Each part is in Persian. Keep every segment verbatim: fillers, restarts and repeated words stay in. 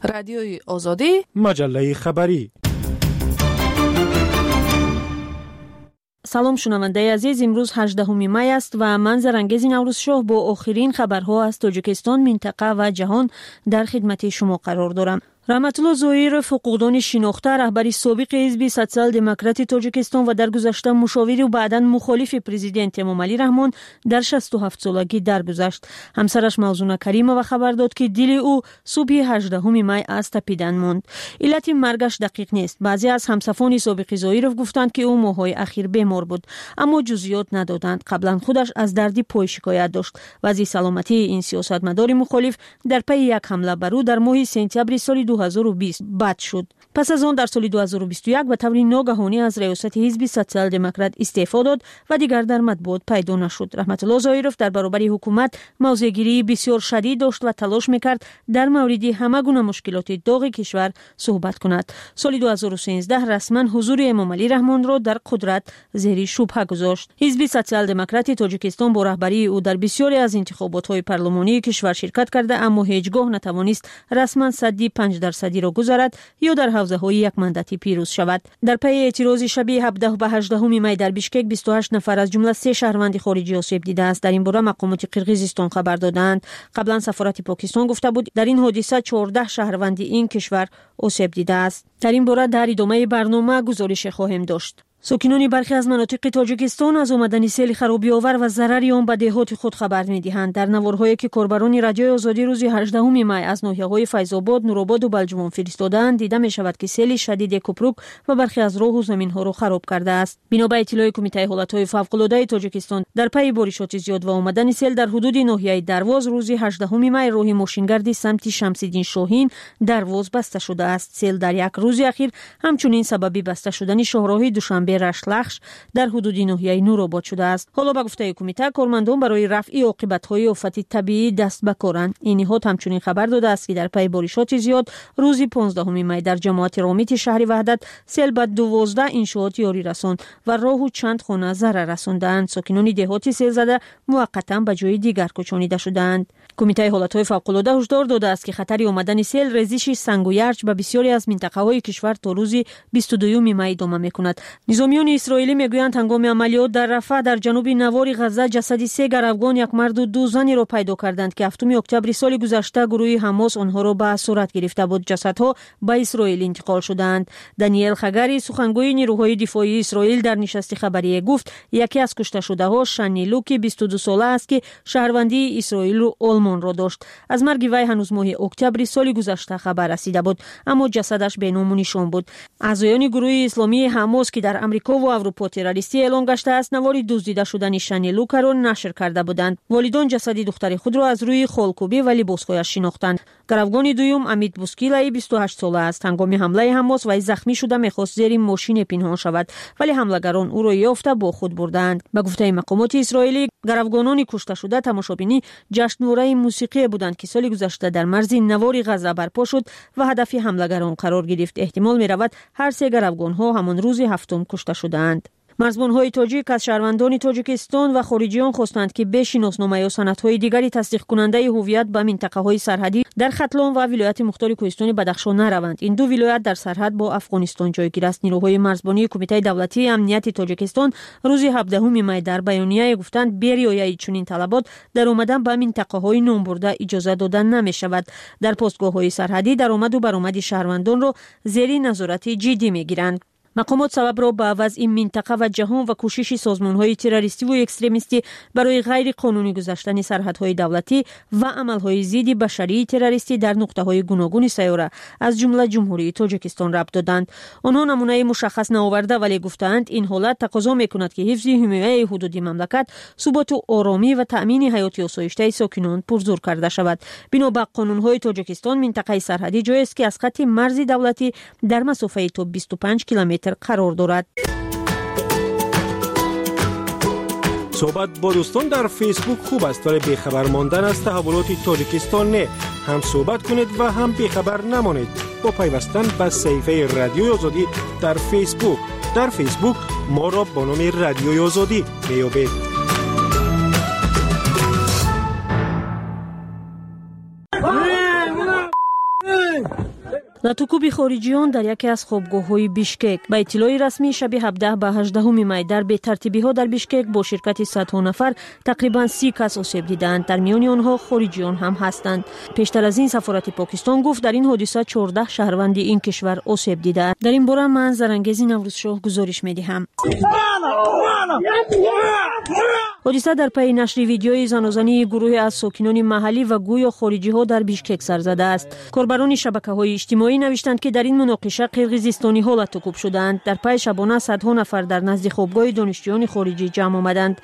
رادیوی آزادی، مجله خبری. سلام شنوندگان عزیز، امروز هجدهم می است و من زرنگیز نوروز شاه با آخرین خبرها از تاجیکستان، منطقه و جهان در خدمت شما قرار دارم. رحمت الله ظاهرов حقوقدان شناخته، رهبری سابق حزب سوسیال دموکرات تاجیکستان و در گذشته مشاور و بعداً مخالف پرزیدنت امامعلی رحمان در شصت و هفت سالگی درگذشت. همسرش موزونه کریمова خبر داد که دل او صبح هجدهم می از تپیدن ماند. علت مرگش دقیق نیست. بعضی از همسفان سابق ظاهرov گفتند که او ماه‌های اخیر بیمار بود، اما جزئیات ندادند. قبلا خودش از دردی پای شکایت داشت. وضع سلامتی این سیاستمدار مخالف در پی یک حمله بر او در ماه سپتامبر سال دو هزار و بیست بد شد. پس از آن در سال دو هزار و بیست و یک به طور ناگهانی از ریاست حزب سوسیال دموکرات استعفا داد و دیگر در مطبوعات پیدا نشد. رحمت الله ظاهرov در برابر حکومت موضع‌گیری بسیار شدید داشت و تلاش میکرد در مورد همه گونه مشکلات داغ کشور صحبت کند. سال دو هزار و سیزده رسما حضور امامعلی رحمان را در قدرت زیر شبهه گذاشت. حزب سوسیال دموکرات تاجیکستان با رهبری او در بسیاری از انتخابات‌های پارلمانی کشور شرکت کرده، اما هیچگاه نتوانست رسما صدی پنج درصدی را گذارد یا در حوزه‌های یک مانداتی پیروز شود. در پی اعتراض شب هفده به هجدهم می در بیشکک بیست و هشت نفر از جمله سه شهروند خارجی آسیب دیده است. در این باره مقامات قرقیزستان خبر دادند. قبلا سفارت پاکستان گفته بود در این حادثه چهارده شهروند این کشور آسیب دیده است. در این باره در ادامه برنامه گزارش خواهیم داشت. ساکنان برخی از مناطق تاجیکستان از آمدن سیل خرابی آور و ضرر آن به دهات خود خبر می‌دهند. در نوارهایی که کاربران رادیوی آزادی روز هجدهم می از ناحیه‌های فیض‌آباد، نورآباد و بلجوان فرستادند، دیده می‌شود که سیل شدید کوپروک و برخی از راه و زمین‌ها را خراب کرده است. بنا به اطلاع کمیته حالت‌های فوق‌العاده تاجیکستان، در پی بارشات زیاد و آمدن سیل در حدود ناحیه درواز روز هجدهم می راه ماشینگردی سمت شمس‌الدین شاهین درواز بسته شده است. سیل در یک روز اخیر همچنین سبب بسته شدن شاهراه دوشنبه رشلخش در حدود ناحیه نورآباد شده است. حالا به گفته کمیته، کارمندان برای رفع عاقبت‌های آفت طبیعی دست به کارند. این نهاد همچنین خبر داده است که در پی بارشات زیاد روز پانزدهم می در جماعت رامیت شهر وحدت سیل به دوازده انشاءات یاری رساند و راه و چند خانه ضرر رساندند. ساکنان دهات سیل زده موقتا به جای دیگر کوچانیده شدند. کمیته حالت‌های فوق‌العاده هشدار داده است که خطر آمدن سیل ریزش سنگ و یرچ به بسیاری از منطقه‌های کشور تا روز بیست و دوم می ادامه می‌کند. نظامیان اسرائیلی میگویند هنگام عملیات در رفح در جنوب نوار غزه جسد سه گروگان، یک مرد و دو زنی را پیدا کردند که هفتم اکتبر سال گذشته گروه حماس آنها را به اسارت گرفته بود. جسدها به اسرائیل انتقال شدند. دانیل خگری، سخنگوی نیروهای دفاعی اسرائیل، در نشست خبری گفت یکی از کشته شده‌ها شانی لوکی بیست و دو ساله است که شهروندی اسرائیل و آلمان را داشت. از مرگ وی هنوز ماه اکتبر سال گذشته خبر رسیده بود، اما جسدش به نام و نشان بود. اعضایان گروه اسلامی حماس که در امریکا و اروپا تروریستی اعلام گشته است، نواری دزدیده شدن شانی لوکا را نشر کرده بودند. والدان جسد دختر خود را از روی خالکوبی و لباسهایش شناختند. گروگان دوم امید بوسکیلای بیست و هشت ساله است. هنگام حمله حماس وی زخمی شده می‌خواست زیر ماشین پنهان شود، ولی حمله‌گران او را یافته با خود بردند. به گفته مقامات اسرائیلی، گروگانان کشته شده تماشابینی جشنواره موسیقی بودند که سال گذشته در مرز نوار غزه برپا شد و هدف حمله‌گران قرار گرفت. احتمال می‌رود هر سه گروگان‌ها همان روز هفتم کشته شدند. مرزبان‌های تاجیک از شهروندان تاجیکستان و خارجیان خواستند که به شناسنامه یا سندهای دیگری تصدیق کننده هویت به منطقه‌های سرحدی در ختلان و ولایت مختار کوهستانی بدخشان نروند. این دو ولایت در سرحد با افغانستان جایگیر است. نیروهای مرزبانی کمیته دولتی امنیت تاجیکستان روز هفدهم می در بیانیه گفتند به رعایت چنین طلبات در آمدن به منطقه‌های نام برده اجازه دادن نمی‌شود. در پستگاه‌های سرحدی درآمد و برآمد شهروندان را زیر نظارت جدی می‌گیرند. مقامات سبب را به وضع منطقه و جهان و کوشش سازمان‌های تروریستی و اکستریمیستی برای غیر قانونی گذشتن سرحدهای دولتی و عمل‌های ضد بشری تروریستی در نقطه‌های گوناگون سیاره از جمله جمهوری تاجیکستان ربط دادند. آنها نمونه مشخص نآورده، ولی گفتند این حالت تقاضا می‌کند که حفظ حمایت حدود مملکت، ثبات و آرامی و تأمین حیات آسایشته ساکنان پرزور کرده شود. بنا به قانون‌های تاجیکستان، منطقه سرحدی جایی است که از خط مرز دولتی در مسافت تا بیست و پنج کیلومتر قرار دارد. صحبت با دوستان در فیسبوک خوب است، ولی بیخبر ماندن از تحولات تاجیکستان نه. هم صحبت کنید و هم بیخبر نمانید با پیوستن به صفحه رادیوی آزادی در فیسبوک. در فیسبوک ما را با نام رادیوی آزادی میابید. لاتوکوب خارجیان در یکی از خوابگاه‌های بیشکک. با اطلاع رسمی شب هفده به هجده می در بی‌ترتیبی‌ها در بیشکک با شرکت صدها نفر تقریباً سی کس آسیب دیدند. در میان آنها خارجیان هم هستند. پیشتر از این سفارت پاکستان گفت در این حادثه چهارده شهروند این کشور آسیب دیده. در این باره من زرانگیز نوروزشاه گزارش می‌دهم. حادثه در پی نشر ویدیوی زناشویی گروهی از ساکنان محلی و گویا خارجی‌ها در بیشکک سر زده است. کاربران شبکه‌های اجتماعی نوشتند که در این مناقشه قرقیزستانی‌ها لاتوکوب شدند. در پی شبانه صدها نفر در نزد خوابگاه دانشجویان خارجی جمع آمدند.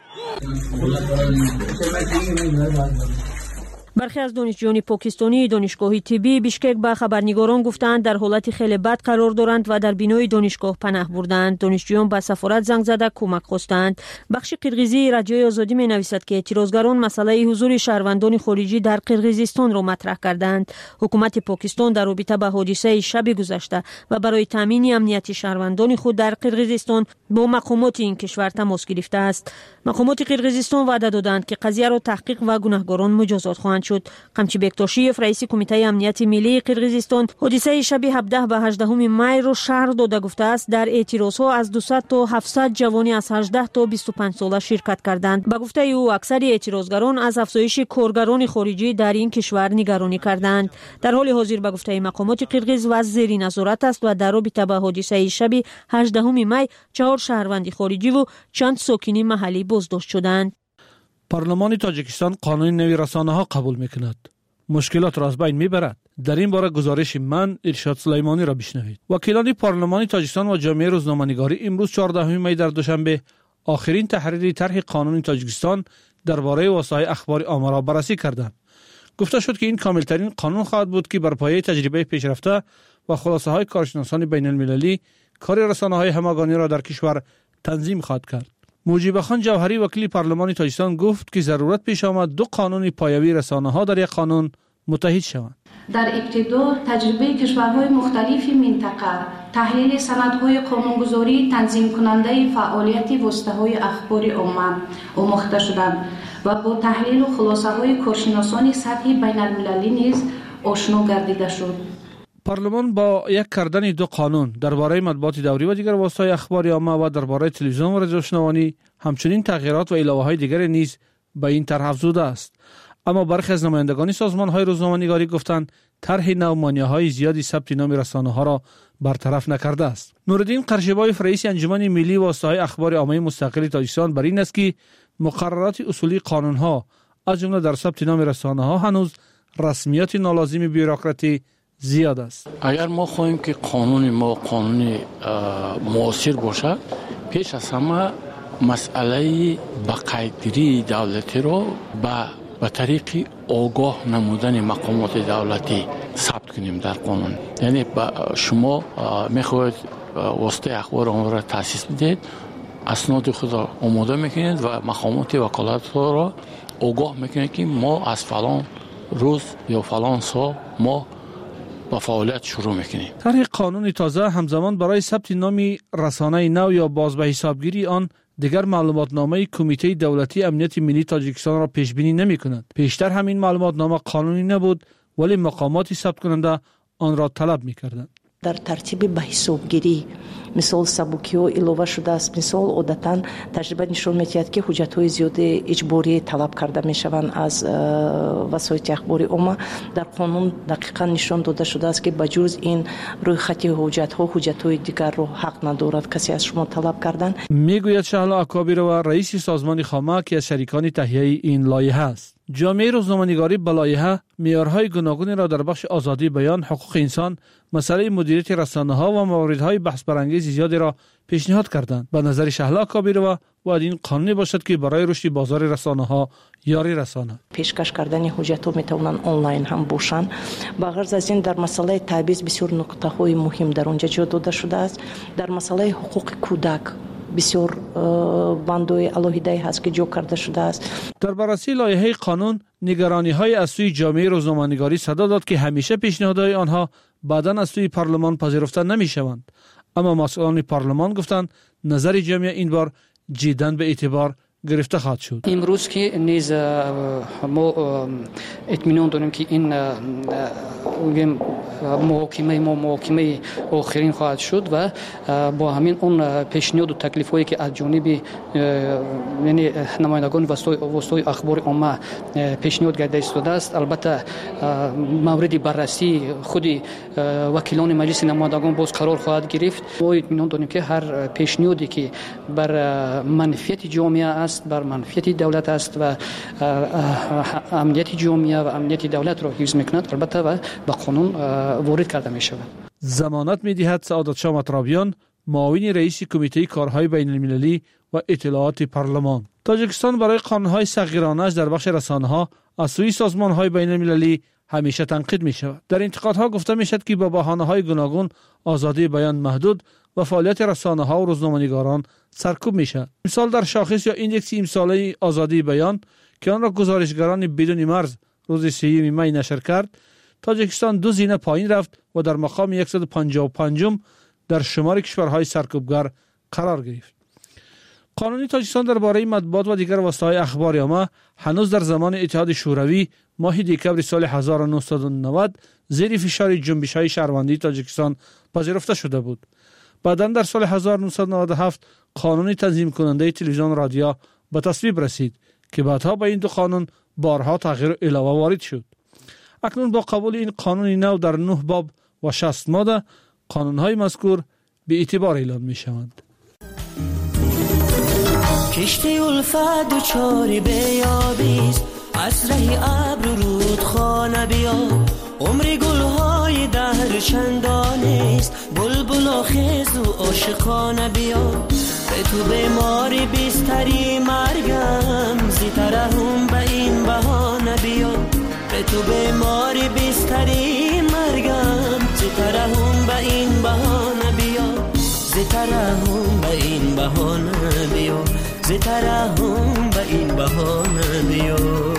برخی از دانشجویان پاکستانی دانشگاه طبی بیشکک به خبرنگاران گفتند در حالت خیلی بد قرار دارند و در بینای دانشگاه پناه بردند. دانشجویان به سفارت زنگ زده کمک خواستند. بخش قرقیزی رادیوی آزادی می نویسد که اعتراضگران مسئله حضور شهروندان خارجی در قرقیزستان را مطرح کردند. حکومت پاکستان در رابطه با حادثه شب گذشته و برای تامین امنیت شهروندان خود در قرقیزستان با مقامات این کشور تماس گرفته است. مقامات قرقیزستان وعده دادند که قضیه را تحقیق و گناهکاران مجازات خواهند شد. قمچی بکتاشیف رئیس کمیته امنیت ملی قرقیزستان حادثه شب هفده به هجده می را شرح داده گفته است در اعتراضها از دویست تا هفتصد جوانی از هجده تا بیست و پنج ساله شرکت کردند. به گفته او اکثر اعتراضگران از افزایش کارگران خارجی در این کشور نگرانی کردند. در حال حاضر به گفته مقامات قرقیز وضع زیر نظارت است و در رابطه با حادثه شب هجده می چهار شهروند خارجی و چند ساکن محلی بازداشت شدند. پارلمان تاجیکستان قانون نوی رسانه ها قبول میکند. مشکلات را از بین میبرد. در این باره گزارش من ارشاد سلیمانی را بشنوید. وکیلان پارلمان تاجیکستان و جامعه روزنامه‌نگاری امروز چهاردهم می در دوشنبه آخرین تحریر طرح قانون تاجیکستان درباره وسایل اخبار عامه را بررسی کردند. گفته شد که این کاملترین قانون خواهد بود که بر پایه تجربه پیشرفته و خلاصه های کارشناسان بین المللی کار رسانه های همگانی را در کشور تنظیم خواهد کرد. موجب خان جوهری وکیل پارلمان تاجیکستان گفت که ضرورت پیش آمد دو قانون پایوی رسانه ها در یک قانون متحد شوند. در ابتدا تجربه کشورهای مختلف منطقه تحلیل سندهای قانونگذاری تنظیم کننده فعالیت واسطه‌های اخبار عامه آموخته شدند و با تحلیل و خلاصه های کارشناسان سطح بین المللی نیز آشنا گردیده شد. پارلمان با یک کردن دو قانون درباره مطبوعات دوری و دیگر واسطه‌های اخبار عامه و درباره تلویزیون و رادیوشنوانی همچنین تغییرات و علاوه‌های دیگر نیز به این طرح افزوده است. اما برخی از نمایندگان سازمان‌های روزنامه‌نگاری گفتند طرح نو مانع‌های زیادی ثبت نام رسانه‌ها را برطرف نکرده است. نورالدین قرشبایف رئیس انجمن ملی واسطه‌های اخبار عامه مستقل تاجیکستان بر این است که مقررات اصولی قانون‌ها از جمله در ثبت نام رسانه‌ها هنوز رسمیت نالازم بیوروکراتی زیاد است. اگر ما خواهیم که قانون ما قانون معاصر باشد، پیش از همه مسئله بقایدگیری دولتی را به به طریق آگاه نمودن مقامات دولتی ثبت کنیم در قانون. یعنی شما میخواهید واسطه اخبار عامه را تاسیس بدید، اسناد خود را آماده میکنید و مقامات وکالت را آگاه میکنید که ما از فلان روز یا فلان سال ما با فعالیت شروع میکنیم. طرح قانون تازه همزمان برای ثبت نام رسانه نو یا باز به حسابگیری آن دیگر معلوماتنامه کمیته دولتی امنیت ملی تاجیکستان را پیش بینی نمی کند. پیشتر همین معلوماتنامه قانونی نبود ولی مقامات ثبت کننده آن را طلب می کردند. در ترتیب به حسابگیری مثال سبوکی ها الوه شده است. مثال عادتاً تجربه نشون می‌دهد که حجت‌های زیاد اجباری طلب کرده می‌شوند از وسایل اخبار عامه. در قانون دقیقاً نشان داده شده است که بجز این روی خط حجت‌ها حجت‌های دیگر رو حق ندارد کسی از شما طلب کردن. میگوید شهلا اکابر و رئیس سازمان خامه که از شریکان تهیه این لایحه است. جامعه روزنامه‌نگاری با لایحه معیارهای گوناگونی را در بخش آزادی بیان، حقوق انسان، مسئله مدیریت رسانه‌ها و مواردهای بحث برانگیز زیادی را پیشنهاد کردند. به نظر شهلا اکابر باید این قانونی باشد که برای رشد بازار رسانه‌ها یاری رساند. پیشکش کردن حجت‌ها میتوانند آنلاین هم باشند. با غرض از این در مسئله تبعیض بسیار نکته‌های مهم در اونجا جا داده شده است. در مسئله حقوق کودک بسیار بندوی الهیده هست که جو کرده شده است. در بررسی لایحه قانون نگرانی‌های از سوی جامعه روزنامه‌نگاری صدا داد که همیشه پیشنهادهای آنها بعداً از سوی پارلمان پذیرفته نمی‌شوند. اما مسئولان پارلمان گفتند نظر جامعه این بار جداً به اعتبار گرفته خواهد شد. امروز که نیز ما اطمینان داریم که این محاکمه ما محاکمه آخرین خواهد شد و با همین اون پیشنهاد و تکلیف هایی که از جانب یعنی نمایندگان وسطای اخبار عامه پیشنهاد گردیده شده است، البته مورد بررسی خود وکیلان مجلس نمایندگان باز قرار خواهد گرفت. ما اطمینان داریم که هر پیشنهادی که بر منفعت جامعه است، بر منفعت دولت است و امنیت جامعه و امنیت دولت را حفظ میکند، البته و به قانون وارد کرده می شود. ضمانت می دهد سعادت شاه مطرابیان، معاون رئیس کمیته کارهای بین المللی و اطلاعات پارلمان. تاجیکستان برای قانونهای صغیرانه‌اش در بخش رسانه‌ها از سوی سازمان‌های بین المللی همیشه تنقید می شود. در انتقادها گفته می شود که با بهانه‌های گوناگون آزادی بیان محدود و فعالیت رسانه‌ها و روزنامه‌نگاران سرکوب می شود. مثال در شاخص یا ایندکس امساله آزادی بیان که آن را گزارشگران بدون مرز روز سوم می نشر کرد، تاجیکستان دو زینه پایین رفت و در مقام صد و پنجاه و پنج در شمار کشورهای سرکوبگر قرار گرفت. قانون تاجیکستان درباره مطبوعات و دیگر وسایل اخبار عامه هنوز در زمان اتحاد شوروی ماه دکبر سال هزار و نهصد و نود زیر فشار جنبش‌های شهروندی تاجیکستان پذیرفته شده بود. بعداً در سال هزار و نهصد و نود و هفت قانون تنظیم کننده تلویزیون رادیو به تصویب رسید که بعدها با این دو قانون بارها تغییر و علاوه وارد شد. اکنون با قبول این قانون نو در نه باب و شصت ماده قانون‌های مذکور به اعتبار اعلام می‌شوند. کشتی الفت دوچاری بیابیست، از ره ابر رودخانه بیا، عمر گلهای دهر چندانیست، بلبل و خیز و عاشقانه بیا، به تو بیماری بیستری مرگم، زیترهم به این بهانه بیا، به تو بیماری بیستری مرگم، زیترهم به این بهانه بیا، زیترهم به این بهانه بیا، زیترهم به این بهانه بیا.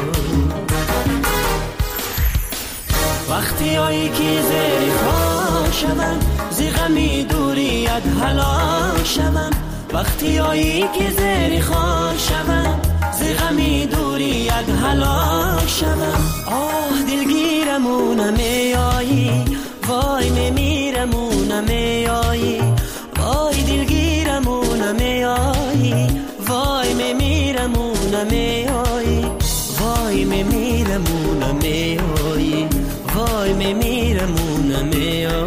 وقتی هایی که زیر خاک شوم، زی غمی دوریت هلاک شوم، وقتی هایی که زیر خاک شوم، زی غمی دوریت هلاک شوم، آه دلگیرمون میایی، وای میمیرمون میایی، وای دلگیرمون میایی، وای میمیرمون میایی، وای میمیرمون میایی، وای میمیرمون میایی.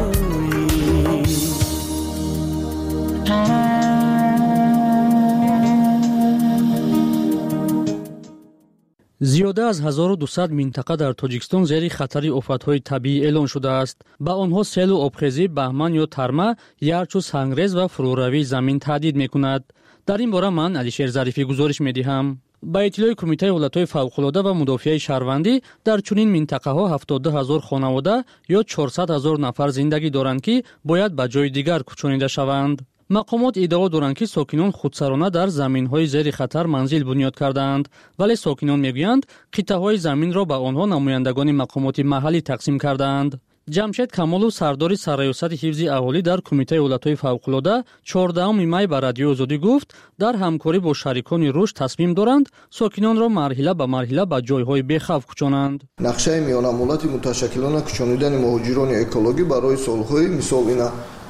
زیاده از هزار و دویست منطقه در تاجیکستان زیر خطر آفت‌های طبیعی اعلام شده است. با آنها سیل و آبخیزی، بهمن یا ترما، یارچ و سنگریز و فروروی زمین تهدید میکند. در این باره من علیشیر ظریفی گزارش میدهم. با اطلاع کمیته حالتهای فوق‌العاده و مدافع شهروندی در چنین منطقه‌ها هفتاد و دو هزار خانواده یا چهارصد هزار نفر زندگی دارند که باید به جای دیگر کوچانیده شوند. مقامات ادعا دارند که ساکنان خودسرانه در زمین‌های زیر خطر منزل بنیاد کردند، ولی ساکنان میگویند قطعه‌های زمین را به آنها نمایندگان مقامات محلی تقسیم کردند. جمشید کمالو سردار سرریاست حفظ اهالی در کمیته حالتهای فوق‌العاده چهاردهم می به رادیو آزادی گفت در همکاری با شریکان رشد تصمیم دارند ساکنان را مرحله به مرحله به جایهای بی‌خوف کوچانند. نقشه میانمولتی متشکلانه کوچانیدن مهاجران اکولوژی برای سالهای مثال اینا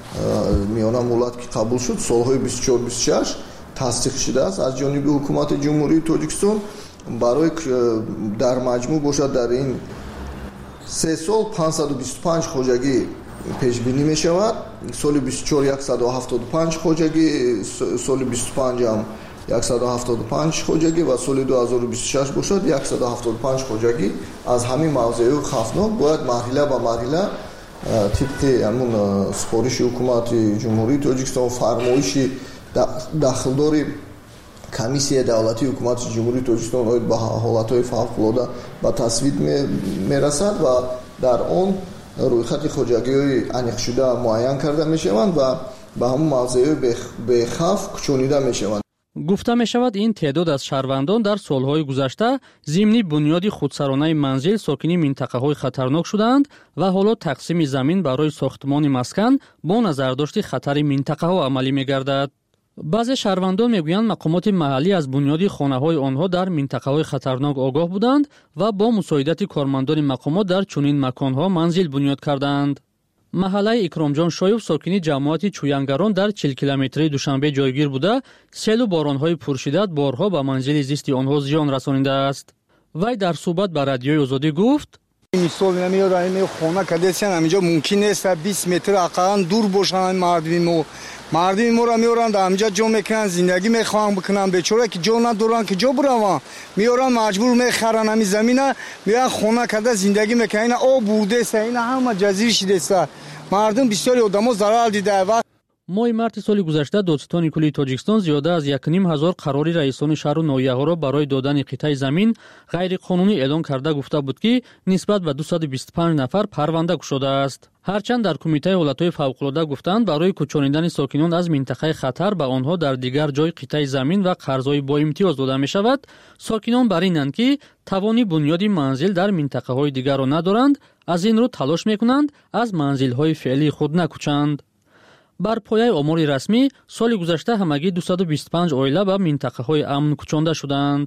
میانمولت که قبول شد سالهای بیست و چهار بیست و شش تصدیق شده است از جانب حکومت جمهوری تاجیکستان برای در مجموع باشد در این سه سال پانصد و بیست و پنج خوجگی پیش بینی می شود. سال بیست و چهار صد و هفتاد و پنج خوجگی، سال بیست و پنج هم صد و هفتاد و پنج خوجگی و سال دو هزار و بیست و شش باشد صد و هفتاد و پنج خوجگی. از همین موضوع خفناک باید مرحله به مرحله طبق همون سپارش حکومت جمهوری تاجیکستان فرمایش داخلدار کمیسیه دولتی حکومت جمهوری تاجیکستان اوید به حالتهای فوق‌العاده به تصویب میرسد و در آن رویخط خوجگی‌های انیق شده معین کرده میشوند و به همون موضوع به خوف کوچانیده میشوند. گفته می شود این تعداد از شهروندان در سالهای گذشته ضمن بنیاد خودسرانه منزل ساکنی منطقه‌های خطرناک شدند و حالا تقسیم زمین برای ساختمان مسکن با نظرداشت خطر منطقه‌ها عملی می گردد. بعضی شهروندان میگویند مقامات محلی از بنیاد خانه‌های آنها در منطقه‌های خطرناک آگاه بودند و با مساعدت کارمندان مقامات در چنین مکان‌ها منزل بنیاد کردند. محله اکرامجان شایب ساکنی جماعت چوینگران در چهل کیلومتری دوشنبه جایگیر بوده، سیل و باران‌های پرشدت بارها به منزل زیستی آنها زیان رسانیده است. وی در صحبت با رادیوی آزادی گفت: مثال نمیاد این خانه کدیسن همینجا ممکن است بیست متر اقلا دور باشن مردمی ما مردمی ما را میارن در همینجا جا میکنن زندگی میخوان بکنن بیچاره که جا ندارن که جا برون میارن مجبور میخرن همین زمینه میان خانه کده زندگی میکنن آب بوده است این همه جزیر شده است مردم بسیاری آدما ضرر دیده و ماه مارت سال گذشته دادستان کلی تاجیکستان زیاده از یک و نیم هزار قراری رئیسان شهر و ناحیه‌ها را برای دادن قطعه زمین غیر قانونی اعلام کرده گفته بود که نسبت به دویست و بیست و پنج نفر پرونده گشوده است. هرچند در کمیته حالتهای فوق‌العاده گفتند برای کوچانیدن ساکنان از منطقه خطر به آنها در دیگر جای قطعه زمین و قرض‌های با امتیاز داده می شود، ساکنان بر اینند که توانی بنیادی منزل در منطقه‌های دیگر را ندارند، از این رو تلاش می‌کنند از منزل‌های فعلی خود نکوچند. بر پایه آمار رسمی سال گذشته همگی دویست و بیست و پنج عائله به منطقه‌های امن کوچانده شدند.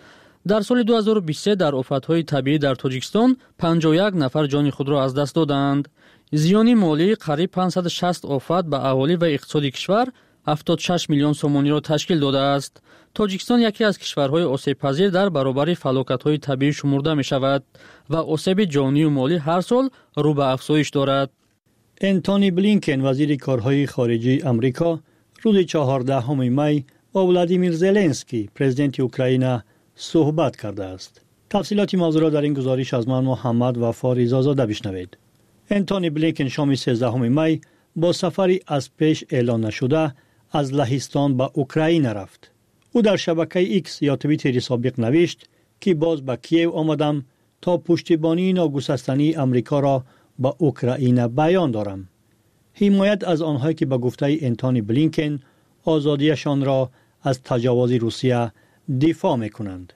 در سال دو هزار و بیست و سه در آفت‌های طبیعی در تاجیکستان پنجاه و یک نفر جان خود را از دست دادند. زیان مالی قریب پانصد و شصت آفت به اهالی و اقتصاد کشور هفتاد و شش میلیون سومانی را تشکیل داده است. تاجیکستان یکی از کشورهای آسیب‌پذیر در برابر فلاکت‌های طبیعی شمرده می‌شود و آسیب جانی و مالی هر سال رو به افزایش دارد. انتونی بلینکن وزیر کارهای خارجی آمریکا روز چهاردهم می با ولادیمیر زلنسکی پرزیدنت اوکراین صحبت کرده است. تفصیلات موضوع در این گزارش از من محمد وفا رضازاده بشنوید. انتونی بلینکن شام سیزدهم می با سفری از پیش اعلان نشده از لهستان به اوکراین رفت. او در شبکه ایکس یا توییتر سابق نوشت که باز به کییو آمدم تا پشتیبانی ناگسستنی آمریکا را با اوکراین بیان دارم. حمایت از آنهایی که به گفته انتونی بلینکن آزادیشان را از تجاوز روسیه دفاع میکنند.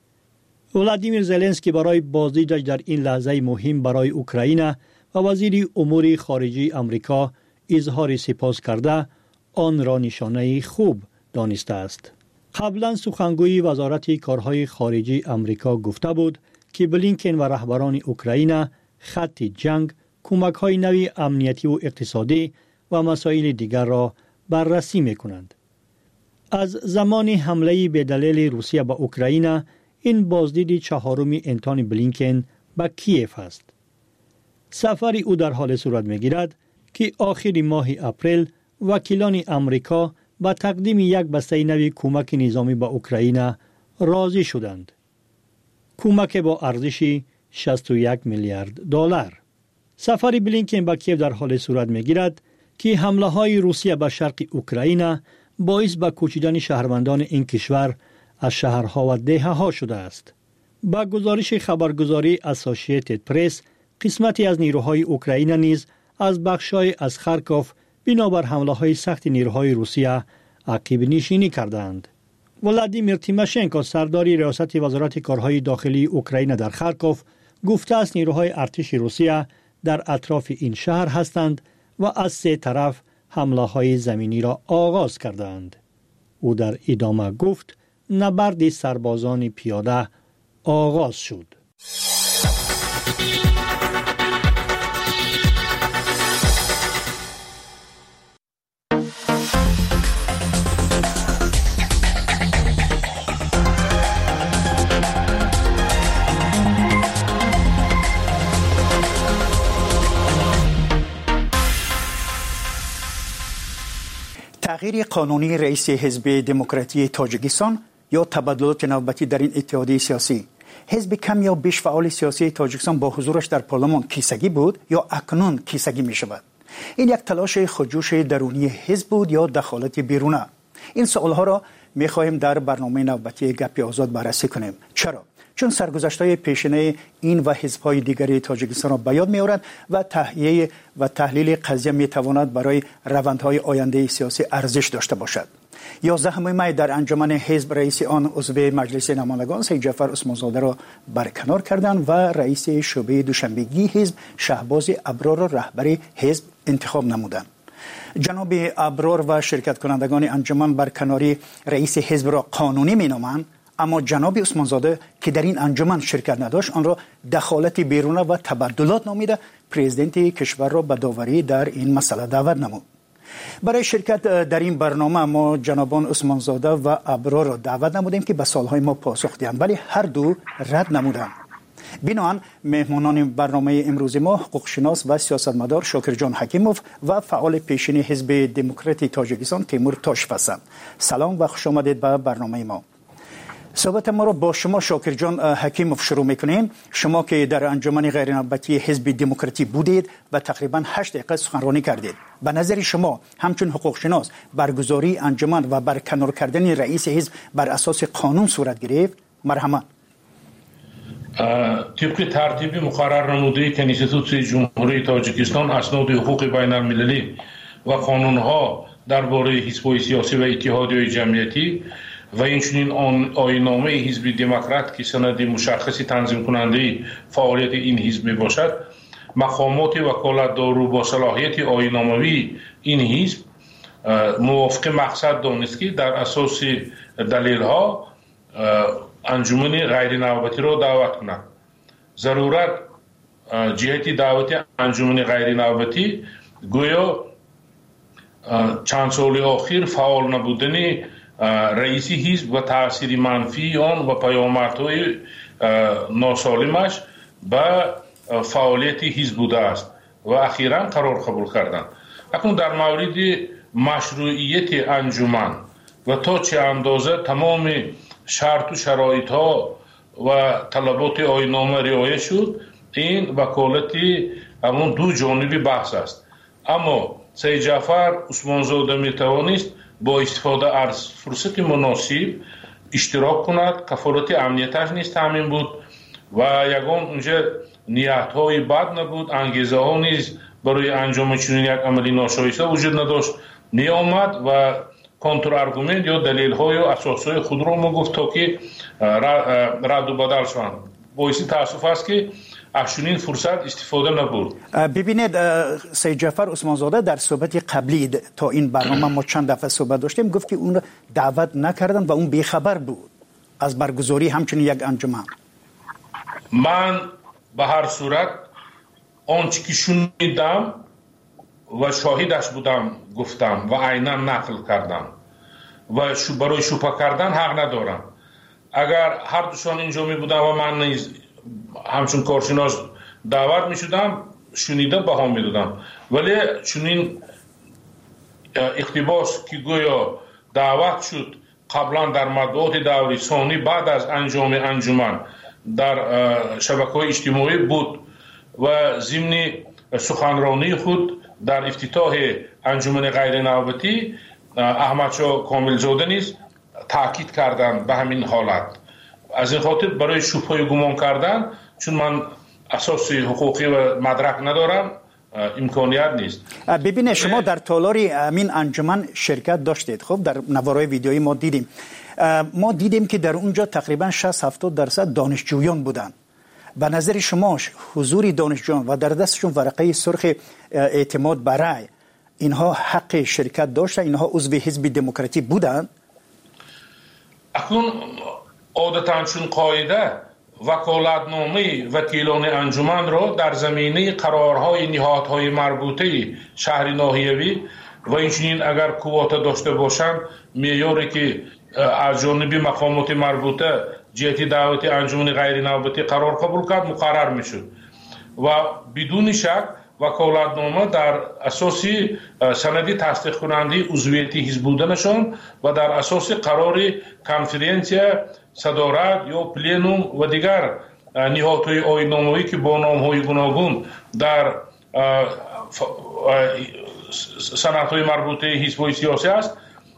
ولادیمیر زلنسکی برای بازدیدش در این لحظه مهم برای اوکراین و وزیر امور خارجه آمریکا اظهار سپاس کرده آن را نشانه خوب دانسته است. قبلا سخنگوی وزارت کارهای خارجه آمریکا گفته بود که بلینکن و رهبران اوکراین خط جنگ، کمک‌های نوی امنیتی و اقتصادی و مسائل دیگر را بررسی می‌کنند. از زمان حمله بدلیل روسیه به اوکراین این بازدید چهارم انتونی بلینکن به کیف است. سفر او در حال صورت می‌گیرد که آخر ماه اپریل وکیلان آمریکا با تقدیم یک بسته نوی کمک نظامی به اوکراین راضی شدند. کمک با ارزش شصت و یک میلیارد دلار. سفر بلینکن به کیف در حال صورت می‌گیرد که حمله های روسیه به شرق اوکراین باعث به کوچیدن شهروندان این کشور از شهرها و دهه‌ها شده است. با گزارش خبرگزاری اسوسییتد پرس، قسمتی از نیروهای اوکراین نیز از بخش‌های از خارکوف بنابر حمله‌های سخت نیروهای روسیه عقب نشینی کردند. ولادیمیر تیماشنکو سردار ریاست وزارت کارهای داخلی اوکراین در خارکوف گفته است نیروهای ارتش روسیه در اطراف این شهر هستند و از سه طرف حمله‌های زمینی را آغاز کردند. او در ادامه گفت نبرد سربازان پیاده آغاز شد. تغییر قانونی رئیس حزب دموکراتی تاجیکستان یا تبادلات نوبتی در این اتحادیه سیاسی، حزب کم یا بیش فعال سیاسی تاجیکستان با حضورش در پارلمان کیسگی بود یا اکنون کیسگی می شود؟ این یک تلاش خودجوش درونی حزب بود یا دخالت بیرونه؟ این سوالها را می خواهیم در برنامه نوبتی گپ آزاد بررسی کنیم. چرا؟ چون سرگذشت‌های پیشینه این و حزب‌های دیگری تاجیکستان را به یاد می‌آورد و تحلیل و تحلیل قضیه می‌تواند برای روندهای آینده سیاسی ارزش داشته باشد. یازدهم می در انجمن حزب رئیس آن عضو مجلس نمایندگان سید جعفر عثمانزاده را برکنار کردند و رئیس شعبه دوشنبگی حزب شهباز ابرار را رهبر حزب انتخاب نمودند. جناب ابرار و شرکت کنندگان انجمن برکناری رئیس حزب را قانونی مینامند، اما جناب عثمانزاده که در این انجمن شرکت نداشت آن را دخالت بیرونه و تبدلات نامیده پرزیدنت کشور را به داوری در این مسئله دعوت نمود. برای شرکت در این برنامه ما جنابان عثمانزاده و ابرار را دعوت نمودیم که به سوالهای ما پاسخ دهند، ولی هر دو رد نمودند. بنابراین مهمانان برنامه امروز ما حقوقشناس و سیاستمدار شاکرجان حکیموف و فعال پیشین حزب دموکراتی تاجیکستان تیمور تاشف هستند. سلام و خوش آمدید به برنامه ما. صحبت ما را با شما شاکرجان حکیموف شروع میکنیم. شما که در انجمن غیرنوبتی حزب دموکراتی بودید و تقریبا هشت دقیقه سخنرانی کردید، به نظر شما همچون حقوقشناس برگزاری انجمن و برکنار کردن رئیس حزب بر اساس قانون صورت گرفت؟ مرحمت. طبق ترتیب مقرر نموده کنستیتوسیون جمهوری تاجیکستان اسناد حقوق بین المللی و قانونها درباره حزب‌های سیاسی و اتحادیه‌های جمعیتی و اینچنین آیین‌نامه حزب دموکرات که سند مشخصی تنظیم کننده فعالیت این حزب می باشد، مقامات وکالتدار با صلاحیت آیین‌ناموی این حزب موافق مقصد دانست که در اساس دلیل‌ها انجمن غیر نوبتی را دعوت کند. ضرورت جهت دعوت انجمن غیر نوبتی گویا چند سال اخیر فعال نبودن رئیس حزب و تاثیر منفی آن و پیامدهای ناسالمش به فعالیت حزب بوده است و اخیراً قرار قبول کردند. اکنون در مورد مشروعیت انجمن و تا چه اندازه تمام شرط و شرایط ها و طلبات آیین‌نامه رعایت شد، این وکالت همون دو جانبی بحث است. اما سید جعفر عثمانزاده می توانست با استفاده از فرصت مناسب اشتراک کند. کفالت امنیتش نیز تامین بود و یگان اونجا نیت های بد نبود، انگیزه ها نیز برای انجام چنین یک عملی ناشایسته وجود نداشت. می آمد و کنتر ارگومنت یا دلیل های و اساس های خود را ما گفت تا که رد و بدل شوند. باعث تاسف است که از چنین فرصت استفاده نبود. ببینید سید جعفر عثمانزاده در صحبت قبلی تا این برنامه ما چند دفعه صحبت داشتیم گفت که اون دعوت نکردن و اون بیخبر بود از برگزاری همچنین یک انجمن. من به هر صورت آنچه که شنیدم و شاهدش بودم گفتم و عیناً نقل کردم و برای شوپه کردن حق ندارم. اگر هر دوشان اینجا می بودم و من نیز همچون کارشناس دعوت می شدم شنیده بها می دادم، ولی چنین اقتباس که گویا دعوت شد قبلا در مطبوعات دوری ثانی بعد از انجام انجمن در شبکه‌های اجتماعی بود و ضمن سخنرانی خود در افتتاح انجمن غیر نوبتی احمدشاه کاملزاده نیز تاکید کردند به همین حالت. از این خاطر برای شبهه گمان کردن، چون من اساس حقوقی و مدرک ندارم، امکانیت نیست. ببینید شما در تالار همین انجمن شرکت داشتید. خب در نوارای ویدیویی ما دیدیم ما دیدیم که در اونجا تقریبا شصت هفتاد درصد دانشجویان بودند. به نظر شما حضور دانشجویان و در دستشون ورقه سرخ اعتماد برای اینها حق شرکت داشتن؟ اینها عضو حزب دموکراتی بودند؟ اکنون عادتاً چون قاعده وکالتنامه وکیلان انجمن را در زمینه قرارهای نهادهای مربوطه شهر ناحیوی و اینچنین اگر قوت داشته باشند معیاری که از جانب مقامات مربوطه جهت دعوت انجمن غیر نوبتی قرار قبول کرد مقرر میشد و بدون شک وکالتنامه در اساس سندی تصدیق کننده عضویت حزب بودنشان و در اساس قرار کنفرانسیا صدارت یا پلنوم و دیگر نهادهای آیین‌نامه‌ای که با نام‌های گوناگون در سندهای مربوطه حزب‌های سیاسی است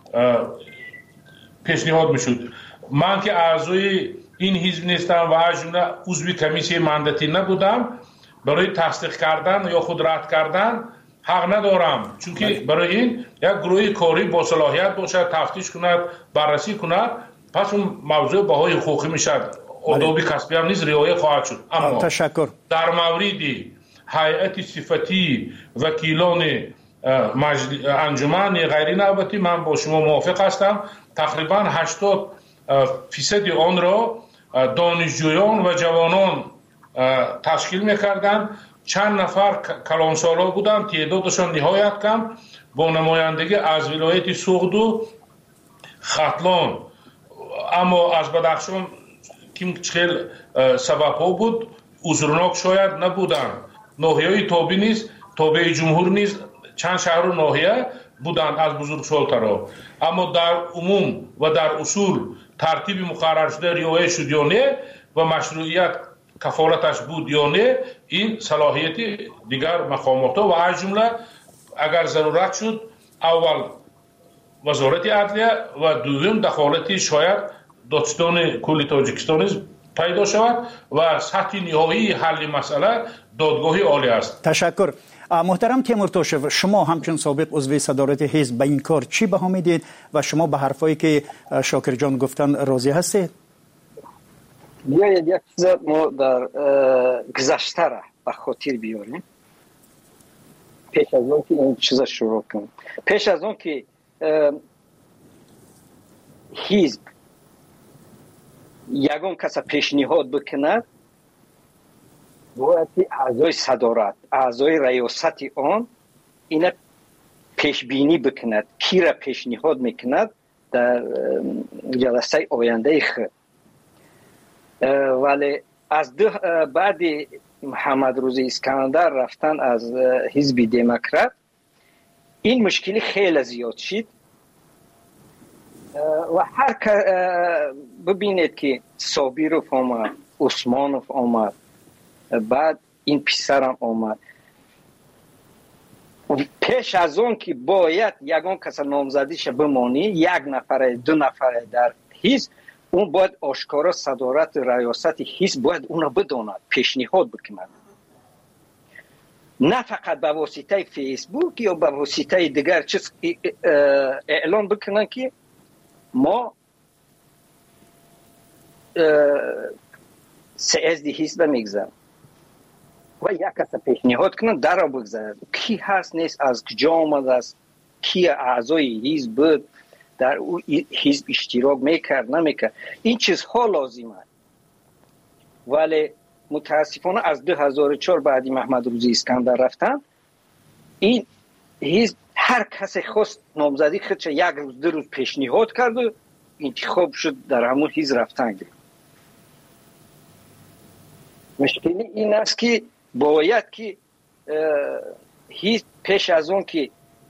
پیشنهاد میشد. من که اعضای این حزب نیستم و از جمله عضو کمیسیون مانداتی نبودم، برای تصدیق کردن یا خود رد کردن حق ندارم، چون که برای این یک گروه کاری با صلاحیت باشد تفتیش کند، بررسی کند، پس اون موضوع بهای حقوقی میشد، آداب کسبی هم نیست، رعایت خواهد شد. اما تشکر. در مورد هیئت صفتی وکیلان مجل... انجمن غیر نوبتی من با شما موافق هستم. تقریبا هشتاد فیصد آن را دانشجویان و جوانان تشکیل میکردند. چند نفر کلانسالا بودند، تعدادشان نهایت کم، با نمایندگی از ولایت سوغدو، ختلان، اما از بدخشان که چخیل سبب ها بود عذرناک شاید نبودند. ناحیه تابع نیز، تابع جمهور نیز چند شهر و ناحیه بودند از بزرگسال‌ترا، اما در عموم و در اصول ترتیب مقرر شده رعایت شد یا نه و مشروعیت کفالتش بود یا نه، این صلاحیت دیگر مقامات و از جمله اگر ضرورت شد اول وزارت عدلیه و دوم دخالت شاید دادستان کل تاجیکستان پیدا شود و سطح نهایی حل مسئله دادگاه عالی است. تشکر. محترم تیمورتوشев، شما همچون سابق عضو صدارت حزب به این کار چی بها میدید و شما به حرفایی که شاکر جان گفتن راضی هستید؟ بیایید یک چیز ما در گذشته را به خاطر بیاریم پیش از اون که این چیز شروع کنیم. پیش از اون که حزب یگان کس پیشنهاد بکند باید اعضای صدارت، اعضای ریاست آن اینا پیش بینی بکند کی را پیشنهاد میکند در جلسه آینده خود. ولی از ده بعد محمد روزی اسکندر رفتن از حزب دموکرات این مشکلی خیلی زیاد شد و هر ببینید که صابیروف آمد، عثمانوف آمد، بعد این پسرم آمد. پیش از اون که باید یگان کس نامزدیش بمانی یک نفر دو نفر در حزب، اون باید آشکارا صدارت ریاست حزب باید اونو بداند، پیشنهاد بکند، نه فقط به واسطه فیسبوک یا به واسطه دیگر چیز اعلان بکنن که ما سیزدی حزب میگذارم و یک کس پیشنهاد کنن در را بگذارد کی هست نیست، از کجا آمده است، کی اعضای حزب بود، در او حزب اشتراک میکرد نمیکرد، این چیزها لازمه. ولی متاسفانه از دو هزار و چهار بعدی محمد روزی اسکندر رفتن این حزب هر کسی خواست نامزدی خودش یک روز دو روز پیشنهاد کرد و انتخاب شد در همون حزب رفتن. مشکلی این است که باید که حزب پیش از اون که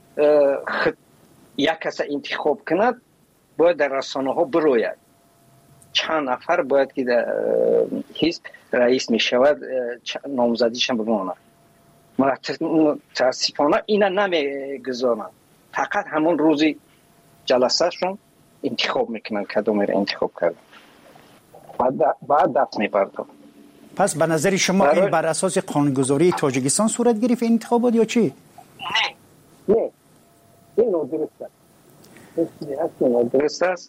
یک کس انتخاب کند باید در رسانه ها بروید، چند نفر باید که در حزب رئیس می شود نامزدیشان بماند. متاسفانه اینا نمی گذارن، فقط همون روزی جلسه شون انتخاب میکنن کدومی را انتخاب کردن بعد دست می بردن. پس به نظر شما این بر اساس قانونگذاری تاجیکستان صورت گرفت این انتخابات یا چی؟ نه نه این نادرست است، این نادرست است.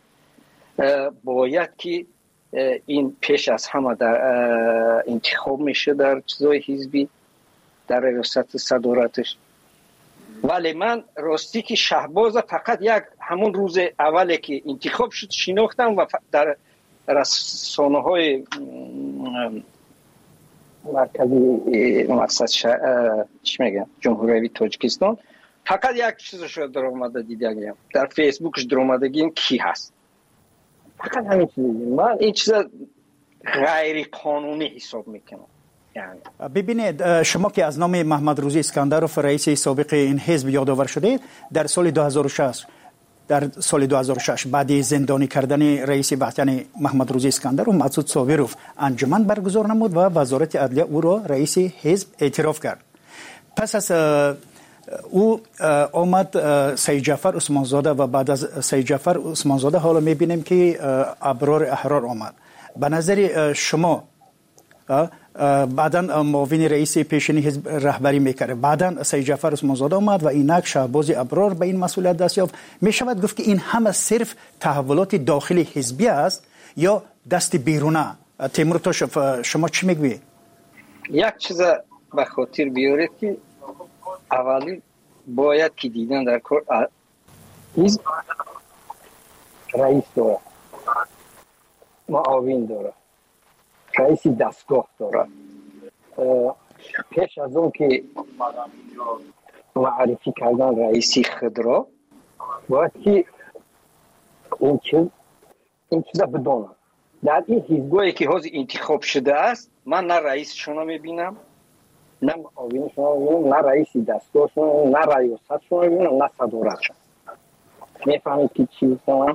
باید که این پیش از همه در انتخاب میشه در چیزای حزبی در ریاست صدارتش. ولی من راستی که شهباز فقط یک همون روز اولی که انتخاب شد شناختم و در رسانه های مرکزی مؤسسه چی میگن جمهوری تاجیکستان فقط یک چیز شد در اومده دیدم، در فیسبوکش در اومدگیم کی هست، فقط همین چیزی. من این چیز غیر قانونی حساب میکنم. یعنی ببینید شما که از نام محمد روزی اسکندروف رئیس سابق این حزب یادآور شدید، در سال دو هزار و شش در سال دو هزار و شش بعد زندانی کردن رئیس وحدت محمد روزی اسکندر و مسعود صابیروف انجمن برگزار نمود و وزارت عدلیه او را رئیس حزب اعتراف کرد. پس از او آمد سید جعفر عثمانزاده و بعد از سید جعفر عثمانزاده حالا میبینیم که ابرار احرار آمد. به نظر شما بعداً معاون رئیس پیشین حزب رهبری میکرده، بعداً سید جعفر عثمانزاده آمد و اینک شهباز ابرار به این مسئولیت دست یافت، میشود گفت که این همه صرف تحولات داخلی حزبی است یا دست بیرونه؟ تیمورتوشев شما چی میگویید؟ یک چیز به خاطر بیارید که اولی باید که دیدن در کار حزب رئیس داره، معاون داره، رئیس دستگاه داره. پیش از اون که معرفی کردن رئیسی خود را باید که این چیز این چیزا بدونم. در این حزبایی که حاضر انتخاب شده است، من نه رئیسشون رو میبینم، نه معاونشون رو میبینم، نه رئیس دستگاهشون، نه ریاستشون رو میبینم، نه صدارتشون. میفهمید که چی میگم؟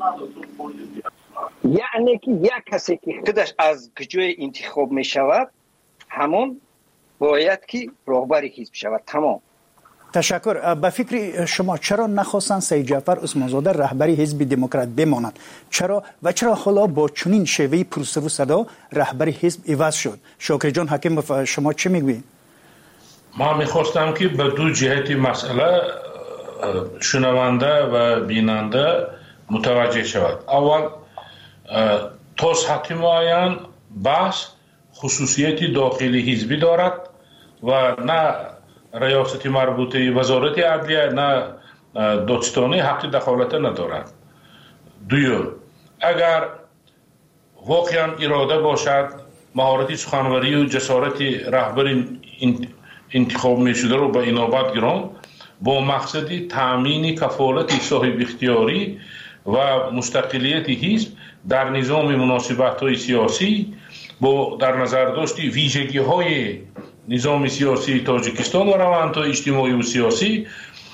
یعنی که یک کسی که خودش از کجای انتخاب میشود همون باید که رهبر حزب شود. تمام. تشکر. به فکر شما چرا نخواستن سید جعفر عثمانزاده رهبری حزب دموکرات بماند؟ چرا و چرا حالا با چنین شیوه پرسر و صدا رهبری حزب عوض شد؟ شاکر جان حکیم شما چی میگویید؟ ما میخواستم که به دو جهت مسئله شنونده و بیننده متوجه شود. اول تا سطح معین بحث خصوصیت داخلی حزبی دارد و نه ریاست مربوطه وزارت عدلیه نه دادستانی حق دخالت ندارد. دوم، اگر واقعا اراده باشد مهارت سخنوری و جسارت رهبر انتخاب می شده رو به انابت گرفت با مقصد تأمین کفالت صاحب اختیاری و مستقلیت حزب در نظام مناسبت‌های سیاسی با در نظر داشت ویژگی‌های نظام سیاسی تاجیکستان و روندهای اجتماعی و سیاسی،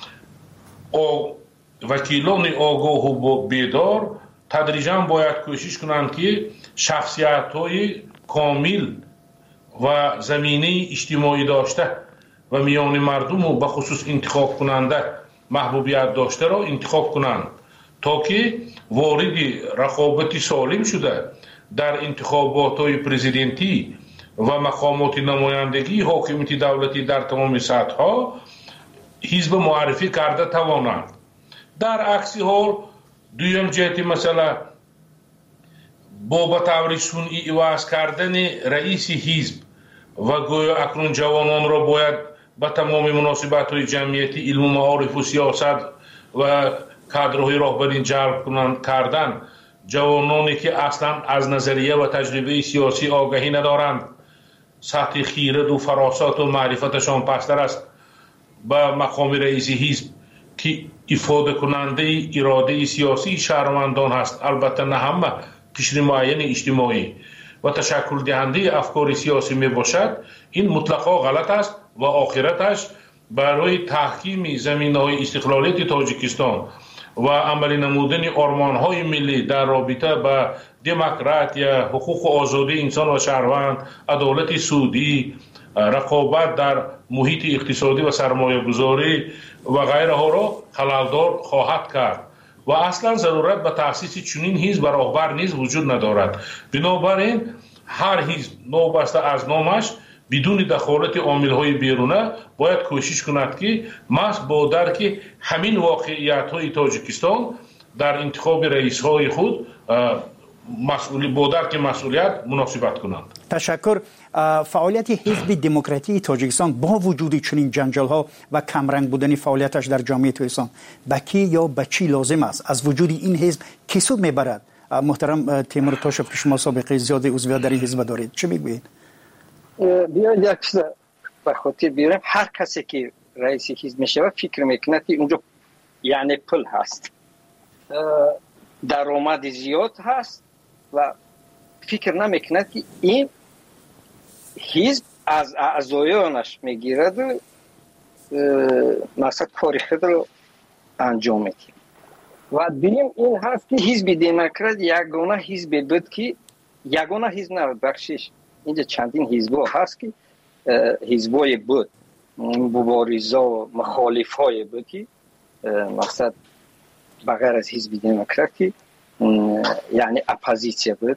وکیلان آگاه و بیدار تدریجاً باید کوشش کنند که شخصیت‌های کامل و زمینه اجتماعی داشته و میان مردم و به خصوص انتخاب کننده محبوبیت داشته را انتخاب کنند تا که وارد رقابت سالم شده در انتخابات پرزیدنتی و مقامات نمایندگی حاکمیت دولتی در تمام سطح‌ها حزب معرفی کرده توانند. در عکس حال دویم جهت مسئله با به طور سنئی عوض کردن رئیس حزب و گویا اکنون جوانان را باید به تمام مناسبت‌های جمعیتی علم و معارف و سیاست و کادرهای راهبری جلب کنند کردن، جوانانی که اصلا از نظریه و تجربه سیاسی آگاهی ندارند، سطح خیرد و فراسات و معرفتشان پستر است، به مقام رئیس حزب که افاده کننده اراده سیاسی شهروندان هست، البته نه همه، قشر معین اجتماعی و تشکل دهنده افکار سیاسی می باشد، این مطلقا غلط است و آخرتش برای تحکیم زمینه‌های استقلالیت تاجیکستان و عملی نمودن آرمان‌های ملی در رابطه با دموکراسی، حقوق و آزادی انسان و شهروند، عدالت سودی، رقابت در محیط اقتصادی و سرمایه‌گذاری و غیرها را خلل‌دار خواهد کرد و اصلا ضرورت به تأسیس چنین حزب راهبر نیز وجود ندارد. بنابراین هر حزب نوبسته از نامش بدون دخالت عامل‌های بیرونه باید کوشش کند که محض با درک همین واقعیت‌های تاجیکستان در انتخاب رئیس‌های خود مسئولی با درک مسئولیت مناسبت کنند. تشکر. فعالیت حزب دموکراتی تاجیکستان با وجود چنین جنجال‌ها و کمرنگ بودن فعالیتش در جامعه تاجیکستان به کی یا به چی لازم است؟ از وجود این حزب کی سود میبرد؟ محترم تیمور تاشف که شما سابقه زیاد عضویت در این حزب دارید، چه میگویید؟ بیاید یک چیز به خاطر بیارم. هر کسی که رئیس حزب میشه فکر میکنه که اونجا یعنی پول هست، درآمد زیاد هست و فکر نمیکنه که این حزب از اعضایانش میگیرد و مقصد کاری خود رو انجام میده. و دویم این هست که حزب دموکرات یگانه حزب بود که یگانه حزب نبود، بخشش اینجا چندین حزب هست که حزبای بود مبارزا و مخالف های بود که مقصد بغیر از حزب دموکراتی یعنی اپوزیسیون بود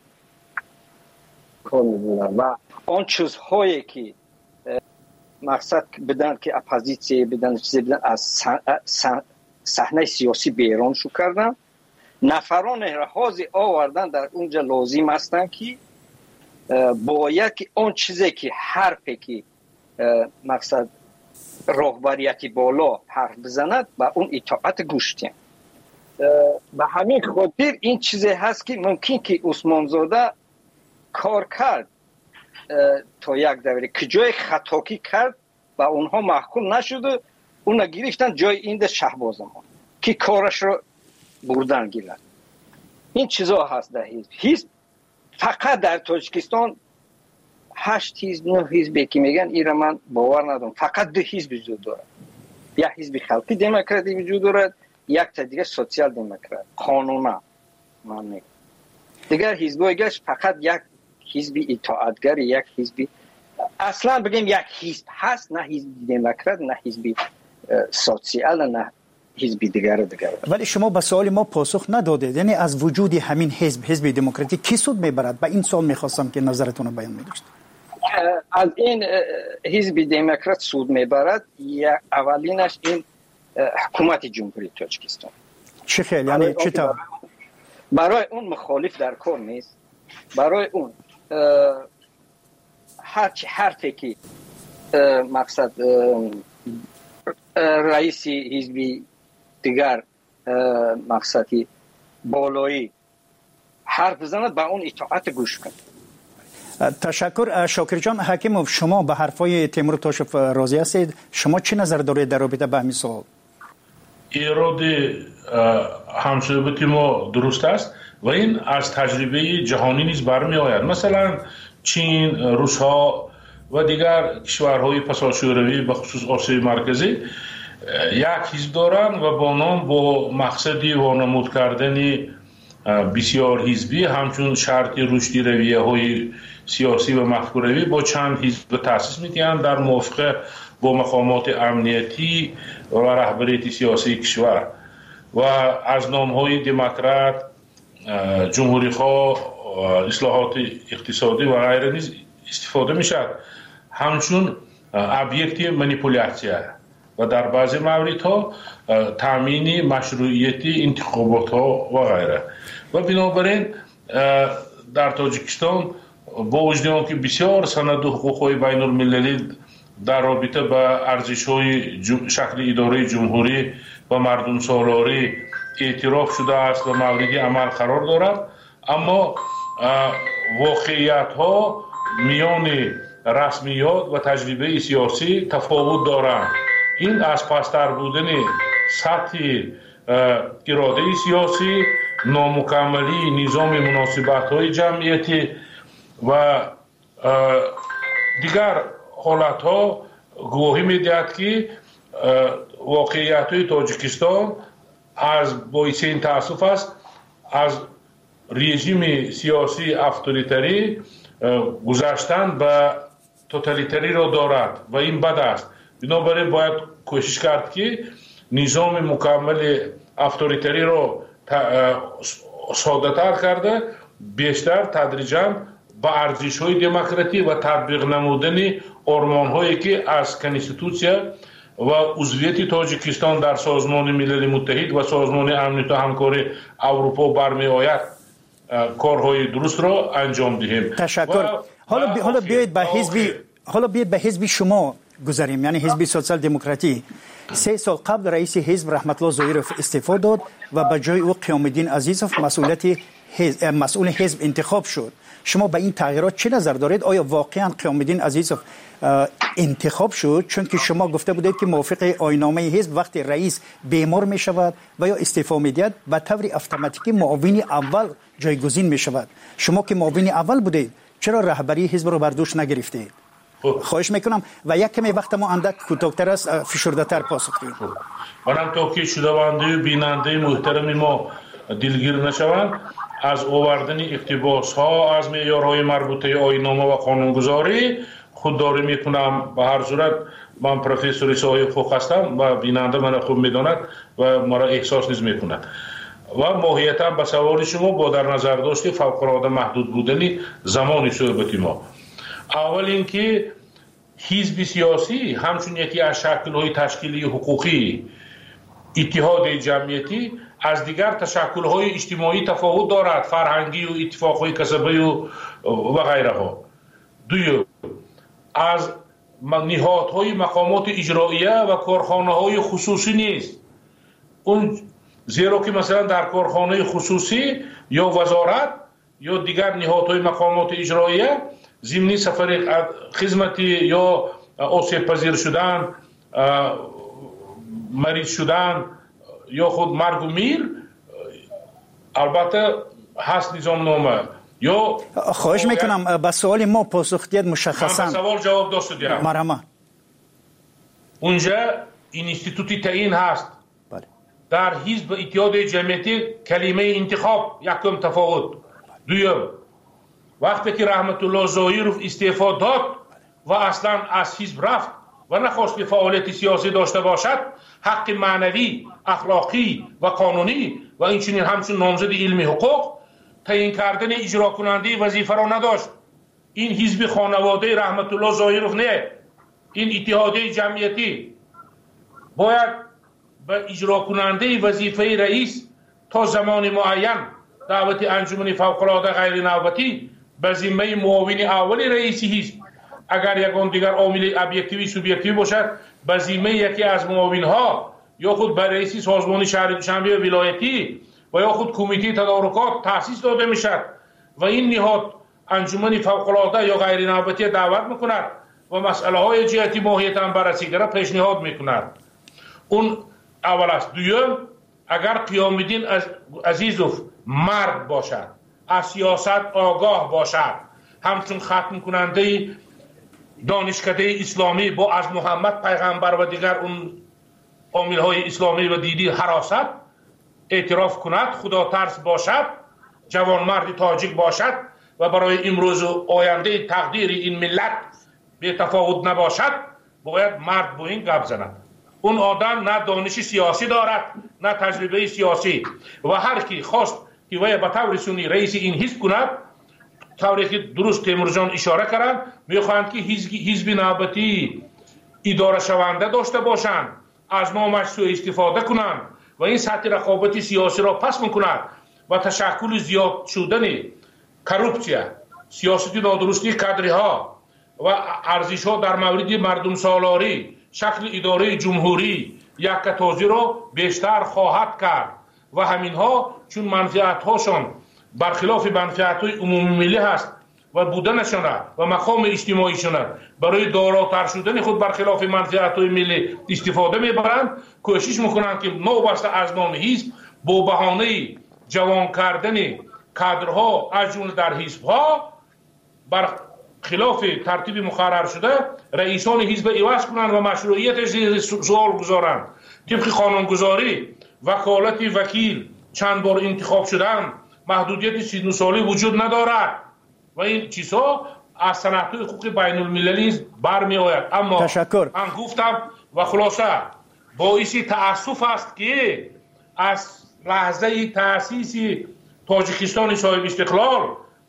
و آن چیزهایی که مقصد بدن که اپوزیسیون بدن چیزی بدن از صحنه سیاسی بیرون شو کردن، نفران رهازی آوردن در اونجا لازم هستن که باید که اون چیزی که حرفی که مقصد راهبریتی بالا حرف بزند با اون اطاعت گوش دیم. به همین خاطر این چیزی هست که ممکن که عثمان زاده کار کرد تا یک دوره که جای خطاکی کرد و اونها محکوم نشد، اون گرفتن جای این شهباز ما که کارش رو بردن گیرد. این چیزا هست در حزب. حزب فقط در تاجیکستان هشت حزب نه حزبی که میگن این را من باور ندارم. فقط دو حزب وجود دارد. یک حزب خلقی دموکراتی وجود دارد، یک تا دیگه سوسیال دموکرات قانونا. من میگم دیگر حزبای گشت فقط یک حزب اطاعتگر، یک حزب اصلا بگیم یک حزب هست، نه حزب دموکرات نه حزب سوسیال نه حزب دیگر دیگر. ولی شما به سوال ما پاسخ ندادید، یعنی از وجود همین حزب حزب دموکراتی کی سود میبرد؟ به این سوال میخواستم که نظرتون رو بیان می‌داشت. از این حزب دموکرات سود میبرد یا اولینش این حکومت جمهوری تاجیکستان. چه خیلی یعنی چه تا برای اون مخالف در کار نیست، برای اون هر چی حرفی که مقصد رئیس حزبی دیگر مقصدی بالایی حرف بزند با اون اطاعت گوش کن. تشکر. شاکر جان حکیموف، شما به حرفای تیمور تاشف راضی هستید؟ شما چه نظر دارید در رابطه با همین سوال؟ ایراد همصحبت ما درست است و این از تجربه جهانی نیز برمی آید. مثلا چین، روس‌ها و دیگر کشورهای پساشوروی به خصوص آسیای مرکزی یک حزب دارند و با نام با مقصدی وانمود کردن بسیار حزبی همچون شرط رشدی رویه های سیاسی و مفکوروی با چند حزب تأسیس می‌کنند در موافقه با مقامات امنیتی و رهبریت سیاسی کشور و از نام‌های دموکرات، جمهوری‌خواه، اصلاحات اقتصادی و غیره نیز استفاده می‌شود همچون ابیکت مانیپولیاسیون و در بعضی موردها تامین مشروعیت انتخابات‌ها و غیره. و بنابراین در تاجیکستان با وجود آنکه بسیار سند و حقوق‌های بین المللی در رابطه با ارزش‌های شکل اداره جمهوری و مردم سالاری اعتراف شده است و مورد عمل قرار دارد، اما واقعیت‌ها میان رسمیات و تجربه سیاسی تفاوت دارند. این از پستر بودن سطح اراده سیاسی، نامکملی نظام مناسبت‌های جمعیتی و دیگر حالت‌ها گواهی می‌دهد که واقعیت‌های تاجیکستان از باعث این تأسف است از رژیم سیاسی اتوریتری گذشتن به توتالیتری را دارد و این بد است. بنابراین باید کوشش کرد که نظام مکمل اتوریتری را ساده‌تر کرده بیشتر تدریجاً با ارزش‌های دموکراتی و تطبیق نمودن آرمان‌هایی که از کنستیتوسیا و عضویت تاجیکستان در سازمان ملل متحد و سازمان امنیت و همکاری اروپا برمی آید کارهای درست را انجام دهیم. تشکر. حالا بی... حالا بیایید به حزبی حالا بیایید به حزب شما گذاریم، یعنی حزب سوسیال دموکراتی. سه سال قبل رئیس حزب رحمت الله زاهرов استعفا داد و به جای او قیام الدین عزیزوف مسئولیت حزب مسئول حزب انتخاب شد. شما به این تغییرات چه نظر دارید؟ آیا واقعا قیام الدین عزیزوف انتخاب شد چون که شما گفته بودید که موافق آیین‌نامه حزب وقتی رئیس بیمار می شود و یا استعفا می‌دهد به طور اتوماتیکی معاون اول جایگزین می شود؟ شما که معاون اول بودید چرا رهبری حزب رو بر دوش نگرفتید؟ خواهش میکنم و یک کمی وقت ما اندک کوتاه‌تر است، فشرده‌تر پاسخ دهید. منم توکی شنونده و بیننده محترم ما دلگیر نشوند از آوردن اقتباس ها از معیارهای مربوطه آیین‌نامه و قانونگذاری خودداری میکنم. به هر صورت من پروفسور سایه حقوق هستم و بیننده من خوب میداند و مرا احساس نیز میکند و ماهیتا به سوال شما با در نظر داشت فوق‌العاده محدود بودن زمان صحبت ما. اول اینکه حزب سیاسی همچون یکی از شکل‌های تشکیلی حقوقی اتحاد جمعیتی از دیگر تشکل‌های اجتماعی تفاوت دارد، فرهنگی و اتفاق‌های کسبی و و غیره ها. دوم از نهادهای مقامات اجراییه و کارخانه‌های خصوصی نیست. اون زیرا که مثلا در کارخانه خصوصی یا وزارت یا دیگر نهادهای مقامات اجراییه ضمن سفر خدمتی یا آسیب پذیر شدن، مریض شدن یا خود مرگ و میر البته هست نظام نامه. یا خواهش میکنم به سوال ما پاسخ دید مشخصا. من به سوال جواب داشته دیم. مرحبا. اونجا این انستیتوتی تعیین هست. بله. در حزب اتحاد جمعیتی کلمه انتخاب یکم تفاوت. دویم وقتی که رحمت الله ظاهرов استعفا داد و اصلا از حزب رفت و نخواست که فعالیت سیاسی داشته باشد، حق معنوی، اخلاقی و قانونی و اینچنین همچون نامزد علمی حقوق تعیین کردن اجرا کننده وظیفه را نداشت. این حزب خانواده رحمت الله ظاهرov نه، این اتحاد جمعیتی باید به اجرا کننده وظیفه رئیس تا زمان معین دعوت انجمن فوق‌العاده غیر نوبتی به ذمه معاون اول رئیس حزب، اگر یگان دیگر عامل ابجکتیوی سوبژکتیوی باشد به ذمه یکی از معاونها یا خود به رئیس سازمان شهر دوشنبه ولایتی و یا خود کمیته تدارکات تأسیس داده میشد و این نهاد انجمن فوق‌العاده یا غیر نوبتی دعوت میکند و مسئله های جهتی ماهیت هم بررسی را پیشنهاد میکند. اون اول است. دوم، اگر قیام الدین عزیزوف مرد باشد، از سیاست آگاه باشد، همچون ختم کننده دانشکده اسلامی با از محمد پیغمبر و دیگر اون عامل های اسلامی و دیدی حراست اعتراف کند، خدا ترس باشد، جوان مرد تاجیک باشد و برای امروز و آینده تقدیر این ملت به تفاوت نباشد، باید مرد با این گپ زند. اون آدم نه دانش سیاسی دارد نه تجربه سیاسی و هر کی خواست که وی به طور سنی رئیس این حزب کند، طوری که درست تیمور جان اشاره کردند، میخواهند که حزب نوبتی اداره شونده داشته باشند، از نامش سوء استفاده کنند و این سطح رقابت سیاسی را پس میکند و تشکل زیاد شدن کروپسیا، سیاست نادرستی کادری ها و ارزش ها در مورد مردم سالاری، شکل اداره جمهوری یک کتازی را بیشتر خواهد کرد و همین ها چون منفعت هاشون برخلاف منفعت های عمومی ملی هست و بودنشان و مقام اجتماعیشان برای داراتر شدن خود برخلاف منفعت های ملی استفاده میبرند، کوشش میکنند که نوبسته از نام حزب با بهانه جوان کردن کادرها از جمله در حزب ها بر خلاف ترتیب مقرر شده رئیسان حزب عوض کنند و مشروعیت سوال گذارند. طبق قانونگذاری وکالت وکیل چند بار انتخاب شدن، محدودیت سی و نه ساله وجود ندارد و این چیزها از سنت‌های حقوق بین المللی برمی آید. اما تشکر. من گفتم و خلاصه باعث تأسف است که از لحظه تأسیس تاجیکستان صاحب استقلال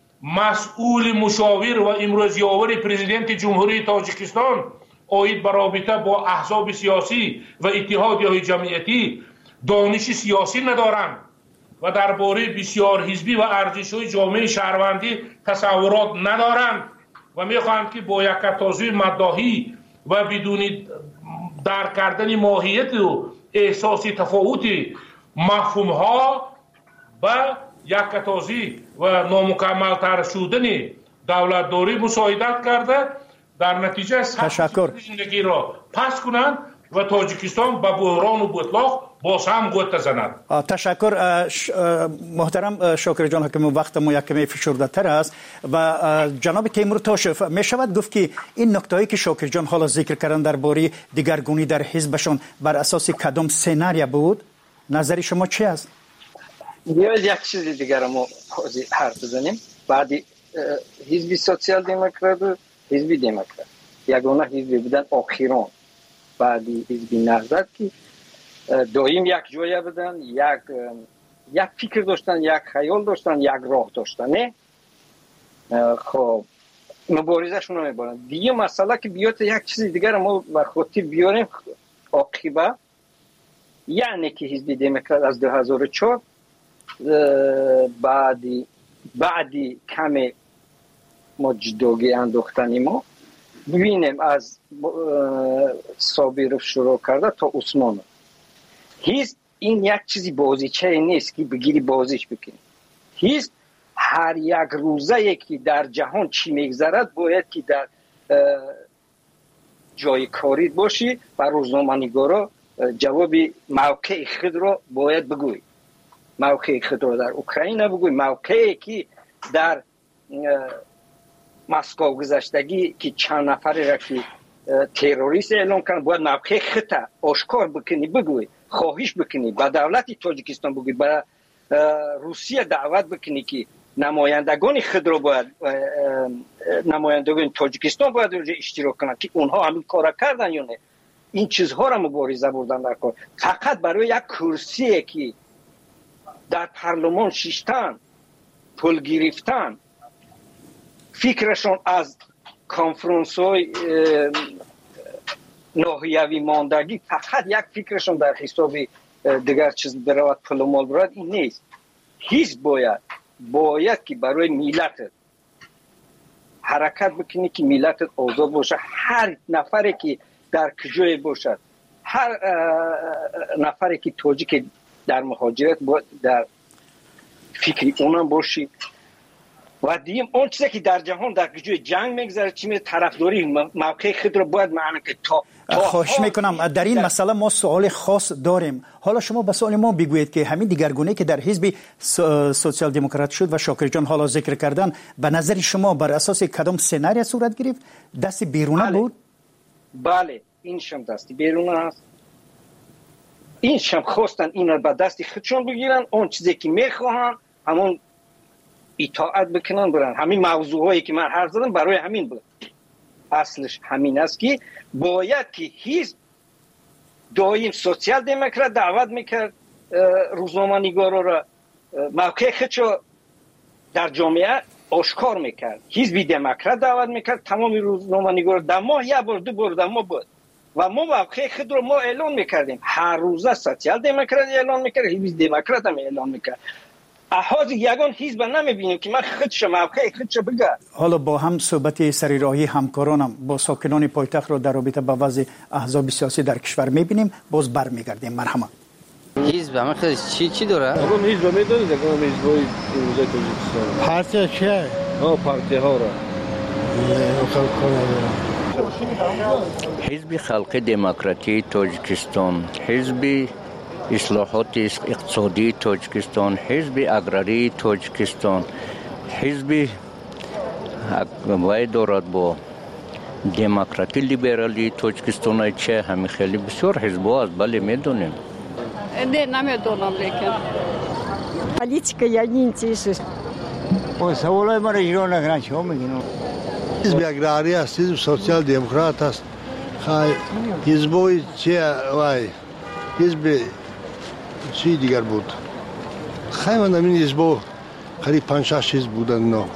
مسئول مشاور و امروزیاور پرزیدنت جمهوری تاجیکستان آید به رابطه با احزاب سیاسی و اتحادیه‌های جمعیتی دانش سیاسی ندارند و درباره بسیار حزبی و ارزش‌های جامعه شهروندی تصورات ندارند و می‌خواهند که با یک کتازی مداحی و بدون درک کردن ماهیت و احساس تفاوتی مفهوم‌ها و یک کتازی و نامکمل تر شدن دولتداری مساعدت کرده در نتیجه تشکر زندگی را پس کنند و تاجیکستان به بحران و بطلاق باز هم گوت زند. تشکر محترم شاکر جان، حکم وقت ما یک کمی فشرده تر است و جناب تیمور تاشف می شود گفت که این نکتهایی که شاکر جان حالا ذکر کردن درباره دیگرگونی در حزبشون بر اساس کدام سناریو بود؟ نظر شما چی است؟ بیاید یک چیز دیگر ما حرف بزنیم. بعدی حزب سوسیال دموکرات و حزب دموکرات یگانه حزب بودن آخران، بعدی حزب نهضت که دائم یک جایه بدن، یک یک فکر داشتن، یک خیال داشتن، یک راه داشتن. نه خب مبارزه شون رو میبرن. دیگه مسئله که بیاد یک چیز دیگر ما به خاطر بیاریم عاقبه، یعنی که حزب دموکرات از دو هزار و چهار بعدی بعدی کمی ما جداگی انداختن ما ببینیم از صابرов شروع کرده تا عثمان. هیچ این یک چیزی بازیچه نیست که بگیری بازیش بکنی. هیچ هر یک روزه یکی در جهان چی میگذرد باید که در جای کاری باشی و روزنامه‌نگارا جواب موقع خود رو باید بگوی. موقع خود رو در اوکراین بگوی، موقعی که در مسکو گذشتگی که چند نفری را که تروریست اعلام کردن باید موقع خود آشکار بکنی، بگوی، خواهش بکنی، به دولت تاجیکستان بگوی، به روسیه دعوت بکنی که نمایندگان خود رو باید نمایندگان تاجیکستان باید اونجا اشتراک کنند که اونها همین کارا کردن یا نه. این چیزها را مبارزه بردن در کار. فقط برای یک کرسی که در پارلمان شیشتن پول گرفتن فکرشون از کنفرانس های ناحیوی ماندگی فقط یک فکرشون در حساب دیگر چیز برود پول و مال برود این نیست. هیچ باید باید که برای ملت حرکت بکنی که ملت آزاد باشه. هر نفری که در کجای باشد، هر نفری که تاجیک در مهاجرت باید در فکری اونم باشی. و دیم اون چیزی که در جهان در کجای جنگ میگذره چی می طرفداری موقع خود رو باید معنی که تا خواهش میکنم در این مسئله ما سوال خاص داریم. حالا شما به سوال ما بگویید که همین دیگرگونه که در حزب سوسیال دموکرات شد و شاکر جان حالا ذکر کردن به نظر شما بر اساس کدام سناریو صورت گرفت؟ دست بیرونه بله. بود؟ بله این شم دستی بیرونه هست. این شم خواستن این رو به دستی خودشون بگیرن، اون چیزی که میخواهن همون اطاعت بکنن برن. همین موضوعایی که من حرف زدم برای همین بود. اصلش همین است که باید که هیچ دایم سوسیال دموکرات دعوت میکرد روزنامه‌نگارا را موقع خودشو در جامعه آشکار میکرد. حزب دموکرات دعوت میکرد تمام روزنامه‌نگارا در ماه یک بار دو بار در ماه بود و ما موقع خود رو ما اعلان میکردیم. هر روزه سوسیال دموکرات اعلان میکرد، حزب دموکرات هم اعلان میکرد. احاز یگان حزب نمیبینیم که من خودش موقع خودش بگه. حالا با هم صحبت سری راهی همکارانم با ساکنان پایتخت رو در رابطه با وضع احزاب سیاسی در کشور میبینیم. باز برمیگردیم. مرحمت. حزب همه خیلی چی چی داره؟ آقا حزب میدونید که حزبای امروزه تاجیکستان پارتی چیه؟ ها پارتی ها را حزب خلق دموکراتی تاجیکستان، حزب اصلاحات اقتصادی تاجیکستان، حزب اگراری تاجیکستان، حزب وای دارد با دموکراتی لیبرالی تاجیکستان چه همین خیلی بسیار حزب‌ها است. بله میدونیم. نه نمیدونم لیکن پالیتیکا یا نیست. او سوالای ما را ایران نکنن چه میگین؟ حزب اگراری است، حزب سوسیال دموکرات است. خای حزبای چه وای حزب چی دیگر بود؟ خیلی من این حزب قریب پنج شش حزب بودن. نه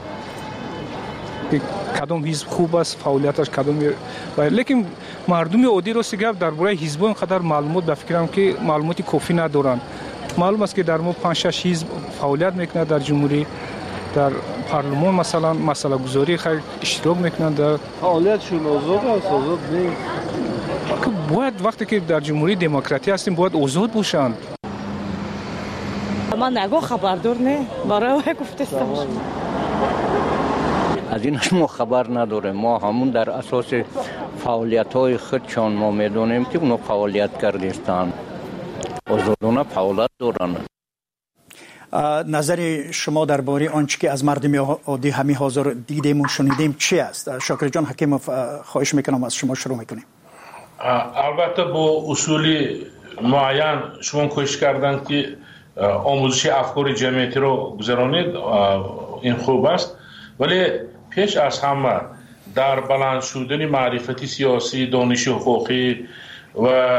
کدام حزب خوب است فعالیتش کدام باید، لیکن مردم عادی رو سیگر درباره حزب اینقدر معلومات به فکرم که معلوماتی کافی ندارن. معلوم است که در ما پنج شش حزب فعالیت میکنه در جمهوری، در پارلمان مثلا مسئله گذاری خیلی اشتراک میکنن در فعالیتشون آزاد است. آزاد نیست. باید وقتی که در جمهوری دموکراتی هستیم باید آزاد باشن. من نگو خبردار نه برای گفتستم از این ما خبر نداریم. ما همون در اساس فعالیت های خودشان ما میدونیم که اونا فعالیت کردستان آزادانه فعالیت دارن. نظر شما درباره آنچه که از مردم عادی همین حاضر دیدیم و شنیدیم چی است؟ شاکر جان حکیم خواهش میکنم از شما شروع میکنیم. البته با اصول معین شما کوشش کردن که آموزش افکار جمعیتی رو گذرانید، این خوب است، ولی پیش از همه در بلند شدن معرفتی سیاسی، دانش حقوقی و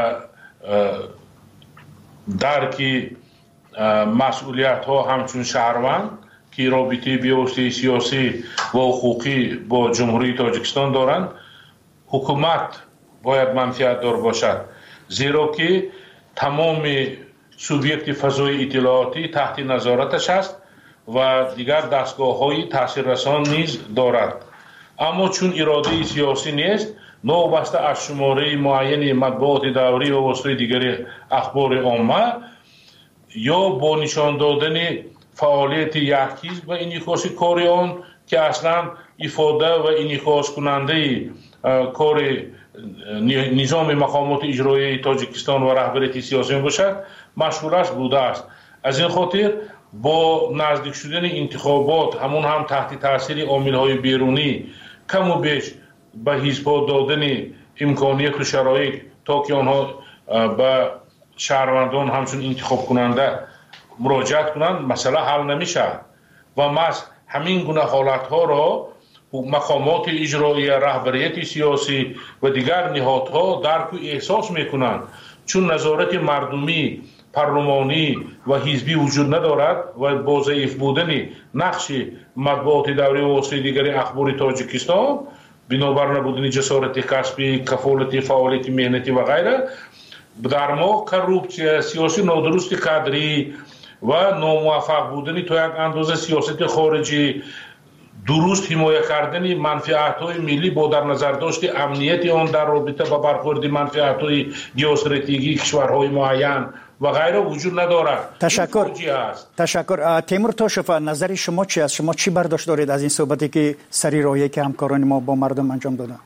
درک مسئولیت ها همچون شهروند که رابطه بیوسته سیاسی و حقوقی با جمهوری تاجیکستان دارند، حکومت باید منفعت دار باشد، زیرا که تمام سوبیکت فضای اطلاعاتی تحت نظارتش است و دیگر دستگاه های تاثیررسان نیز دارد اما چون اراده سیاسی نیست، نوبسته از شماره معین مطبوعات دوری و وسایل دیگر اخبار عامه یا با نشان دادن فعالیت یک حزب و انعکاس کار آن که اصلا افاده و انعکاس کننده کار نظام مقامات اجرایی تاجیکستان و رهبریت سیاسی باشد مشغول است بوده است. از این خاطر با نزدیک شدن انتخابات همون هم تحت تاثیر عامل‌های بیرونی کم و بیش به حزب‌ها دادن امکانیت و شرایط تا که آنها به شهروندان همچون انتخاب کننده مراجعت کنند مسئله حل نمیشه و مس همین گونه حالت‌ها را مقامات اجرایی رهبریت سیاسی و دیگر نهادها درک و احساس میکنند چون نظارت مردمی پارلمانی و حزبی وجود ندارد و با ضعیف بودن نقش مطبوعات دوری و وسایل دیگر اخبار تاجیکستان بنابر نبودن جسارت کسبی، کفالت فعالیت مهنتی و غیره در ما کروپسیا سیاسی نادرست کادری و ناموفق بودن تا یک اندازه سیاست خارجی درست حمایت کردن منفعت‌های ملی با در نظر داشت امنیت آن در رابطه با برخورد منفعت‌های ژئواستراتژیک کشورهای معین و غیره وجود ندارد. تشکر. تشکر. تیمور تاشف نظر شما چی است؟ شما چی برداشت دارید از این صحبتی که سری راهی که همکاران ما با مردم انجام دادن؟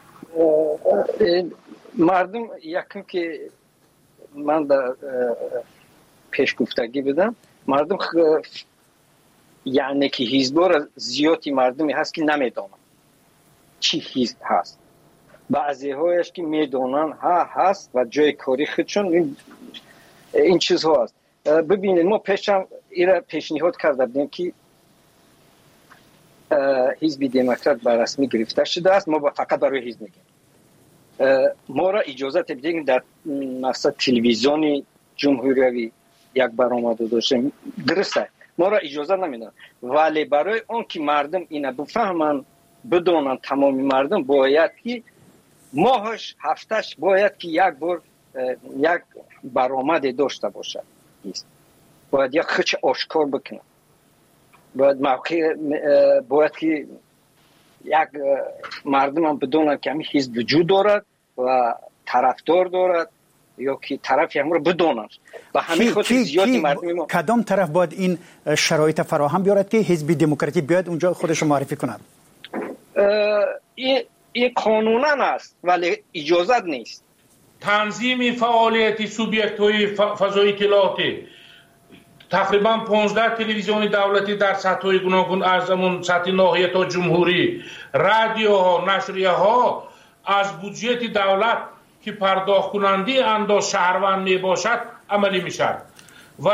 مردم یکم که من در پیش گفتگی بدم مردم خ... یعنی که حزب‌ها را زیادی مردمی هست که نمیدونن چی حزب هست، بعضی هایش که میدونن ها هست و جای کاری خودشون این, این چیز ها هست. ببینید ما پیشم ایره پیشنهاد کرده بودیم که حزب دموکرات به رسمی گرفته شده است، ما با فقط برای حزب میگیم ما را اجازه بدین در مثلا تلویزیون جمهوری یک برآمده داشتیم درسته ما را اجازه نمیدن ولی برای اون که مردم اینا بفهمن بدونن تمام مردم باید که ماهش هفتش باید که یک بار یک برآمده داشته باشه باید یک خچ آشکار بکنن باید موقع باید که یک مردم هم بدونن که همین حزب وجود دارد و طرفدار دارد یا که طرفی هم رو بدونن و همین خود زیادی مردم ما کدام طرف باید این شرایط فراهم بیارد که حزب دموکراتی بیاد اونجا خودش رو معرفی کند؟ این این قانونا است ولی اجازه نیست. تنظیم فعالیت سوبیکت های فضای اطلاعاتی تقریبا پانزده تلویزیون دولتی در سطح های گوناگون از همون سطح ناحیه تا جمهوری رادیوها نشریه ها از بودجه دولت که پرداخت کننده انداز شهروند می باشد عملی می شد و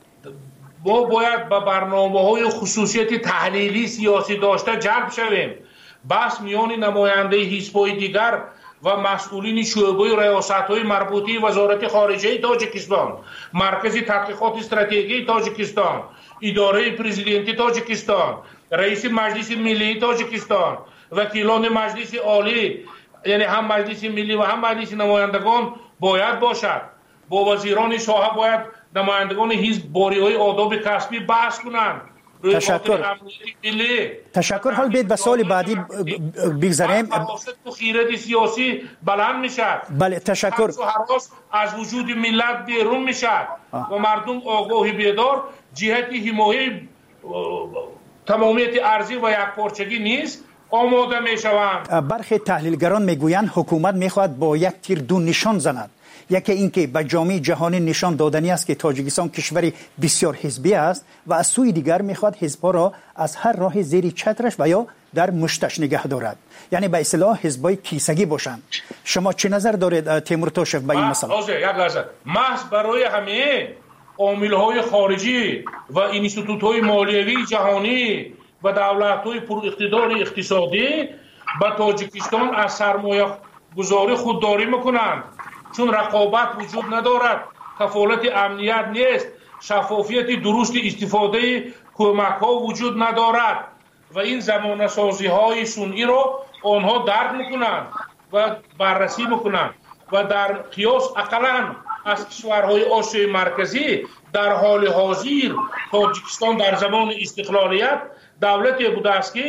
ما باید به برنامه های خصوصیت تحلیلی سیاسی داشته جلب شویم. بس میان نماینده حزب‌های دیگر و مسئولین شعبه ریاست‌های مربوطه وزارت خارجه تاجیکستان، مرکز تحقیقات استراتژی تاجیکستان، اداره پرزیدنتی تاجیکستان، رئیس مجلس ملی تاجیکستان، وکیلان مجلس عالی یعنی هم مجلس ملی و هم مجلس نمایندگان باید باشد. با وزیران ساحه باید نمایندگان حزب باری‌های آداب کسبی بحث کنند. تشکر. تشکر. حال بیت به سال بعدی بگذاریم. خیرات سیاسی بلند میشد. بله تشکر. از وجود ملت بیرون میشد و مردم آگاهی بیدار جهت حمایت تمامیت ارضی و یکپارچگی نیست آماده میشوند. برخی تحلیلگران میگویند حکومت میخواهد با یک تیر دو نشان زند. یکی اینکه به جامعه جهانی نشان دادنی است که تاجیکستان کشوری بسیار حزبی است و از سوی دیگر میخواد حزب‌ها را از هر راه زیر چترش و یا در مشتش نگه دارد، یعنی به اصطلاح حزب‌های کیسگی باشند. شما چه نظر دارید تیمور تاشف به این مسئله؟ یک لحظه محض برای همه عامل‌های خارجی و اینستیتوت‌های مالیوی جهانی و دولت‌های پر اقتدار اقتصادی به تاجیکستان از سرمایه گذاری خودداری میکنند چون رقابت وجود ندارد، کفالت امنیت نیست، شفافیت درست استفاده کمک ها وجود ندارد و این زمانه سازی های سنئی را آنها درک میکنند و بررسی میکنند و در قیاس اقلا از کشورهای آسیای مرکزی در حال حاضر تاجیکستان در زمان استقلالیت دولتی بوده است که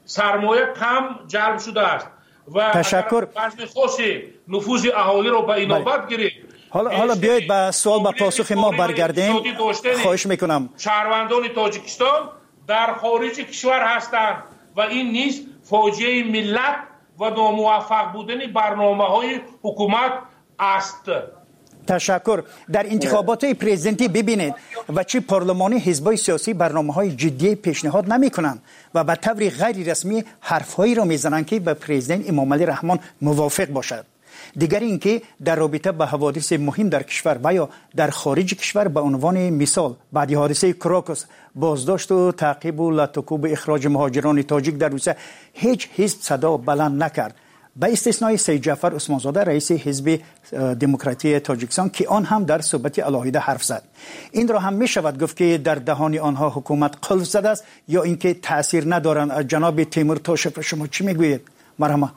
سرمایه کم جلب شده است و تشکر. بحث خاصی نفوذ اهالی رو به اینابت گیرید. حالا حالا بیایید به سوال و پاسخ ما برگردیم. خواهش میکنم. شهروندان تاجیکستان در خارج کشور هستند و این نیز فاجعه ملت و ناموفق بودن برنامه‌های حکومت است. تشکر. در انتخابات پرزیدنتی ببینید و چه پارلمانی حزب‌های سیاسی برنامه‌های جدی پیشنهاد نمی‌کنند و به طور غیر رسمی حرف‌هایی را می‌زنند که به پرزیدنت امام علی رحمان موافق باشد. دیگر اینکه در رابطه با حوادث مهم در کشور و یا در خارج کشور به عنوان مثال بعد حادثه کراکوس بازداشت و تعقیب و لطکوب اخراج مهاجران تاجیک در روسیه هیچ حزب صدا بلند نکرد به استثنای سید جعفر عثمانزاده رئیس حزب دموکراتی تاجیکستان که آن هم در صحبت علاهیده حرف زد. این را هم می شود گفت که در دهان آنها حکومت قلب زده است یا اینکه تاثیر ندارند. جناب تیمور توشف شما چی میگویید؟ مرحبا.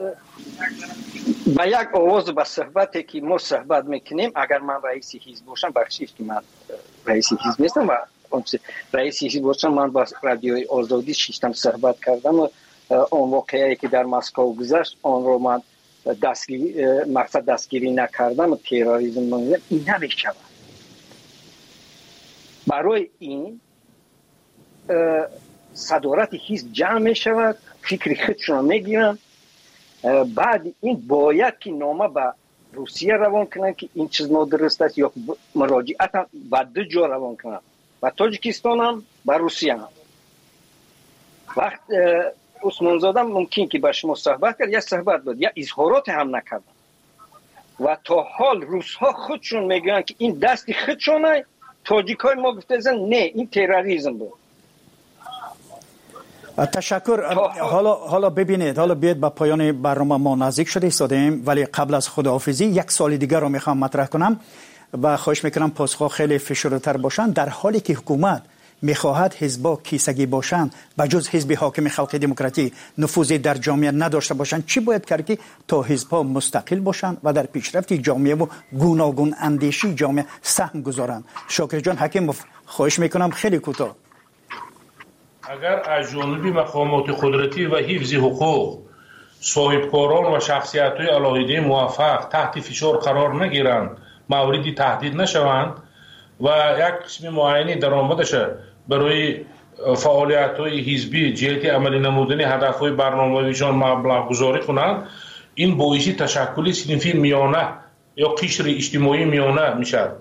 با یک آواز به صحبتی که ما صحبت میکنیم اگر من رئیس حزب باشم بخشید که من رئیس حزب نیستم و رئیس حزب باشم من با رادیوی آزادی شیشتم صحبت کردم و اون واقعی که در مسکو گذشت آن رو من دستگیری مقصد دستگیری نکردم و تروریسم نمیدونم این نمیشود. برای این صدارت حزب جمع میشود فکر خودشون میگیرن بعد این باید که نامه به روسیه روان کنن که این چیز نادرست است یا مراجعت هم به دو جا روان کنن و تاجیکستان هم به روسیه هم. وقت عثمانزاده ممکن که با شما صحبت کرد یا صحبت بود یا اظهارات هم نکردن و تا حال روس ها خودشون میگن که این دست خودشونه. تاجیک های ما گفته زن نه این تروریسم بود. تشکر. حالا حالا ببینید حالا بیاید به پایان برنامه ما نزدیک شده ایستادیم ولی قبل از خداحافظی یک سوال دیگر رو میخوام مطرح کنم و خواهش میکنم پاسخ خیلی فشرده‌تر باشن. در حالی که حکومت میخواهد حزب‌ها کیسگی باشند به جز حزب حاکم خلق دموکراتی نفوذی در جامعه نداشته باشند چی باید کرد که تا حزب‌ها مستقل باشند و در پیشرفت جامعه و گوناگون اندیشی جامعه سهم گذارند؟ شاکر جان حکیم خواهش میکنم خیلی کوتاه. اگر از جانب مقامات قدرتی و حفظ حقوق صاحبکاران و شخصیت‌های علاهیده موفق تحت فشار قرار نگیرند موردی تهدید نشوند و یک قسم معینی درآمدش برای فعالیت‌های حزبی جهت عملی نمودن هدف‌های برنامه‌ایشان مبلغ گذاری کنند این باعث تشکل صنفی میانه یا قشر اجتماعی میانه میشد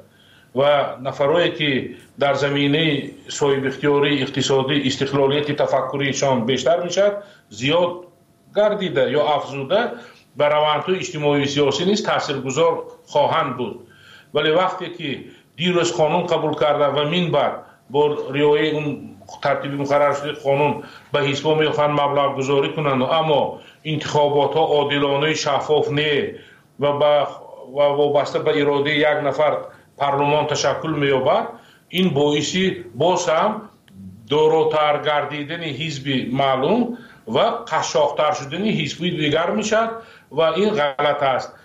و نفرایی که در زمینه صاحب اختیاری اقتصادی استقلالیت تفکریشان بیشتر میشد زیاد گردیده یا افزوده بر روندهای اجتماعی و سیاسی نیز تاثیرگذار خواهند بود. ولی وقتی که دیروز قانون قبول کرده و من بعد با رعایت اون ترتیب مقرر شده قانون به حزب‌ها میخوان مبلغ گذاری کنند اما انتخابات ها عادلانه شفاف نه و با و وابسته به اراده یک نفر پارلمان تشکل می‌یابد این باعثی باز هم دوراتر گردیدن حزب معلوم و قشاق‌تر شدن حزب دیگر میشد و این غلط است.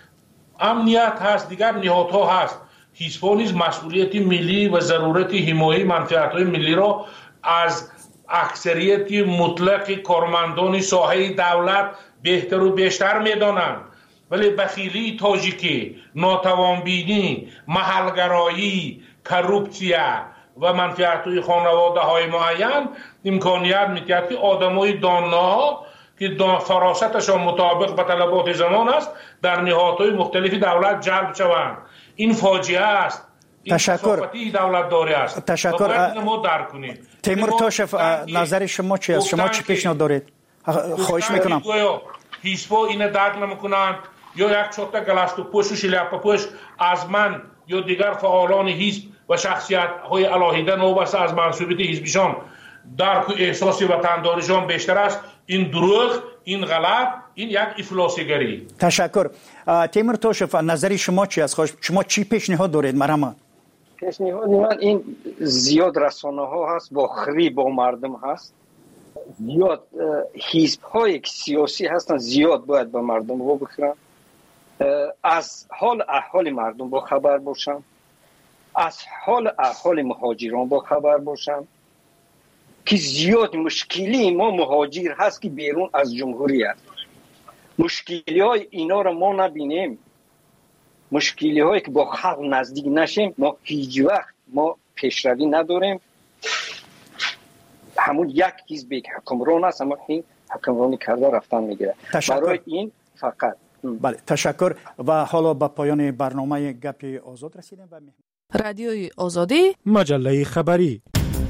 امنیت هست دیگر نهادها هست حزب‌ها نیز مسئولیت ملی و ضرورت حمایت منفعت‌های ملی را از اکثریت مطلق کارمندان ساحه دولت بهتر و بیشتر می‌دانند ولی بخیلی تاجیکی، ناتوانبینی، محلگرایی، کروپسیا و منفعت‌های خانواده‌های معین امکانیت می‌دهد که آدم‌های دانا که فراستشان مطابق به طلبات زمان است در نهادهای مختلف دولت جلب شوند. این فاجعه است. این کثافتی دولت داری است. تشکر. ما درک کنیم. تیمور توشف نظر شما چی است؟ شما چی پیشنهاد دارید؟ خواهش میکنم. حزب‌ها این درک نمی‌کنند یا یک چوتا گلاستو پوش و شلیاپا پوش از من یا دیگر فعالان حزب و شخصیت‌های علاهیده نوبسته از منصوبیت حزبشان درک و احساس وطنداریشان بیشتر است. این دروغ، این غلط، این یک افلاسیگری. تشکر. تیمور توشف نظر شما چی است؟ شما چی پیشنهاد دارید؟ مرحبا. پیشنهاد من این زیاد رسانه ها هست با خری با مردم هست زیاد حزب های سیاسی هستن زیاد باید با مردم رو بخورن از حال احوال مردم با خبر باشن از حال احوال مهاجران با خبر باشن که زیاد مشکلی ما مهاجر هست که بیرون از جمهوری هست. مشکلی های اینا رو ما نبینیم، مشکلی هایی که با خلق نزدیک نشیم، ما هیچ وقت ما پیشروی نداریم. همون یک حزب که حکمران است اما این حکمرانی کرده رفتن میگیره. برای این فقط بله تشکر. و حالا به پایان برنامه گپ آزاد رسیدیم. و رادیوی آزادی، مجله خبری.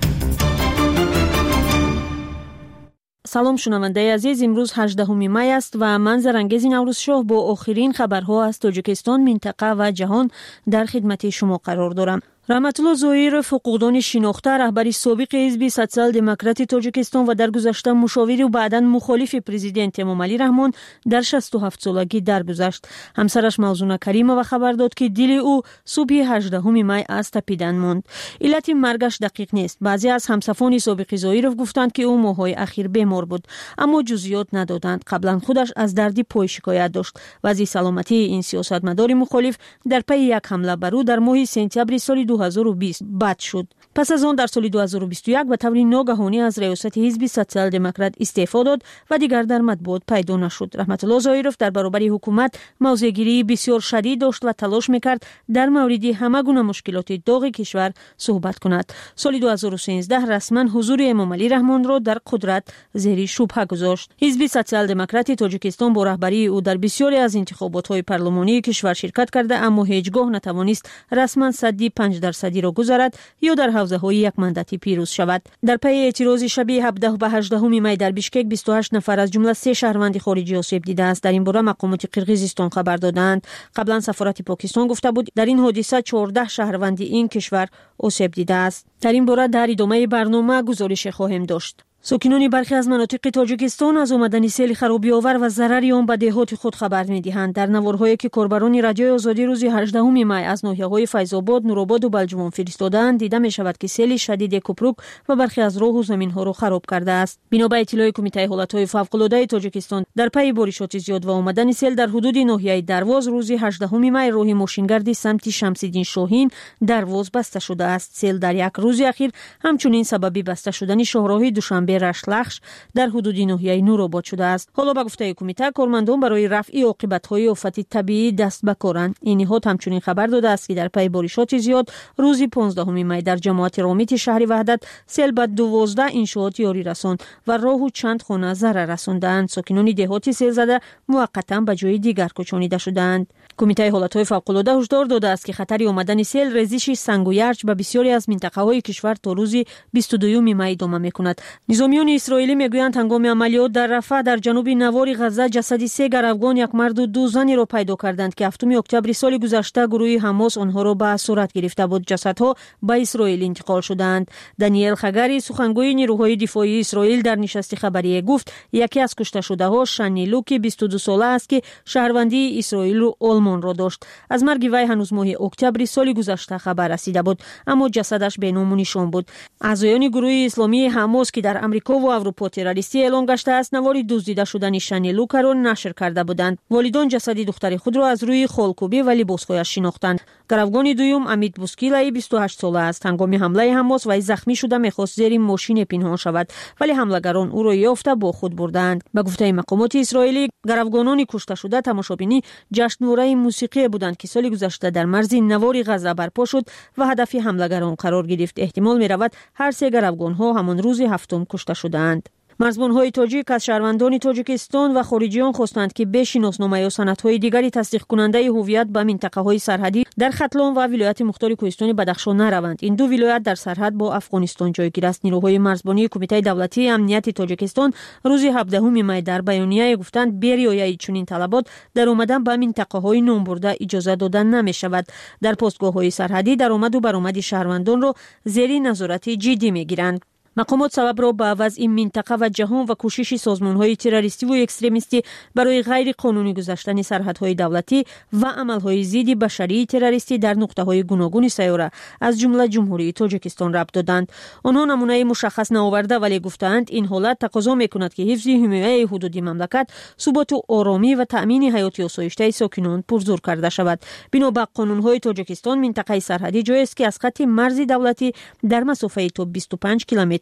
салом шунавандаи азиз, имрӯз ҳаждаҳуми май аст ва ман Зарангези Наврӯзшоҳ бо охирин хабарҳо аз Тоҷикистон, минтақа ва ҷаҳон дар хидмати шумо қарор дорам. раҳматулло зоиров, ҳуқуқдони шинохта, раҳбари собиқи ҳизби социал-демократи Тоҷикистон ва дар гузашта мушовири баъдан мухолифи президент Эмомалӣ Раҳмон дар шасту ҳафтсолагӣ даргузашт. ҳамсараш Мавзуна Каримова хабар дод, ки дили ӯ субҳи ҳаждаҳуми май аз тапидан монд. иллати маргаш дақиқ нест. баъзе аз ҳамсафони собиқи Зоиров гуфтанд, ки ӯ моҳҳои ахир бемор буд, аммо ҷузъиёт надоданд. қаблан худаш аз дарди пой шикоят дошт. вазъи саломатии ин сиёсатмадори мухолиф дар пайи як ҳамла бар ӯ дар моҳи сентябри соли ду ҳазору бист бад шуд. пас аз он дар соли ду ҳазору бисту як ба таври ногаҳонӣ аз раёсати ҳизби социал-демократ истеъфо дод ва дигар дар матбуот пайдо нашуд. раҳматулло Зоиров дар баробари ҳукумат мавзеъгирии бисёр шадид дошт ва талош мекард дар мавриди ҳама гуна мушкилоти доғи кишвар суҳбат кунад. соли ду ҳазору сенздаҳ расман ҳузури Эмомалӣ Раҳмонро дар қудрат зери шубҳа гузошт. ҳизби социал-демократи Тоҷикистон бо раҳбарии ӯ дар бисёре аз интихоботҳои парлумонии кишвар ширкат карда, аммо ҳеҷ гоҳ натавонист расман садди панҷ дарсадиро гузарад ё дар ҳавзаҳои якмандатӣ пирӯз шавад. дар пайи эътирози шаби ҳабдаҳ ба ҳаждаҳуми май дар Бишкек бисту ҳашт нафар аз ҷумла се шаҳрванди хориҷӣ осеб дидааст. дар ин бора мақомоти Қирғизистон хабар доданд. қаблан сафорати Покистон гуфта буд, дар ин ҳодиса чордаҳ шаҳрванди ин кишвар осеб дидааст. дар ин бора дар идомаи барнома гузорише хоҳем дошт. сокинони бархе аз манотиқи Тоҷикистон аз омадани сели харобиовар ва зарари он ба деҳоти худ хабар медиҳанд. дар наворҳое ки корбарони Радиои Озодӣ рӯзи ҳаждаҳуми май аз ноҳияҳои Файзобод, Нурободу Балҷувон фиристоданд, дида мешавад, ки сели шадиде купрук ва бархе аз роҳу заминҳоро хароб кардааст. бино ба иттилои Кумитаи ҳолатҳои фавқулодаи Тоҷикистон, дар пайи боришоти зиёд ва омадани сел дар ҳудуди ноҳияи Дарвоз рӯзи ҳаждаҳуми май роҳи мошингарди самти Шамсиддин Шоҳин Дарвоз баста шудааст. сел дар як рӯзи ахир ҳамчунин сабаби баста шудани шоҳроҳи Душанбе Рашлахш дар ҳудуди ноҳияи Нуробод шудааст. ҳоло ба гуфтаи кумита, кормандон барои рафъи оқибатҳои офати табиӣ даст ба коранд. ин ниҳод ҳамчунин хабар додааст, ки дар пайи боришоти зиёд рӯзи понздаҳуми май дар ҷамоати Ромити шаҳри Ваҳдат сел ба дувоздаҳ иншоот ёрирасон ва роҳу чанд хона зарар расонданд. сокинони деҳоти селзада муваққатан ба ҷои дигар кӯчонида шуданд. Кумитаи ҳолатҳои фавқулода ҳушдор додааст, ки хатари омадани сел, резиши сангу ярч ба бисёре аз минтақаҳои кишвар то рӯзи бисту дуюми май идома мекунад. низомиёни исроилӣ мегӯянд, ҳангоми амалиёт дар Рафа дар ҷануби навори Ғаза ҷасади се гаравгон, як марду ду заниро пайдо карданд, ки ҳафтуми октябри соли гузашта гурӯҳи Ҳамос онҳоро ба асорат гирифта буд. ҷасадҳо ба Исроил интиқол шуданд. Даниэл Хагари, сухангӯи нирӯҳои дифоии Исроил, дар нишасти хабарие гуфт, яке аз кушташудаҳо Шани Луки бисту ду сола аст, ки шаҳрвандии Исроилу Олмонро дошт. аз марги вай ҳанӯз моҳи октябри соли гузашта хабар расида буд, аммо ҷасадаш беному нишон буд. аъзоёни гурӯҳи исломии Ҳамос, ки дар Амрико ва Аврупо террористӣ эълон гаштааст, навори дуздида шудани Шани Лукаро нашр карда буданд. волидон ҷасади духтари худро аз рӯи холкӯбӣ ва либосҳояш шинохтанд. гаравгони дуюм Амид Бускилаи бисту ҳашт сола аст. ҳангоми ҳамлаи Ҳамос вай захмӣ шуда мехост зери мошине пинҳон шавад, вале ҳамлагарон ӯро ёфта бо худ бурданд. ба гуфтаи мақомоти исроилӣ, гаравгонони кушташуда тамошобинӣ ҷашнвораи мусиқие буданд, ки соли гузашта дар марзи навори Ғаза барпо шуд ва ҳадафи ҳамлагарон қарор гирифт. эҳтимол меравад ҳар се гаравгонҳо ҳамон рӯзи ҳафтум кушта шуданд. марзбонҳои тоҷик аз шаҳрвандони Тоҷикистон ва хориҷиён хостанд, ки бе шиноснoma ё санадҳои дигари тасдиқкунандаи ҳуввият ба минтақаҳои сарҳадӣ дар Хатлон ва вилояти мухтори Кӯҳистони Бадахшон нараванд. ин ду вилоят дар сарҳад бо Афғонистон ҷойгир аст. нирӯҳои марзбонии Кумитаи давлатии амнияти Тоҷикистон рӯзи ҳабдаҳуми май дар баёнияе гуфтанд, бе риояи чунин талабот даромадан ба минтақаҳои номбурда иҷоза дода намешавад. дар постгоҳҳои сарҳадӣ даромаду баромади шаҳрвандонро зери назорати ҷиддӣ мегиранд. мақомот сабабро ба вазъи минтақа ва ҷаҳон ва кӯшиши созмонҳои террористиву экстремистӣ барои ғайриқонунӣ гузаштани сарҳадҳои давлатӣ ва амалҳои зидди башарии террористӣ дар нуқтаҳои гуногуни сайёра, аз ҷумла ҷумҳурии Тоҷикистон рабт доданд. онҳо намунаи мушаххас наоварда, вале гуфтаанд, ин ҳолат тақозо мекунад, ки ҳифзи ҳимояи ҳудуди мамлакат, суботу оромӣ ва таъмини ҳаёти осоиштаи сокинон пурзур карда шавад. бино ба қонунҳои Тоҷикистон, минтақаи сарҳадӣ ҷойест, ки аз хатти марзи давлатӣ дар масофаи то бисту панҷ километр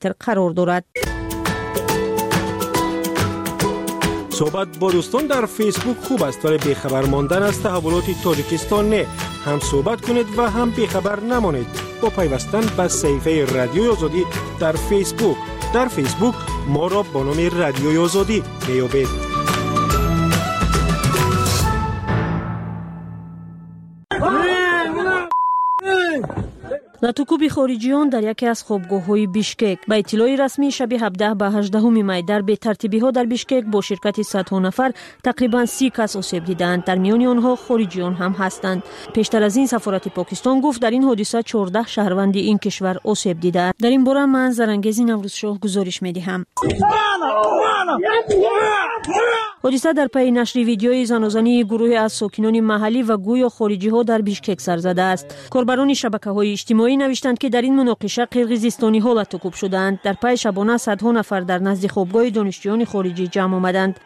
کیلومتر قرار دارد. صحبت با دوستان در فیسبوک خوب است ولی بیخبر ماندن از تحولات تاجیکستان نه. هم صحبت کنید و هم بیخبر نمانید با پیوستن به صفحه رادیوی آزادی در فیسبوک. در فیسبوک ما را با نام رادیوی آزادی میابید. لطوکوب خارجیان در یکی از خوابگاه‌های بیشکک. با اطلاع رسمی شب هفده به هجدهم می در بی‌ترتیبی‌ها در بیشکک با شرکت صدها نفر تقریباً سی کس آسیب دیدند. در میان آنها خارجیان هم هستند. پیشتر از این سفارت پاکستان گفت در این حادثه چهارده شهروند این کشور آسیب دیده. در این باره من زرنگیز نوروز شاه گزارش می‌دهم. حادثه در پی نشر ویدیوی زناشویی گروهی از ساکنان محلی و گویا خارجی‌ها در بیشکک سر زده است. کاربران شبکه‌های اجتماعی نوشتند که در این مناقشه قرقیزستانی ها لطوکوب شدند. در پی شبانه صدها نفر در نزد خوابگاه دانشجویان خارجی جمع آمدند.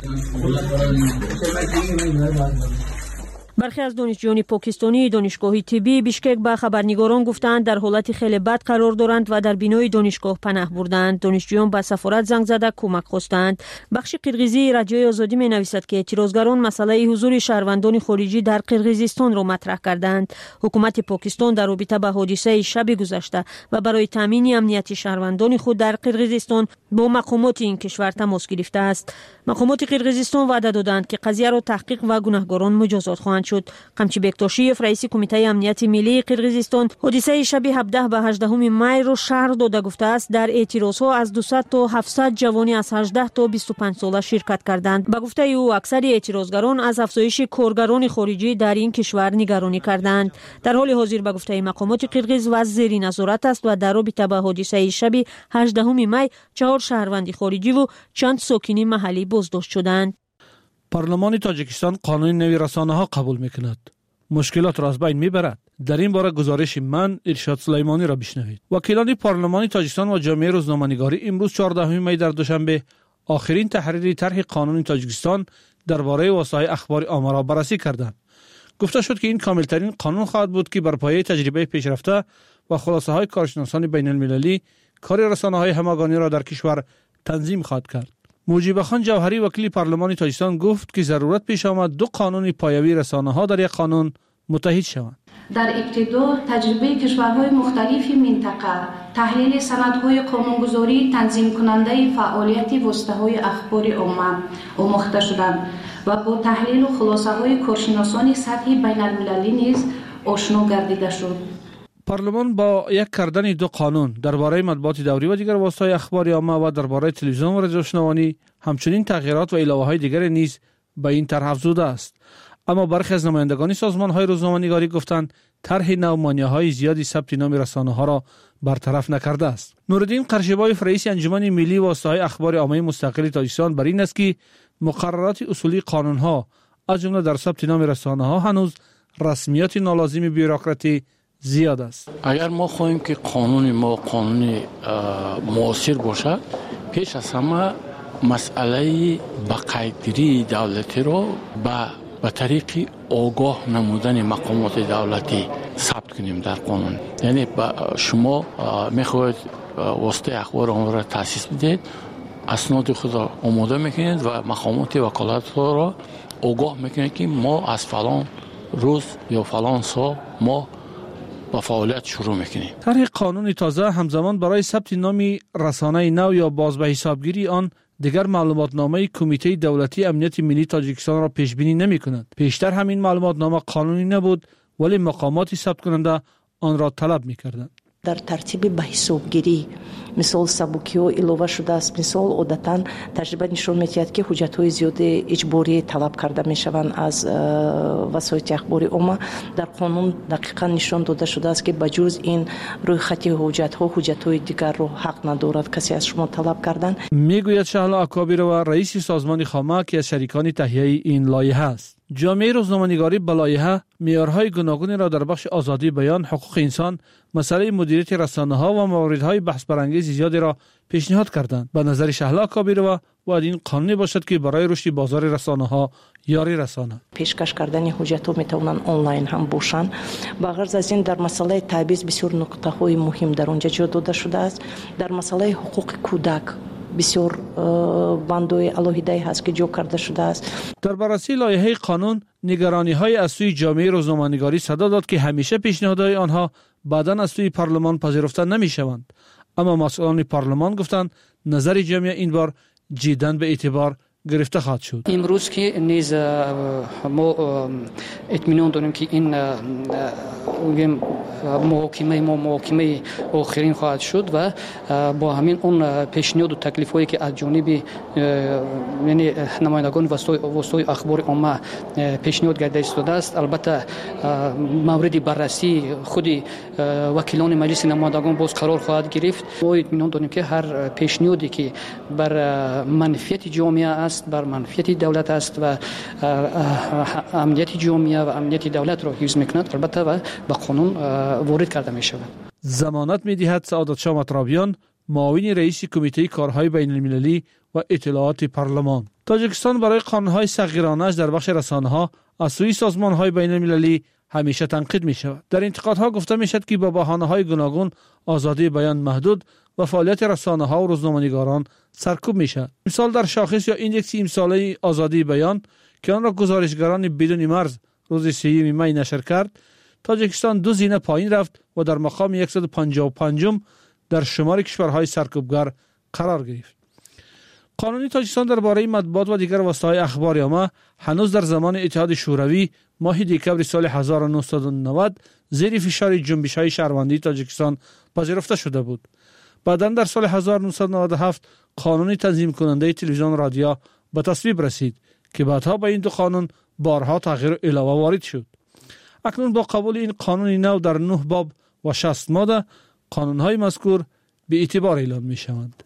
برخی از دانشجویان پاکستانی دانشگاه طبی بیشکک به خبرنگاران گفتند در حالت خیلی بد قرار دارند و در بینای دانشگاه پناه بردند. دانشجویان به سفارت زنگ زده کمک خواستند. بخش قرقیزی رادیوی آزادی می نویسد که اعتراضگران مسئله حضور شهروندان خارجی در قرقیزستان را مطرح کردند. حکومت پاکستان در رابطه با حادثه شب گذشته و برای تامین امنیت شهروندان خود در قرقیزستان با مقامات این کشور تماس گرفته است. مقامات قرقیزستان وعده دادند که قضیه را تحقیق و گناهکاران مجازات خواهند شد. قمچی بکتاشیف رئیس کمیته امنیت ملی قرقیزستان حادثه شب هفده به هجدهم می را شرح داده گفته است در اعتراضها از دویست تا هفتصد جوانی از هجده تا بیست و پنج ساله شرکت کردند. به گفته او اکثر اعتراضگران از افزایش کارگران خارجی در این کشور نگرانی کردند. در حال حاضر به گفته مقامات قرقیز وضع زیر نظارت است و در رابطه با حادثه شب هجدهم می چهار شهروند خارجی و چند ساکن محلی بازداشت شدند. پارلمان تاجیکستان قانون نوی رسانه‌ها قبول می‌کند. مشکلات را از بین می‌برد. در این باره گزارش من ارشاد سلیمانی را بشنوید. وکیلان پارلمان تاجیکستان و جامعه روزنامه‌نگاری امروز چهاردهم می در دوشنبه آخرین تحریر طرح قانون تاجیکستان درباره وسایل اخبار عامه را بررسی کردند. گفته شد که این کاملترین قانون خواهد بود که بر پایه تجربه پیشرفته و خلاصه‌های کارشناسان بین‌المللی کار رسانه‌های همگانی را در کشور تنظیم خواهد کرد. موجب خان جوهری وکیل پارلمان تاجیکستان گفت که ضرورت پیش آمد دو قانون پایه‌ای رسانه‌ها در یک قانون متحد شوند. در ابتدا تجربه کشورهای مختلف منطقه تحلیل سندهای قانونگذاری تنظیم کننده فعالیت واسطه‌های اخبار عامه آموخته شدند و با تحلیل و خلاصه‌های کارشناسان سطحی بین‌المللی نیز آشنا گردیده شد. پارلمان با یک کردن دو قانون درباره مطبوعات دوری و دیگر واسطه‌های اخبار عامه و درباره تلویزیون و رادیوشنوانی همچنین تغییرات و علاوه‌های دیگر نیز به این طرح افزوده است. اما برخی از نمایندگان سازمان‌های روزنامه‌نگاری گفتند طرح نو مانع‌های زیادی ثبت نام رسانه‌ها را برطرف نکرده است. نورالدین قرشبایف رئیس انجمن ملی واسطه‌های اخبار عامه مستقل تاجیکستان بر این است که مقررات اصولی قانون‌ها از جمله در ثبت نام رسانه‌ها هنوز رسمیت نالازم بیروکراتی زیاد است. اگر ما خواهیم که قانون ما قانون مؤثر باشد پیش از همه مسئله بقایدگیری دولتی را به به طریق آگاه نمودن مقامات دولتی ثبت کنیم در قانون. یعنی شما میخواهید واسطه اخبار عامه را تاسیس بدید، اسناد خود را آماده میکنید و مقامات وکالت را آگاه میکنید که ما از فلان روز یا فلان سال ما با فعالیت شروع میکنیم. طرح قانون تازه همزمان برای ثبت نام رسانه نو یا باز به حسابگیری آن دیگر معلوماتنامه کمیته دولتی امنیت ملی تاجیکستان را پیش بینی نمی کند. پیشتر همین معلوماتنامه قانونی نبود ولی مقامات ثبت کننده آن را طلب می کردند. در ترتیب به حسابگیری مثال سبوکی ها الوه شده است. مثال عادتاً تجربه نشون می‌دهد که حجت‌های زیاد اجباری طلب کرده می‌شوند از وسایل اخبار عامه. در قانون دقیقاً نشان داده شده است که بجز این روی خط حجت‌ها حجت‌های دیگر را حق ندارد کسی از شما طلب کردن. میگوید شهلا اکابر و رئیس سازمان خامه که از شریکان تهیه این لایحه است. جامعه روزنامه‌نگاری به لایحه معیارهای گوناگونی را در بخش آزادی بیان، حقوق انسان، مسئله مدیریت رسانه‌ها و مواردهای بحث برانگیز زیادی را پیشنهاد کردند. به نظر شهلا اکابر و باید این قانونی باشد که برای رشد بازار رسانه‌ها یاری رساند. پیشکش کردن حجت ها میتونن آنلاین هم باشن. با غرض از این در مسئله تبعیض بسیار نکته های مهم در اونجا جا داده شده است. در مسئله حقوق کودک بسیار بندهای الهیده هست که جو کرده شده است. در بررسی لایحه قانون نگرانی های از سوی جامعه روزنامه‌نگاری صدا داد که همیشه پیشنهادهای آنها بعداً از سوی پارلمان پذیرفته نمی شوند. اما مسئولان پارلمان گفتند نظر جامعه این بار جداً به اعتبار گرفته خواهد شد. امروز که نیز ما اطمینان داریم که این محاکمه ما محاکمه آخرین خواهد شد و با همین اون پیشنهاد و تکلیف هایی که از جانب یعنی نمایندگان وسطای اخبار عامه پیشنهاد گرده ایستاده است. البته مورد بررسی خود وکیلان مجلس نمایندگان باز قرار خواهد گرفت. ما اطمینان داریم که هر پیشنهادی که بر منفعت جامعه است، بر منفعت دولت است و امنیت جامعه و امنیت دولت را حفظ میکند البته و به قانون وارد کرده می شود. ضمانت می دهد سعادت شاه مطرابیان، معاون رئیس کمیته کارهای بین المللی و اطلاعات پارلمان. تاجیکستان برای قانونهای صغیرانه‌اش در بخش رسانه‌ها از سوی سازمان‌های بین المللی همیشه تنقید می شود. در انتقادها گفته می شود که با بهانه‌های گوناگون آزادی بیان محدود و فعالیت رسانه‌ها و روزنامه‌نگاران سرکوب می شود. مثال در شاخص یا ایندکس امساله آزادی بیان که آن را گزارشگران بدون مرز روز سوم می نشر کرد، تاجیکستان دو زینه پایین رفت و در مقام صد و پنجاه و پنج در شمار کشورهای سرکوبگر قرار گرفت. قانون تاجیکستان درباره مطبوعات و دیگر وسایل اخباری عامه هنوز در زمان اتحاد شوروی ماه دکبر سال هزار و نهصد و نود زیر فشار جنبش‌های شهروندی تاجیکستان پذیرفته شده بود. بعداً در سال هزار و نهصد و نود و هفت قانون تنظیم کننده تلویزیون و رادیو به تصویب رسید که بعدها با این دو قانون بارها تغییر و علاوه وارد شد. اکنون با قبول این قانون نو در نه باب و شصت ماده قانون‌های مذکور به اعتبار اعلام می‌شوند.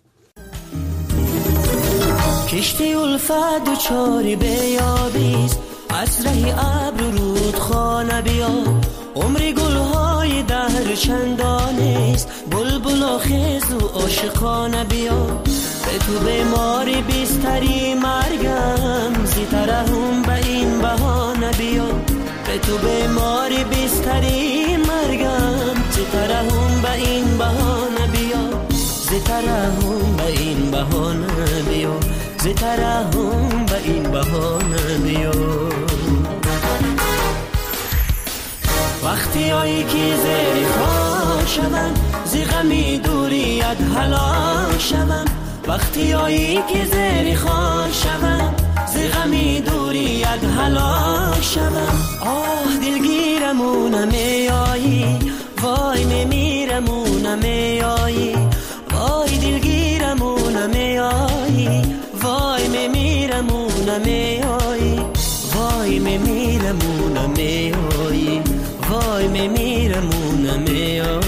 کشتی الفت و چاری بیابیست از ره ابر رودخانه بیا عمری گلهای دهر چندانیست بلبل خیز و عاشقانه بیا به تو بیماری بیستری مرگم زیتره هم به این بهانه بیا به تو بیماری بیستری مرگم زیتره هم به این بهانه بیا زیتره هم به این بهانه بیا زیتره هم به این بهانه بیا وقتی هایی که زیر خواه شدم زی غمی دوریت حلال شدم وقتی هایی که زیر خواه شدم زی غمی دوریت حلال شدم آه دلگیرمونه میایی وای میمیرمونه میایی وای دلگیرمونه میایی وای میمیرمونه میایی وای میمیرمونه میایی وای میمیرمونه میایی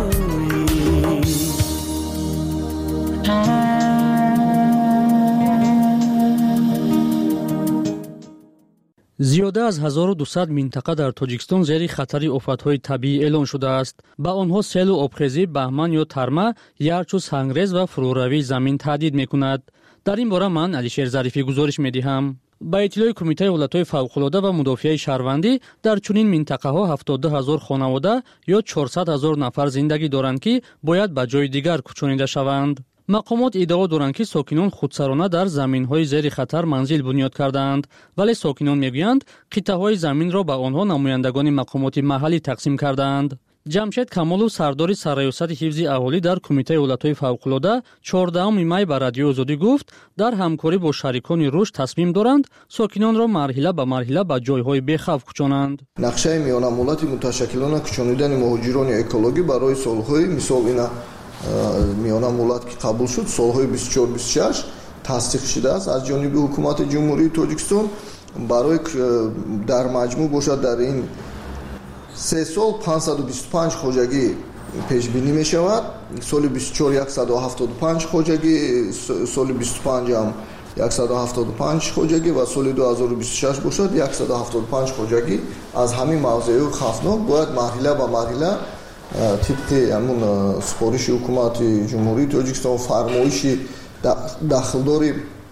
زیاده از هزار و دویست منطقه در تاجیکستان زیر خطر آفت‌های طبیعی اعلان شده است. با آنها سیل و آبخیزی، بهمن یا ترما، یارچ و سنگریز و فروروی زمین تهدید می‌کند. در این باره من علیشیر ظریفی گزارش می‌دهم. با اطلاع کمیته ولایت‌های فوق‌العاده و مدافع شهروندی در چنین منطقه‌ها هفتاد و دو هزار خانواده یا چهارصد هزار نفر زندگی دارند که باید به جای دیگر کوچانیده شوند. مقامات ادعا دارند که ساکنان خودسرانه در زمین‌های زیر خطر منزل بنیاد کردند، ولی ساکنان میگویند قطعه‌های زمین را به آنها نمایندگان مقامات محلی تقسیم کردند. جمشید کمالو سردار سرریاست حفظ اهالی در کمیته ولایت‌های فوق‌العاده چهاردهم می به رادیو آزادی گفت در همکاری با شریکان رشد تصمیم دارند ساکنان را مرحله به مرحله به جای‌های بی‌خوف کوچانند. نقشه میانمولتی متشکلانه کوچانیدن مهاجران اکولوژی برای سال‌های مثال اینا میانمولت که قبول شد سال‌های بیست و چهار بیست و شش تصدیق شده است از جانب حکومت جمهوری تاجیکستان برای در مجموع باشد در این سه سال پانصد و بیست و پنج خوجگی پیش بینی می شود. سال بیست و چهار صد و هفتاد و پنج خوجگی، سال بیست و پنج هم صد و هفتاد و پنج خوجگی و سال دو هزار و بیست و شش باشد صد و هفتاد و پنج خوجگی. از همین موضوع خطرناک باید مرحله به مرحله طبق همون سپارش حکومت جمهوری تاجیکستان فرمایش داخلداری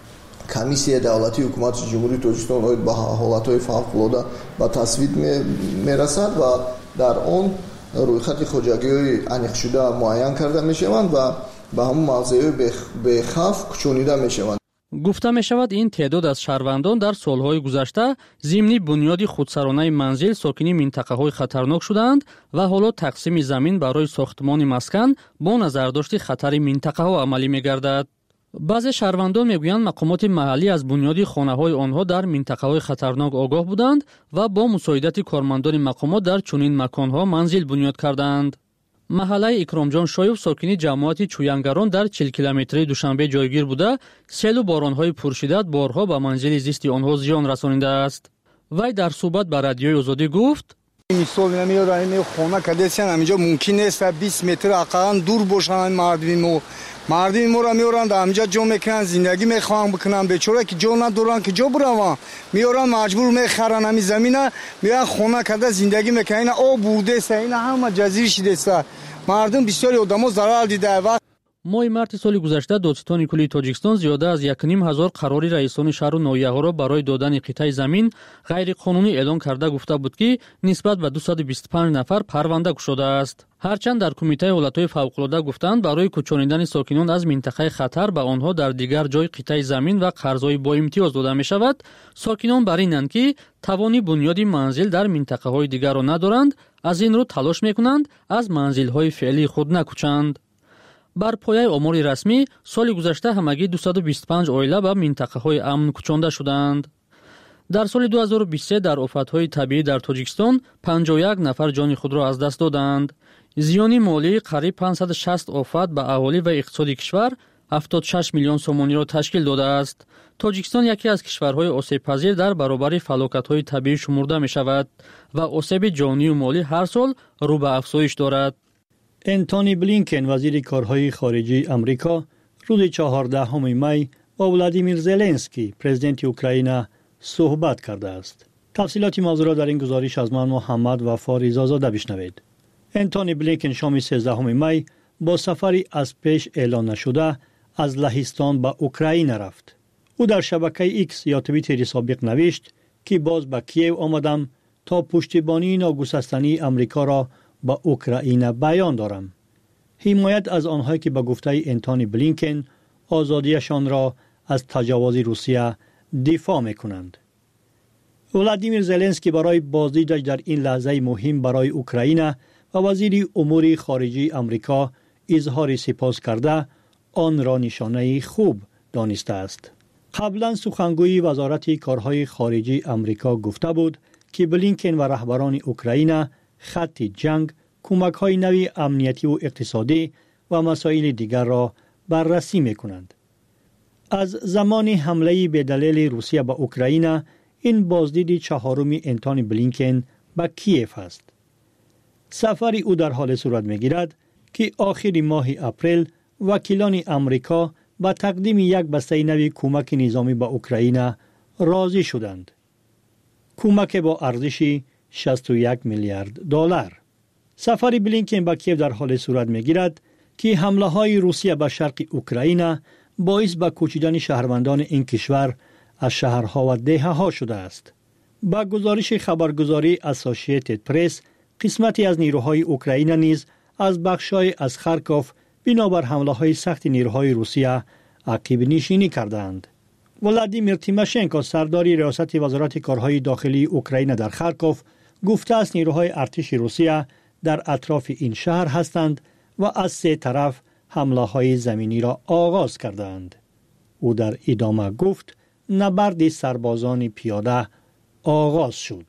комиссия давлати ҳукумати ҷумҳурии тоҷикистон оид ба ҳолатҳои фавқулода ба тасвиб мерасад ва дар он рӯйхати хоҷагиҳои аниқшуда муайян карда мешаванд ва ба ҳамон мавзеъҳои бехавф кӯчонида мешаванд. гуфта мешавад ин теъдод аз шаҳрвандон дар солҳои гузашта зимни бунёди худсаронаи манзил сокини минтақаҳои хатарнок шуданд ва ҳоло тақсими замин барои сохтмони маскан бо назардошти хатари минтақаҳо амалӣ мегардад. баъзе шаҳрвандон мегӯянд мақомоти маҳаллӣ аз бунёди хонаҳои онҳо дар минтақаҳои хатарнок огоҳ буданд ва бо мусоидати кормандони мақомот дар чунин маконҳо манзил бунёд карданд. маҳаллаи икромҷон шоев сокини ҷамоати чӯянгарон дар чил километрии душанбе ҷойгир буда селу боронҳои пуршиддат борҳо ба манзили зисти онҳо зиён расонидааст. вай дар суҳбат ба радиои озодӣ гуфт: мисол намеёрам хона кадесиан аминҷо мумкин нест бист метр ақаллан дур бошанд мардими мо мардими моро меёранд аминҷо ҷо мекунанд зиндагӣ мехоҳанд бикунанд бечора ки ҷо надоранд ки ҷо бираванд меёранд маҷбур мехаранд ами замина меёранд хона карда зиндагӣ мекунанд ина об бурдеста ина ҳама ҷазир шидеста мардум бисёри одамо зарар дида. моҳи марти соли гузашта додситони куллии тоҷикистон зиёда аз як ним ҳазор қарори раисони шаҳру ноҳияҳоро барои додани қитъаи замин ғайриқонунӣ эълон карда гуфта буд ки нисбат ба дусаду бисту панҷ нафар парванда кушодааст. ҳарчанд дар кумитаи ҳолатҳои фавқулода гуфтанд барои кӯчонидани сокинон аз минтақаи хатар ба онҳо дар дигар ҷой қитъаи замин ва қарзҳои боимтиёз дода мешавад, сокинон бар инанд ки тавони бунёди манзил дар минтақаҳои дигарро надоранд, аз ин рӯ талош мекунанд аз манзилҳои феълии худ накӯчанд. бар пояи омори расмӣ соли гузашта ҳамагӣ дусаду бисту панҷ оила ба минтақаҳои амн кӯчонда шуданд. дар соли ду ҳазору бисту се дар офатҳои табиӣ дар тоҷикистон панҷоҳ и як нафар ҷони худро аз даст доданд. зиёни молии қариб панҷсаду шаст офат ба аҳолӣ ва иқтисоди кишвар ҳафтоду шаш миллион сомониро ташкил додааст. тоҷикистон яке аз кишварҳои осебпазир дар баробари фалокатҳои табиӣ шумурда мешавад ва осеби ҷонию молӣ ҳар сол рӯ ба афзоиш дорад. энтони блинкен вазири корҳои хориҷии амрико рӯзи чаҳордаҳуми май бо владимир зеленский президенти украина суҳбат кардааст. тафсилоти мавзӯъро дар ин гузориш аз ман муҳаммад Вафо Ризозода бишнавед. энтони блинкен шоми сезддаҳуми май бо сафари аз пеш эълон нашуда аз лаҳистон ба Украина рафт. ӯ дар шабакаи X ё твиттери собиқ навишт ки боз ба Киев омадам то пуштибонии ногусастании амрикоро ба Украина баён дорам. ҳимоят аз онҳое ки ба гуфтаи энтони блинкен озодиашонро аз таҷовузи Русия дифоъ мекунанд. владимир Зеленский барои боздидаш дар ин лаҳзаи муҳим барои Украина ва вазири умури хориҷии амрико изҳори сипос карда онро нишонаи хуб донистааст. қаблан сухангӯи вазорати корҳои хориҷии амрико гуфта буд ки блинкен ва раҳбарони Украина хатти ҷанг, кӯмакҳои нави амниятиву иқтисодӣ ва масоили дигарро баррасӣ мекунанд. аз замони ҳамлаи бедалели Русия ба Украина ин боздиди чаҳоруми энтони блинкен ба Киев аст. сафари ӯ дар ҳоле сурат мегирад ки охири моҳи апрел вакилони амрико ба тақдими як бастаи нави кӯмаки низомӣ ба Украина розӣ шуданд. кӯмаке бо арзиши шасту як миллиард доллар. сафари блинкен ба Киев дар ҳоле сурат мегирад ки ҳамлаҳои Русия ба шарқи Украина боис ба кӯчидани шаҳрвандони ин кишвар аз шаҳрҳо ва деҳаҳо шудааст. ба гузориши хабаргузории Associated Press, қисмате аз нирӯҳои Украина низ аз бахшҳои аз Харков бинобар ҳамлаҳои сахти нирӯҳои Русия ақибнишинӣ кардаанд. владимир Тимошенко сардори риёсати вазорати корҳои дохилии Украина дар Харков гуфтааст нирӯҳои артиши Русия дар атрофи ин шаҳр ҳастанд ва аз се тараф ҳамлаҳои заминиро оғоз кардаанд. ӯ дар идома гуфт набарди сарбозони пиёда оғоз шуд.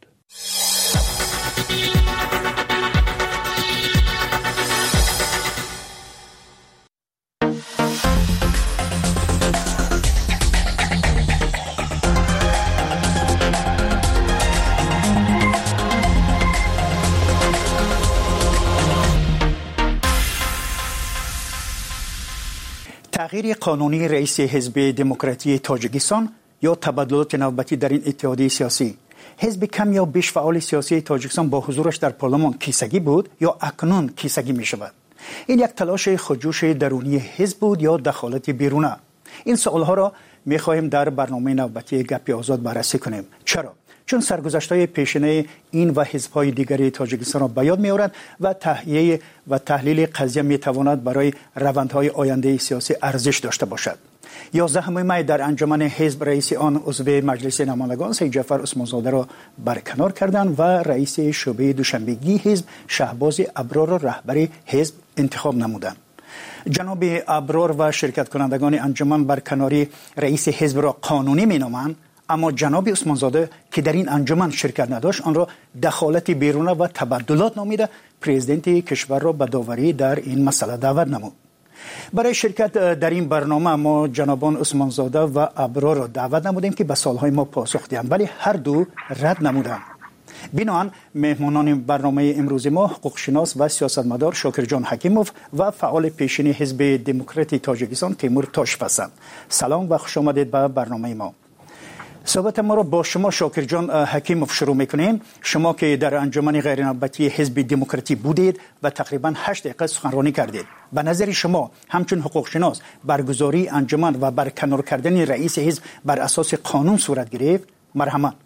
تغییر قانونی رئیس حزب دموکراتی تاجیکستان یا تبادلات نوبتی در این اتحادیه سیاسی. حزب کم یا بیش فعال سیاسی تاجیکستان با حضورش در پارلمان کیسگی بود یا اکنون کیسگی می شود. این یک تلاش خودجوش درونی حزب بود یا دخالت بیرونه. این سوالها را می‌خواهیم در برنامه نوبتی گپ آزاد بررسی کنیم. چرا؟ چون سرگذشت‌های پیشینه این و حزب‌های دیگری تاجیکستان را به یاد می‌آورد و تحلیل و تحلیل قضیه می‌تواند برای روندهای آینده سیاسی ارزش داشته باشد. یازدهم می در انجمن حزب رئیس آن عضو مجلس نمایندگان سید جعفر عثمانزاده را برکنار کردند و رئیس شعبه دوشنبگی حزب شهباز ابرار را رهبر حزب انتخاب نمودند. جناب ابرار و شرکت کنندگان انجمن برکناری رئیس حزب را قانونی مینامند، اما جناب عثمانزاده که در این انجمن شرکت نداشت آن را دخالت بیرونه و تبدلات نامیده پرزیدنت کشور را به داوری در این مسئله دعوت نمود. برای شرکت در این برنامه ما جنابان عثمانزاده و ابرار را دعوت نمودیم که به سوالهای ما پاسخ دهند، ولی هر دو رد نمودند. بنابراین مهمانان برنامه امروز ما حقوقشناس و سیاستمدار شاکر جان حکیموف و فعال پیشین حزب دموکراتی تاجیکستان تیمور تاشف هستند. سلام و خوش آمدید به برنامه ما. صحبت ما را با شما شاکر جان حکیموف شروع میکنیم. شما که در انجمن غیرنوبتی حزب دموکراتی بودید و تقریبا هشت دقیقه سخنرانی کردید، به نظر شما همچون حقوق شناس برگزاری انجمن و برکنار کردن رئیس حزب بر اساس قانون صورت گرفت؟ مرحمت.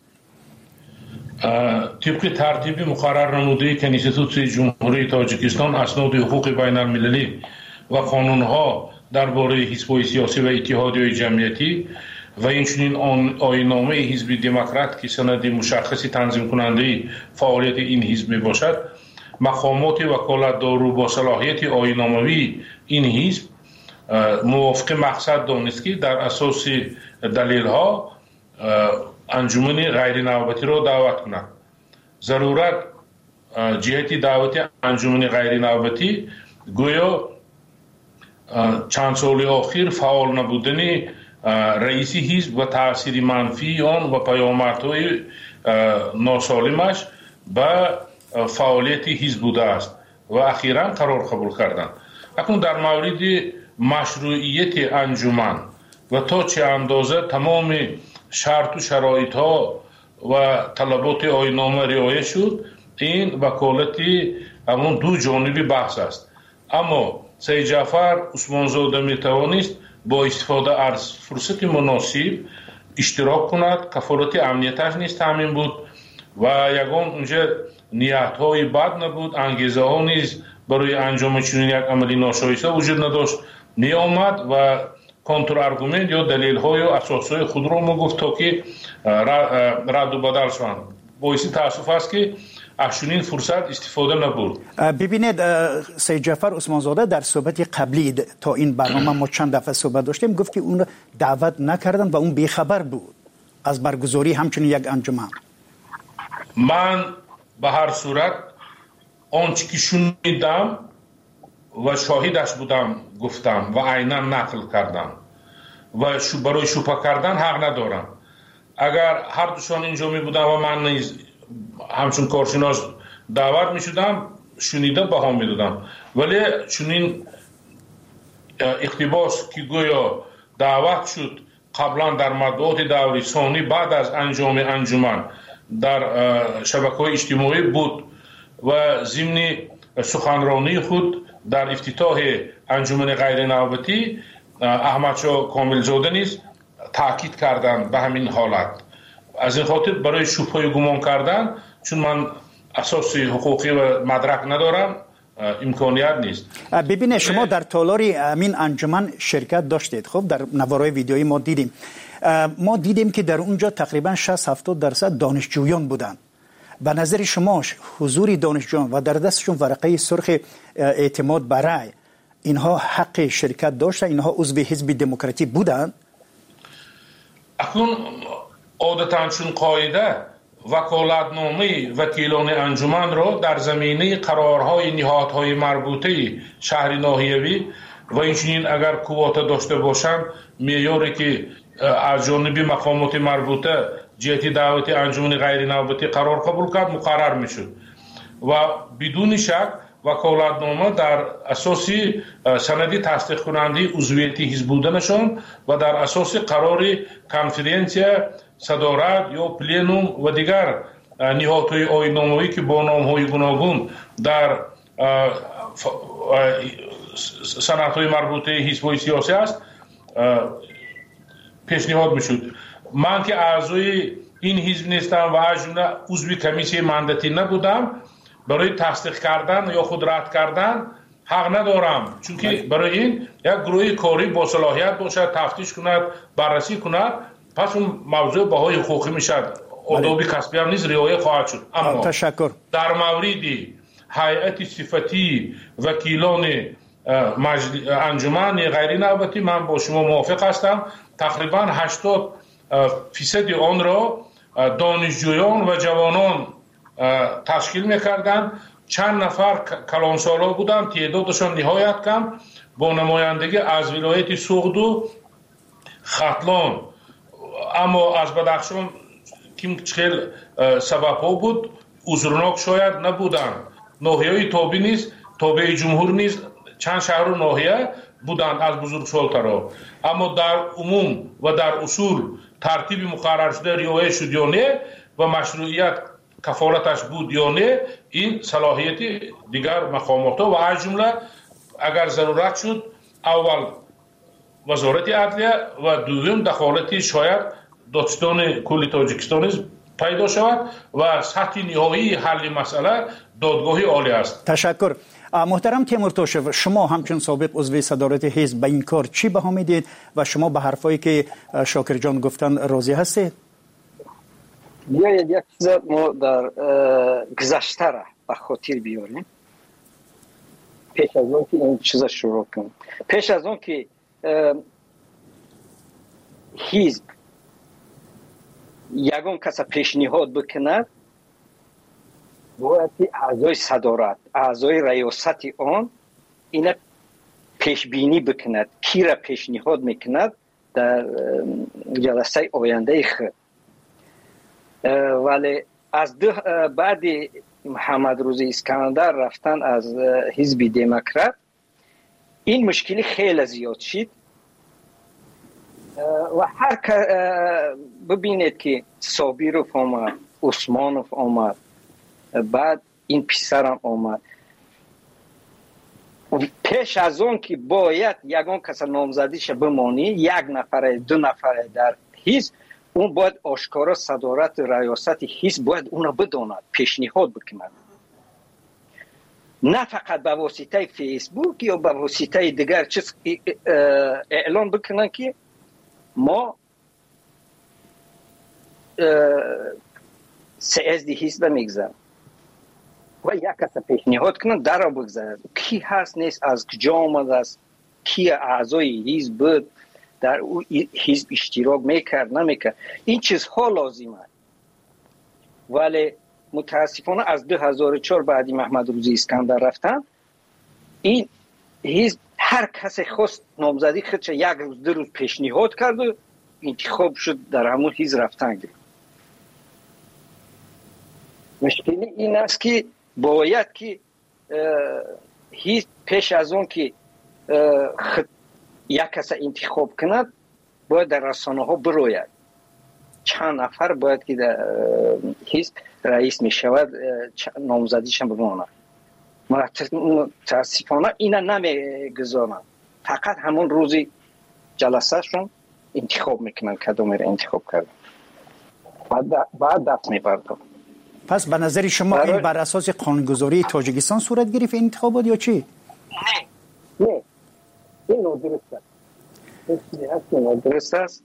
طبق ترتیب مقرر نموده کنستیتوسیون جمهوری تاجیکستان اسناد حقوق بین المللی و قانونها درباره حزب‌های سیاسی و اتحادیه‌های جمعیتی و اینچنین آیین‌نامه حزب دموکرات که سند مشخصی تنظیم کننده فعالیت این حزب می باشد، مقامات وکالتدار با صلاحیت آیین‌ناموی این حزب موافق مقصد دانست که در اساس دلیل‌ها انجمن غیر نوبتی را دعوت کند. ضرورت جهت دعوت انجمن غیر نوبتی گویا چند سال اخیر فعال نبودن رئیس حزب و تاثیر منفی آن و پیامدهای ناسالمش به فعالیت حزب بوده است و اخیراً قرار قبول کردند. اکنون در مورد مشروعیت انجمن و تا چه اندازه تمام شرط و شرایط ها و طلبات آیین‌نامه رعایت شد، این وکالت همون دو جانبی بحث است. اما سید جعفر عثمانزاده می توانست با استفاده از فرصت مناسب اشتراک کند، کفالت امنیتش نیز تامین بود و یگان اونجا نیت های بد نبود، انگیزه ها نیز برای انجام چنین یک عملی ناشایسته وجود نداشت. می آمد و کنتر ارگومنت یا دلیل های و اساس های خود را ما گفت تا که رد و بدل شوند. باعث تاسف است که اکنون فرصت استفاده نبود. ببینید سید جعفر عثمانزاده در صحبت قبلی تا این برنامه ما چند دفعه صحبت داشتیم گفت که اون دعوت نکردن و اون بیخبر بود از برگزاری همچنین یک انجمن. من به هر صورت آنچه که شنیدم و شاهدش بودم گفتم و عیناً نقل کردم و برای شوپه کردن حق ندارم. اگر هر دوشان اینجا می بودن و من نیز همچون کارشناس دعوت می شدم شنیده بها می دادم، ولی چنین اقتباس که گویا دعوت شد قبلا در مطبوعات دوری ثانی بعد از انجام انجمن در شبکه‌های اجتماعی بود و ضمن سخنرانی خود در افتتاح انجمن غیر نوبتی احمدشاه کاملزاده نیز تاکید کردند به همین حالت. از این خاطر برای شبهه گمان کردن، چون من اساس حقوقی و مدرک ندارم، امکانیت نیست. ببینید شما در تالار همین انجمن شرکت داشتید. خب در نوارای ویدیویی ما دیدیم ما دیدیم که در اونجا تقریبا شصت هفتاد درصد دانشجویان بودند. به نظر شما حضور دانشجویان و در دستشون ورقه سرخ اعتماد برای اینها حق شرکت داشتن؟ اینها عضو حزب دموکراتی بودند؟ اکنون عادتاً چون قاعده وکالتنامه وکیلان انجمن را در زمینه قرارهای نهادهای مربوطه شهر ناحیوی و اینچنین اگر قوت داشته باشند معیاری که از جانب مقامات مربوطه جهت دعوت انجمن غیر نوبتی قرار قبول کرد مقرر میشد و بدون شک وکالتنامه در اساس سندی تصدیق کننده عضویت حزب بودنشان و در اساس قرار کنفرانسیا صدارت یا پلنوم و دیگر نهادهای آیین‌نامه‌ای که با نام‌های گوناگون در سندهای مربوطه حزب‌های سیاسی است پیشنهاد میشد. من که اعضای این حزب نیستم و از جمله عضو کمیسیون مانداتی نبودم، برای تصدیق کردن یا خود رد کردن حق ندارم، چون که برای این یک گروه کاری با صلاحیت باشد، تفتیش کند، بررسی کند، پس اون موضوع بهای حقوقی میشد. آداب کسبی هم نیز رعایت خواهد شد. اما تشکر. در مورد هیئت صفتی وکیلان انجمن غیر نوبتی من با شما موافق هستم. تقریبا هشتاد فیصد آن را دانشجویان و جوانان تشکیل میکردند. چند نفر کلانسالا بودند، تعدادشان نهایت کم، با نمایندگی از ولایت سوغدو، ختلان، اما از بدخشان که خیلی سبب ها بود عذرناک شاید نبودند. ناحیه تابع نیز، تابع جمهور نیز چند شهر و ناحیه بودند از بزرگسال‌ترها، اما در عموم و در اصول ترتیب مقرر شده رعایت شد یا نه و مشروعیت کفالتش بود یا نه، این صلاحیت دیگر مقامات و از جمله اگر ضرورت شد اول وزارت عدلیه و دوم دخالت شاید دادستان کل تاجیکستان پیدا شود و سطح نهایی حل مسئله دادگاه عالی است. تشکر. محترم تیمورتوشев، شما همچون سابق عضو صدارت حزب به این کار چی بها میدید و شما به حرفایی که شاکر جان گفتن راضی هستید؟ بیاید یک چیز ما در گذشته را به خاطر بیاریم پیش از اون که این چیز شروع کنیم. پیش از اون که حزب یگان کس پیشنهاد بکند، باید اعضای صدارت، اعضای ریاست آن اینا پیش بینی بکند کی را پیشنهاد میکند در جلسه آینده خود. ولی از ده بعد محمد روزی اسکندر رفتن از حزب دموکرات این مشکلی خیلی زیاد شد و هر ببینید که صابیروف آمد، عثمانوف آمد، بعد این پسرم آمد. پیش از اون که باید یگان کس نامزدیش بمانی، یک نفر دو نفر در حزب، اون باید آشکارا صدارت ریاست حزب باید اون را بداند، پیشنهاد بکند، نه فقط به واسطه فیسبوک یا به واسطه دیگر چیز اعلان بکنن که ما سیزدی حزب میگذارم و یک کس پیشنهاد کنن در را بگذارد کی هست نیست، از کجا آمده است، کی اعضای حزب بود، در او حزب اشتراک میکرد نمیکرد، این چیزها لازم است. ولی متاسفانه از دو هزار و چهار بعدی محمد روزی اسکندر رفتن، این حزب هر کسی خواست نامزدی خودش یک روز دو روز پیشنهاد کرد و انتخاب شد، در همون حزب رفتن گرفت. مشکلی این است که باید که حزب پیش از اون که یک کس انتخاب کند باید در رسانه ها بروید، چند نفر باید که در حزب رئیس می شود نامزدیش هم بماند. متاسفانه اینا نمی گذارن، فقط همون روزی جلسه شون انتخاب میکنن کدوم را انتخاب کردن، بعد دست میبردن. پس به نظر شما برای... این بر اساس قانونگذاری تاجیکستان صورت گرفت این انتخابات یا چی؟ نه نه این نادرست است، این نادرست است.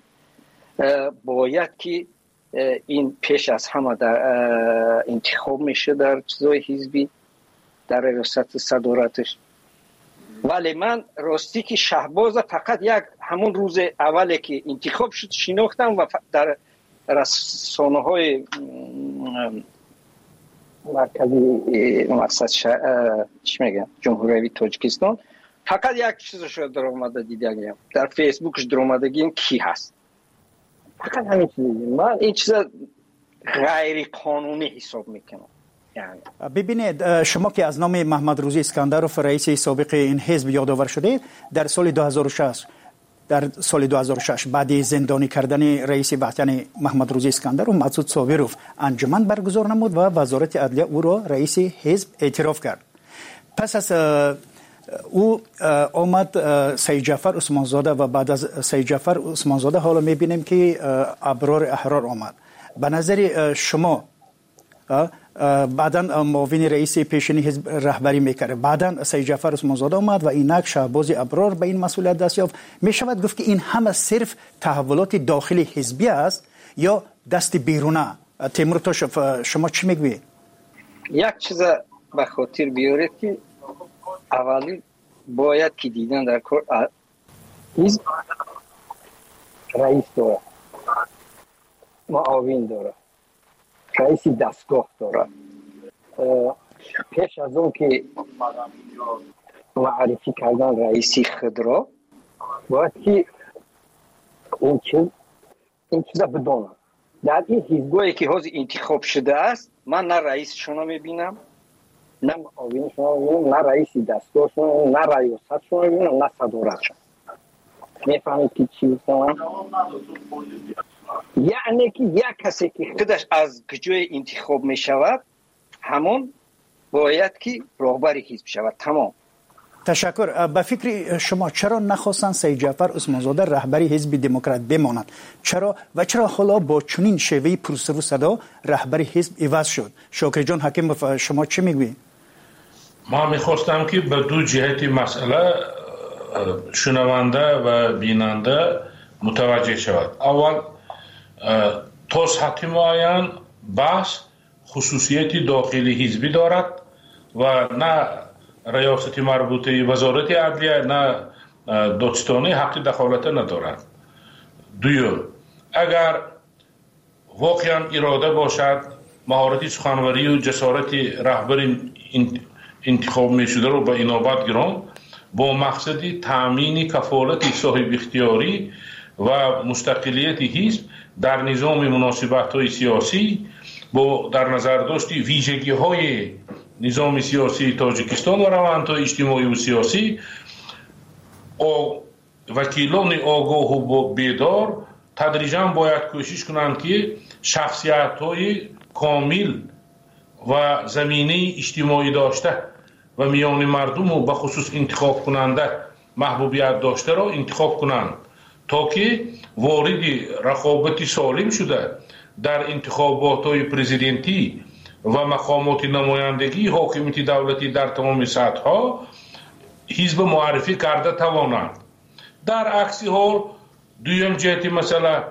باید که این پیش از همه در انتخاب میشه در چیزای حزبی در ریاست صدارتش. ولی من راستی که شهباز فقط یک همون روز اولی که انتخاب شد شناختم و در رسانه های مرکزی مقصد چی میگن جمهوری تاجیکستان فقط یک چیز شد در آمده دیدم، در فیسبوکش در آمدگیم کی هست، فقط همین چیزی. من این چیز غیر قانونی حساب میکنم. یعنی ببینید شما که از نام محمد روزی اسکندروف رئیس سابق این حزب یادآور شده، در سال دو هزار و شش در سال دو هزار و شش بعد زندانی کردن رئیس وحدت محمد روزی اسکندروف، مسعود صابیروف انجمن برگزار نمود و وزارت عدلیه او را رئیس حزب اعتراف کرد. پس از او آمد سید جعفر عثمانزاده و بعد از سید جعفر عثمانزاده حالا میبینیم که ابرار احرار آمد. به نظر شما بعداً معاون رئیس پیشینی حزب رهبری میکرده، بعداً سید جعفر عثمانزاده آمد و اینک شهباز ابرار به این مسئولیت دست یافت، میشود گفت که این همه صرف تحولات داخلی حزبی است یا دست بیرونه؟ تیمور تاشف شما چی میگویید؟ یک چیز به خاطر بیارید که اولی باید که دیدن در کار حزب رئیس داره، معاون داره، رئیس دستگاه داره. پیش از اون که معرفی کردن رئیسی خود را باید که این چیز این چیزا بدونم. در این حزبایی که حاضر انتخاب شده است، من نه رئیس شما میبینم، نه معاون شما میبینم، نه رئیس دستگاه شما، نه ریاست شما میبینم، نه صدارت شما. میفهمید که چی میکنم؟ یعنی که یک کسی که خودش از کجای انتخاب میشود همون باید که رهبر حزب شود. تمام. تشکر. به فکر شما چرا نخواستن سید جعفر عثمانزاده رهبری حزب دموکرات بمانند؟ چرا و چرا حالا با چنین شیوه پرسر و صدا رهبری حزب عوض شد؟ شاکر جان حکیم شما چی میگویید؟ ما میخواستم که به دو جهت مسئله شنونده و بیننده متوجه شود. اول تا سطح معین بحث خصوصیت داخلی حزبی دارد و نه ریاست مربوطه وزارت عدلیه نه دادستانی حق دخالت ندارد. دوم، اگر واقعا اراده باشد مهارت سخنوری و جسارت رهبر انتخاب می شده رو به انابت گرفت با مقصد تامین کفالت صاحب اختیاری و مستقلیت حزب در نظام مناسبت های سیاسی با در نظر داشت ویژگی های نظام سیاسی تاجیکستان و روندهای اجتماعی و سیاسی، وکیلان آگاه و بیدار تدریجاً باید کوشش کنند که شخصیت های کامل و زمینه اجتماعی داشته و میان مردم و به خصوص انتخاب کننده محبوبیت داشته را انتخاب کنند تا که وارد رقابت سالم شده در انتخابات های پرزیدنتی و مقامات نمایندگی حاکمیت دولتی در تمام سطح ها حزب معرفی کرده توانند. در عکس حال دویم جهت مسئله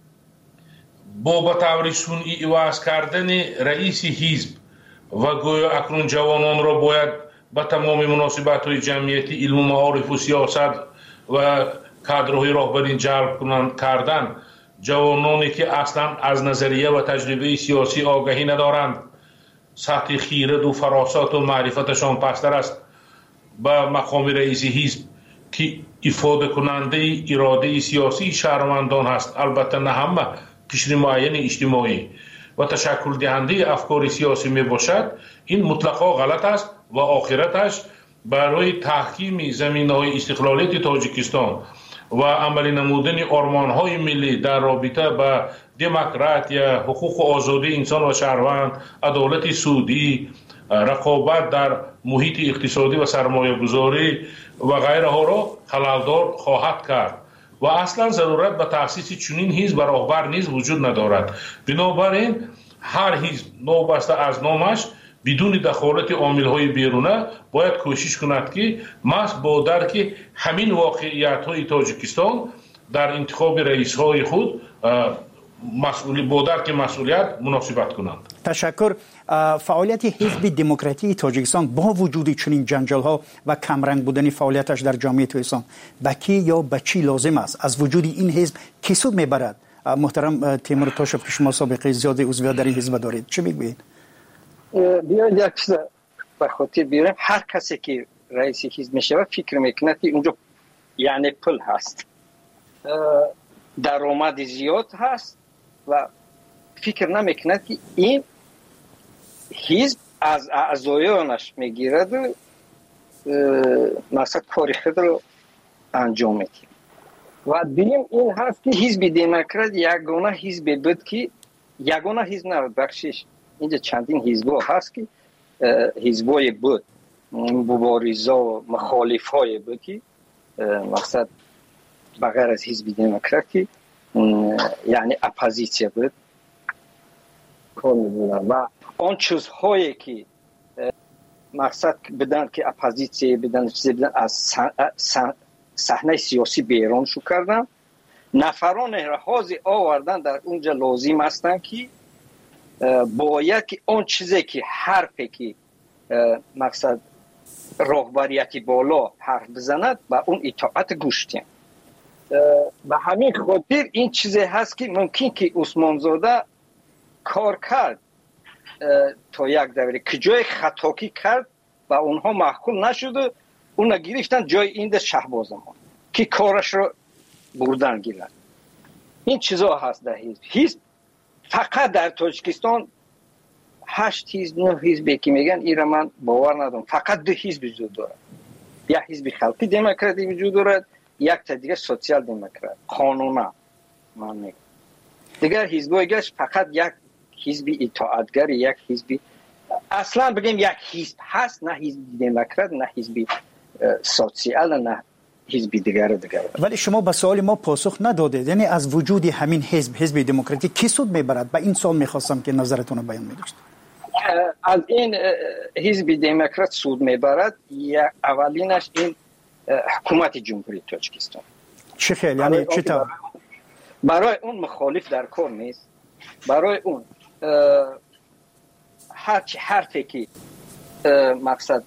با به طور سنئی عوض کردن رئیس حزب و گویا اکنون جوانان را باید به تمام مناسبت های جمعیتی علم و معارف و سیاست و کادرهای راهبری جلب کردن، جوانانی که اصلا از نظریه و تجربه سیاسی آگاهی ندارند، سطح خیرد و فراسات و معرفتشان پستر است، به مقام رئیس حزب که افاده کننده اراده سیاسی شهروندان هست، البته نه همه، قشر معین اجتماعی و تشکل دهنده افکار سیاسی می باشد، این مطلقا غلط است و آخرتش برای تحکیم زمینه‌های استقلالیت تاجیکستان و عملی نمودن آرمان‌های ملی در رابطه با دموکراسی، حقوق و آزادی انسان و شهروند، عدالت سودی، رقابت در محیط اقتصادی و سرمایه‌گذاری و غیره ها را خلل‌دار خواهد کرد و اصلا ضرورت به تأسیس چنین حزب و راهبر نیز وجود ندارد. بنابراین هر حزب نوبسته از نامش بدون دخالت عامل‌های بیرونه باید کوشش کند که محض با درک همین واقعیت‌های تاجیکستان در انتخاب رئیس‌های خود مسئولی با درک مسئولیت مناسبت کنند. تشکر. فعالیت حزب دموکراتی تاجیکستان با وجود چنین جنجال‌ها و کمرنگ بودن فعالیتش در جامعه تاجیکستان به کی یا به چی لازم است؟ از وجود این حزب کی سود میبرد؟ محترم تیمور تاشف که شما سابقه زیاد عضویت در این حزب دارید، چه میگویید؟ بیاید یک چیز به خاطر بیارم، هر کسی که رئیس حزب میشه فکر میکنه که اونجا یعنی پول هست، درآمد زیاد هست و فکر نمیکنه که این حزب از اعضایانش میگیرد و مقصد کار خود رو انجام میده. و دویم این هست که حزب دموکرات یگانه حزب بود که یگانه حزب نبود، بخشش اینجا چندین حزب هست که حزبای بود مبارزا و مخالف های بود که مقصد بغیر از حزب دموکراتی یعنی اپوزیسیون بود کار می‌دونم و آن چیزهایی که مقصد بدن که اپوزیسیون بدن چیزی بدن از صحنه سیاسی بیرون شو کردن نفران رهازی آوردن در اونجا لازم هستن که باید که آن چیزی که حرفی که مقصد راهبریتی بالا حرف بزند و اون اطاعت گوش دهند. به همین خاطر این چیزی هست که ممکن که عثمان زاده کار کرد تا یک دوره که جای خطاکی کرد و اونها محکوم نشد اون گرفتن جای این شهبازمان که کارش رو بردن گیرن. این چیزا هست در حزب. حزب فقط در تاجیکستان هشت حزب نه حزبی که میگن ایرا من باور ندارم. فقط دو حزب وجود دارد. یک حزب خلقی دموکراتی وجود دارد، یک تا دیگه سوسیال دموکرات قانونا من میگم. دیگر حزبای گشت فقط یک حزب اطاعتگر، یک حزب اصلا بگیم یک حزب هست، نه حزب دموکرات نه حزب سوسیال نه حزب دیگر دیگر. ولی شما به سوال ما پاسخ ندادید، یعنی از وجود همین حزب حزب دموکراتی کی سود میبرد؟ به این سوال میخواستم که نظرتون رو بیان می‌داشت. از این حزب دموکرات سود میبرد یا اولینش این حکومت جمهوری تاجیکستان. چه خیلی یعنی چه تا برای اون مخالف در کار نیست. برای اون هر چی حرفی که مقصد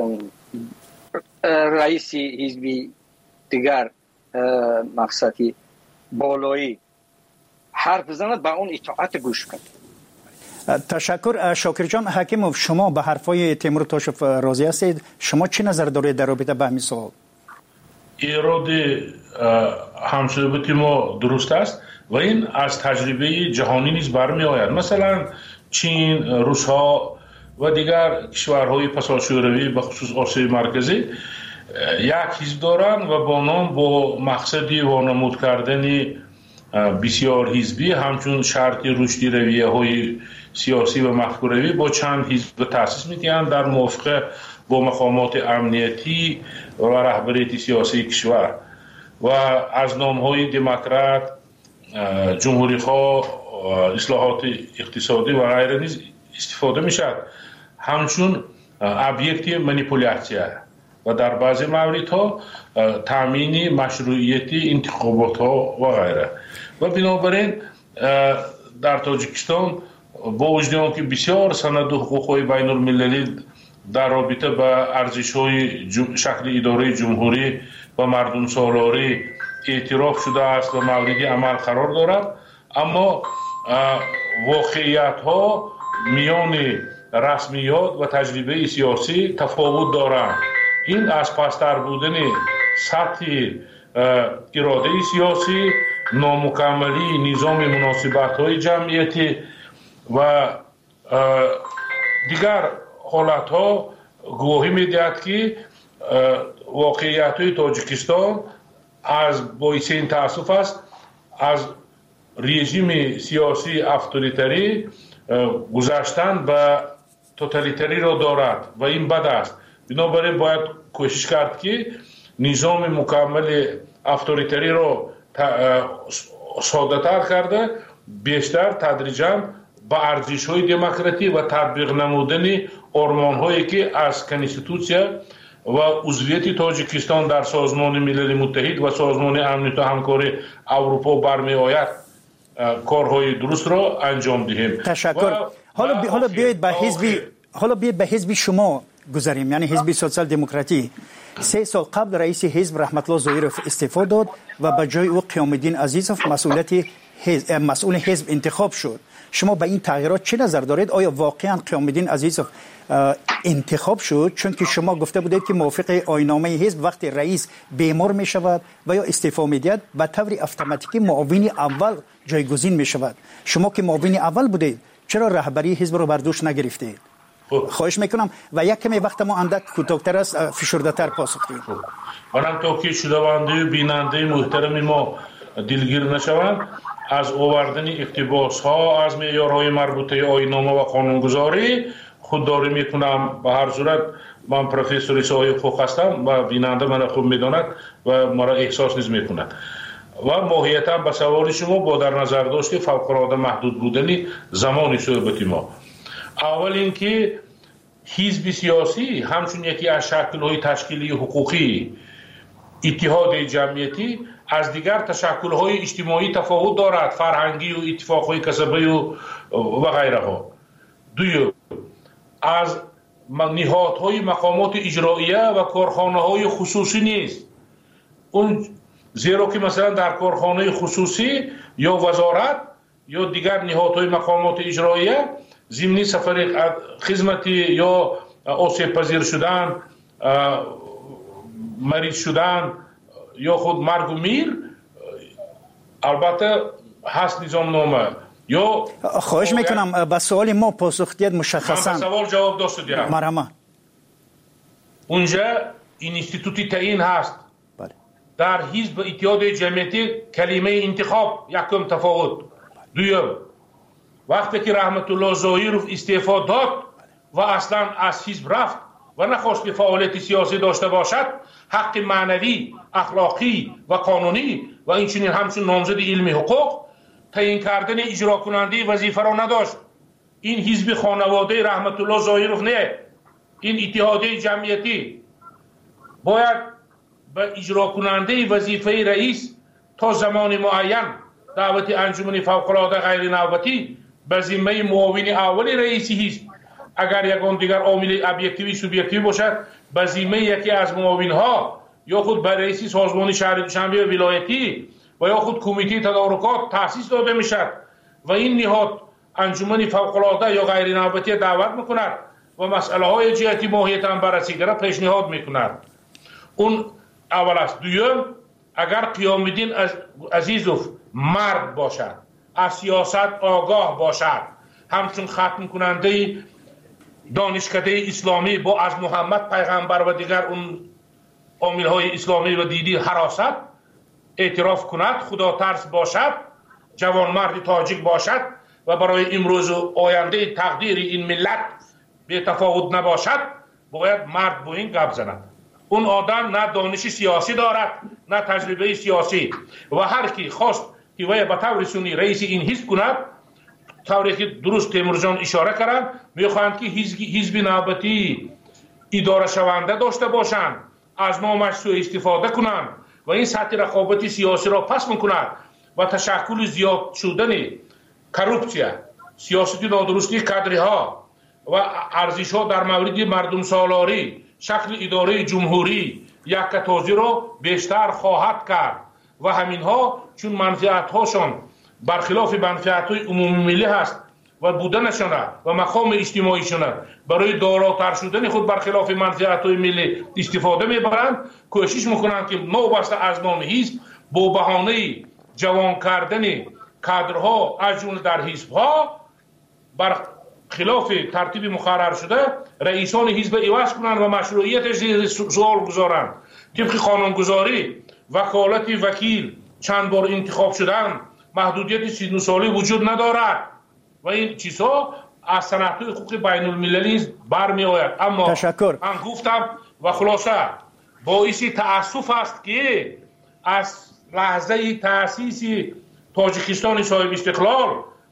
رئیس حزب دیگر مقصدی بالایی حرف بزند با اون اطاعت گوش کن. تشکر. شاکر جان حکیموف، شما به حرفای تیمور تاشف راضی هستید؟ شما چه نظر دارید در رابطه با همین سوال؟ ایراد همصحبت ما درست است و این از تجربه جهانی نیز برمی آید. مثلا چین، روس‌ها و دیگر کشورهای پساشوروی به خصوص آسیای مرکزی یک حزب دارند و با نام با مقصدی وانمود کردن بسیار حزبی همچون شرط رشدی رویه های سیاسی و مفکوروی با چند حزب تأسیس می‌کنند در موافقه با مقامات امنیتی و رهبریت سیاسی کشور و از نام‌های دموکرات، جمهوری‌خواه، اصلاحات اقتصادی و غیره نیز استفاده می‌شود همچون ابیکت مانیپولیاسیون و در بعضی موردها تامین مشروعیت انتخابات‌ها و غیره. و بنابراین در تاجیکستان با وجود آنکه بسیار سند و حقوق‌های بین المللی در رابطه با ارزش‌های شکل اداره جمهوری و مردم سالاری اعتراف شده است و مورد عمل قرار دارد، اما واقعیت‌ها میان رسمیات و تجربه سیاسی تفاوت دارند. این از پستر بودن سطح اراده سیاسی، نامکملی نظام مناسبت‌های جمعیتی و دیگر حالت‌ها گواهی می‌دهد که واقعیت‌های تاجیکستان از باعث این تأسف است از رژیم سیاسی اتوریتری گذشتن به توتالیتری را دارد و این بد است. بنابراین باید کوشش کرد که نظام مکمل اتوریتری را ساده‌تر کرده بیشتر تدریجاً با ارزش‌های دموکراتی و تطبیق نمودن آرمان‌هایی که از کنستیتوسیا و عضویت تاجیکستان در سازمان ملل متحد و سازمان امنیت و همکاری اروپا برمی آید کارهای درست را انجام دهیم. تشکر. حالا بی... حالا بیایید به حزب حالا بیایید به حزب شما گذاریم، یعنی حزب سوسیال دموکراتی. سه سال قبل رئیس حزب رحمت الله ظاهرов استعفا داد و به جای او قیام الدین عزیزов مسئولیت حزب مسئول حزب انتخاب شد. شما به این تغییرات چه نظر دارید؟ آیا واقعا قیام الدین عزیزов انتخاب شد چون که شما گفته بودید که موافق آیین‌نامه حزب وقتی رئیس بیمار می شود و یا استعفا می دهد به طور اتوماتیکی معاون اول جایگزین می شود؟ شما که معاون اول بودید چرا رهبری حزب رو بر دوش نگرفتید؟ خواهش میکنم و یک کمی وقت ما اندک کوتاه‌تر است، فشرده‌تر پاسخ دهید. منم تا که شنونده و بیننده محترم ما دلگیر نشوند از آوردن اقتباس ها از معیارهای مربوطه آیین‌نامه و قانونگذاری خودداری میکنم. به هر صورت من پروفسور سوی حقوق هستم و بیننده من خوب میداند و مرا احساس نیز میکند و ماهیتا به سوال شما با در نظر داشت فوق العاده محدود بودن زمان صحبت ما. اول اینکه حزب سیاسی همچون یکی از شکل‌های تشکیلی حقوقی اتحاد جمعیتی از دیگر تشکل‌های اجتماعی تفاوت دارد، فرهنگی و اتفاق‌های کسبی و و غیره ها. دوم، از نهادهای مقامات اجراییه و کارخانه‌های خصوصی نیست. اون زیرا که مثلا در کارخانه خصوصی یا وزارت یا دیگر نهادهای مقامات اجراییه ضمن سفر خدمتی یا آسیب پذیر شدن، مریض شدن یا خود مرگ و میر البته هست نظام نامه. یا خواهش میکنم به سوال ما پاسخ دید مشخصا. من به سوال جواب داشته دیم. مرحبا. اونجا این انستیتوتی تعیین هست. بله. در حزب اتحاد جمعیتی کلمه انتخاب یکم تفاوت. دوم، وقتی که رحمت الله ظاهرов استعفا داد و اصلا از حزب رفت و نخواست فعالیت سیاسی داشته باشد، حق معنوی، اخلاقی و قانونی و اینچنین همچون نامزد علمی حقوق تعیین کردن اجرا کننده وظیفه را نداشت. این حزب خانواده رحمت الله ظاهرov نه، این اتحاد جمعیتی باید به اجرا کننده وظیفه رئیس تا زمان معین دعوت انجمن فوق العاده غیر نوبتی به ذمه معاون اول رئیس حزب، اگر یگان دیگر عامل ابجکتیوی سوبجکتیوی باشد به ذمه یکی از معاونها یا خود به رئیس سازمان شهر دوشنبه ولایتی و یا خود کمیته تدارکات تأسیس داده میشد و این نهاد انجمن فوق العاده یا غیر نوبتی دعوت میکند و مسئله های جهتی ماهیتا بررسی را پیشنهاد میکند. اون اول است. دوم، اگر قیام الدین عزیزوف مرد باشد، از سیاست آگاه باشد، همچون ختم کننده دانشکده اسلامی با از محمد پیغمبر و دیگر اون عامل های اسلامی و دینی حراست اعتراف کند، خدا ترس باشد، جوانمرد تاجیک باشد و برای امروز و آینده تقدیر این ملت به تفاوت نباشد، باید مرد با این گپ زند. اون آدم نه دانش سیاسی دارد نه تجربه سیاسی و هر کی خواست که وی به طور سنی رئیس این حزب کند، طوری که درست تیمور جان اشاره کردند، میخواهند که حزب نوبتی اداره شونده داشته باشند، از نامش سوء استفاده کنند و این سطح رقابت سیاسی را پس میکند و تشکل زیاد شدن کروپسیا، سیاست نادرستی کادرها و ارزش ها در مورد مردم سالاری، شکل اداره جمهوری یکتازی را بیشتر خواهد کرد و همین ها چون منفعت هاشون برخلاف منفعت های عمومی ملی هست و بودنشان و مقام اجتماعیشان برای داراتر شدن خود برخلاف منفعت های ملی استفاده میبرند، کوشش میکنند که نوبسته از نام حزب با بهانه جوان کردن کادرها از جمله در حزب ها بر خلاف ترتیب مقرر شده رئیسان حزب عوض کنند و مشروعیتش سوال گذارند. طبق قانونگذاری وکالت وکیل چند بار انتخاب شدن، محدودیت سی ساله وجود ندارد و این چیزها از سنت‌های حقوق بین المللی برمی آید. اما تشکر. من گفتم و خلاصه باعث تأسف است که از لحظه تأسیس تاجیکستان صاحب استقلال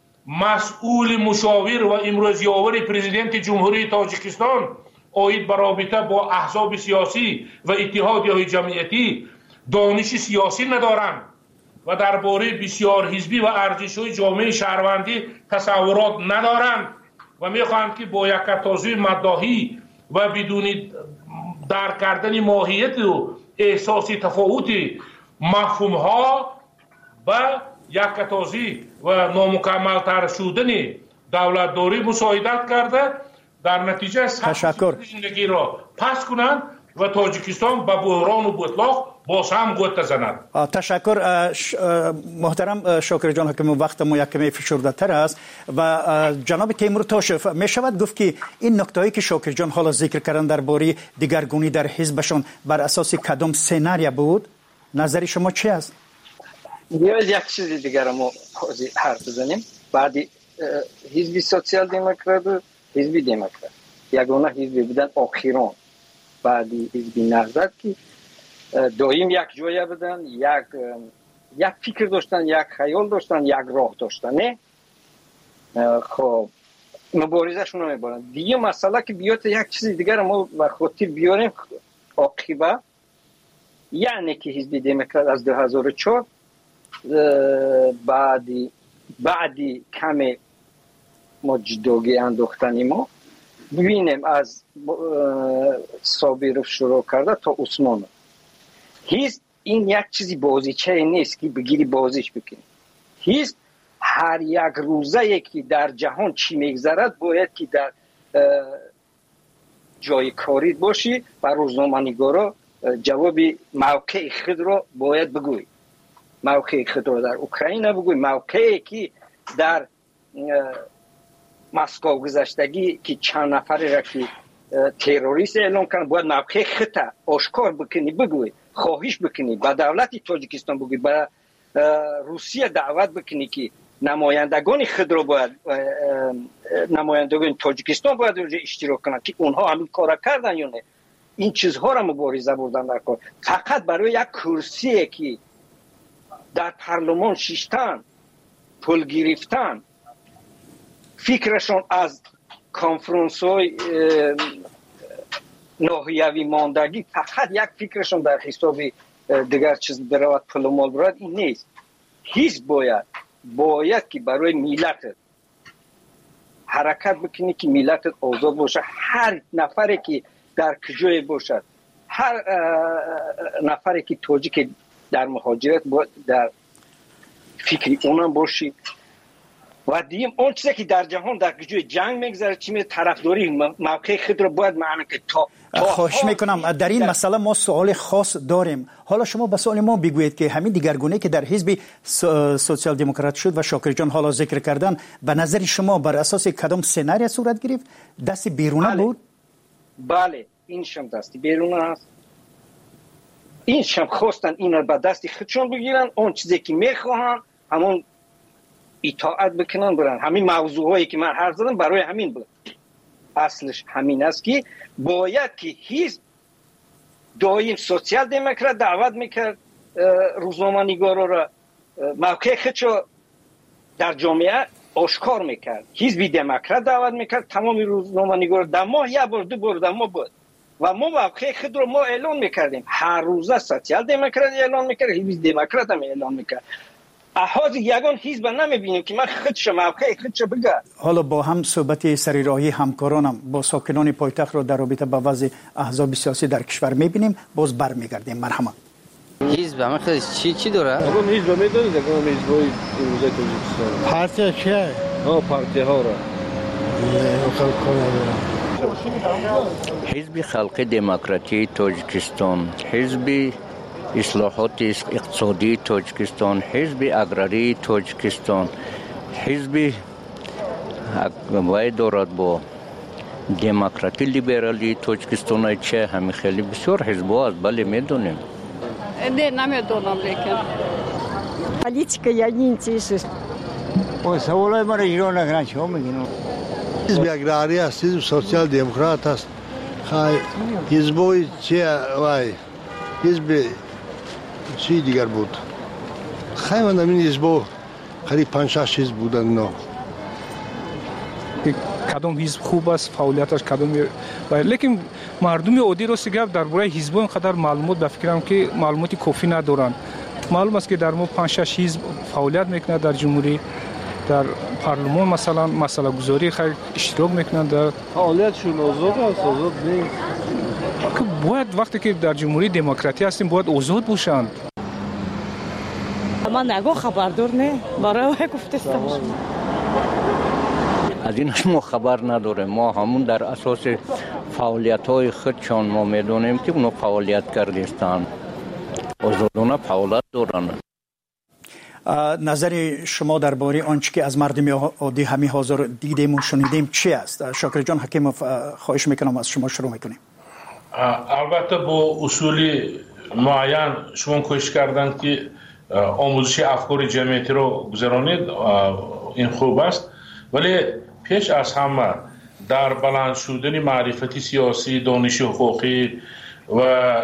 مسئول مشاور و امروزیاور پرزیدنت جمهوری تاجیکستان آید به رابطه با احزاب سیاسی و اتحادیه‌های جمعیتی دانش سیاسی ندارند و درباره بسیار حزبی و ارزش‌های جامعه شهروندی تصورات ندارند و می‌خواهند که با یک تازه مداحی و بدون درک کردن ماهیت و احساس تفاوتی مفهوم‌ها و یک تازه و نامکمل تر شدن دولتداری مساعدت کرده در نتیجه تشکر زندگی را پس کنند و تاجیکستان به بحران و بطلاق باز هم گوت زند. تشکر محترم شاکر جان حکیم، وقت ما یک کمی فشرده تر است و جناب تیمور تاشف می شود گفت که این نکتهایی که شاکر جان حالا ذکر کردن درباره دیگرگونی در حزبشون بر اساس کدام سناریو بود؟ نظر شما چی است؟ بیایید یک چیز دیگر ما حرف بزنیم. بعد حزب سوسیال دموکرات و حزب دموکرات یگانه حزب بودن آخران بعدی حزب نهضت که دائم یک جای بودن، یک یک فکر داشتن، یک خیال داشتن، یک راه داشتن. نه خب مبارزهشون رو میبرن. دیگه مسئله که بیاد یک چیز دیگر ما به خاطر بیاریم عاقبه، یعنی که حزب دموکرات از دو هزار و چهار بعدی بعدی کمی ما جداگی انداختنی ما ببینیم از صابرов شروع کرده تا عثمان. هیچ این یک چیزی بازیچه نیست که بگیری بازیش بکنی. هیچ هر یک روزه که در جهان چی میگذرد باید که در جای کاری باشی و روزنامه‌نگارا جواب موقع خود رو باید بگوی. موقع خود رو در اوکراین بگوی، موقعی که در مسکو گذشتگی که چند نفر را که تروریست اعلام کردن باید موقع خود آشکار بکنی، بگوی، خواهش بکنی، به دولت تاجیکستان بگوی، به روسیه دعوت بکنی که نمایندگان خود رو باید نمایندگان تاجیکستان باید اشتراک کنن که اونها همین کار کردن یا نه. این چیزها را مبارزه بردن در کار. فقط برای یک کرسی که در پارلمان شیشتن پول گرفتن، فکرشون از کنفرانس های ناحیوی ماندگی فقط یک فکرشون در حساب دیگر چیز برود پول مال برود، این نیست. هیچ باید باید که برای ملت حرکت بکنی که ملت آزاد باشه. هر نفری که در کجای باشد، هر نفری که تاجیک در مهاجرت باید در فکری اونم باشی. و دیم اون چیزی که در جهان در کجای جنگ میگذره چی می طرفداری موقع خود رو باید معنی که تا خواهش میکنم در این مسئله ما سوال خاص داریم. حالا شما به سوال ما بگویید که همین دیگرگونه که در حزب سوسیال دموکرات شد و شاکر جان حالا ذکر کردن، به نظر شما بر اساس کدام سناریو صورت گرفت؟ دست بیرونه بله. بود؟ بله این شم دستی بیرونه است. این شم خواستن این رو به دستی خودشون بگیرن، اون چیزی که میخواهن همون اطاعت بکنن برن. همین موضوع هایی که من حرف زدم برای همین بود. اصلش همین است که باید که هیچ دایم سوسیال دموکرات دعوت میکرد روزنامه‌نگارا را موقع خودشو در جامعه آشکار میکرد. حزب دموکرات دعوت میکرد تمام روزنامه‌نگارا در ماه یک بار دو بار در ماه بود و ما موقع خود رو ما اعلان میکردیم. هر روزه سوسیال دموکرات اعلان میکرد، حزب دموکرات هم اعلان میکرد. احاز یگان حزب نمیبینیم که من خودش موقع خودش بگه. حالا با هم صحبت سری راهی همکارانم با ساکنان پایتخت رو در رابطه با وضع احزاب سیاسی در کشور میبینیم. باز برمیگردیم. مرحبا. حزب همه خیلی چی چی داره؟ آقا حزب میدونید که حزبای امروزه تاجیکستان پارتی چیه؟ ها پارتی ها را حزب خلق دموکراتی تاجیکستان، حزب اصلاحات اقتصادی تاجیکستان، حزب اگراری تاجیکستان، حزب وای دارد با دموکراتی لیبرالی تاجیکستان. چه همین خیلی بسیار حزب‌ها است. بله میدونیم. نه نمیدونم لیکن پالیتیکا یعنی چیست؟ او سوالای ما را ایران نکنن چه میگین؟ حزب اگراری است، حزب سوسیال دموکرات است. خای حزبای چه وای حزب چی دیگر بود؟ خیلی من این حزبا قریب پنج شش حزب بودن. نه کدام حزب خوب است، فعالیتش کدام، لیکن مردم عادی رو گپ درباره حزب اینقدر معلومات به فکرم که معلوماتی کافی ندارن. معلوم است که در ما پنج شش حزب فعالیت میکنه در جمهوری، در پارلمان مثلا مسئله گذاری خیلی اشتراک میکنن. در فعالیتشون آزاد است، آزاد نیست. باید وقتی که در جمهوری دموکراتی هستیم باید آزاد باشند. من نگو خبردار نه برای گفتستم. از این ما خبر نداره. ما همون در اساس فعالیت های خودشان ما میدونیم که اونو فعالیت کردستان، آزادانه فعالیت دارن. نظر شما درباره آنچه که از مردم عادی همین حاضر دیدیم و شنیدیم چی است؟ شاکر جان حکیموف خواهش میکنم از شما شروع میکنیم. البته با اصول معین شما کوشش کردن که آموزش افکار جمعیتی رو گذرانید، این خوب است، ولی پیش از همه در بلند شدن معرفت سیاسی، دانش حقوقی و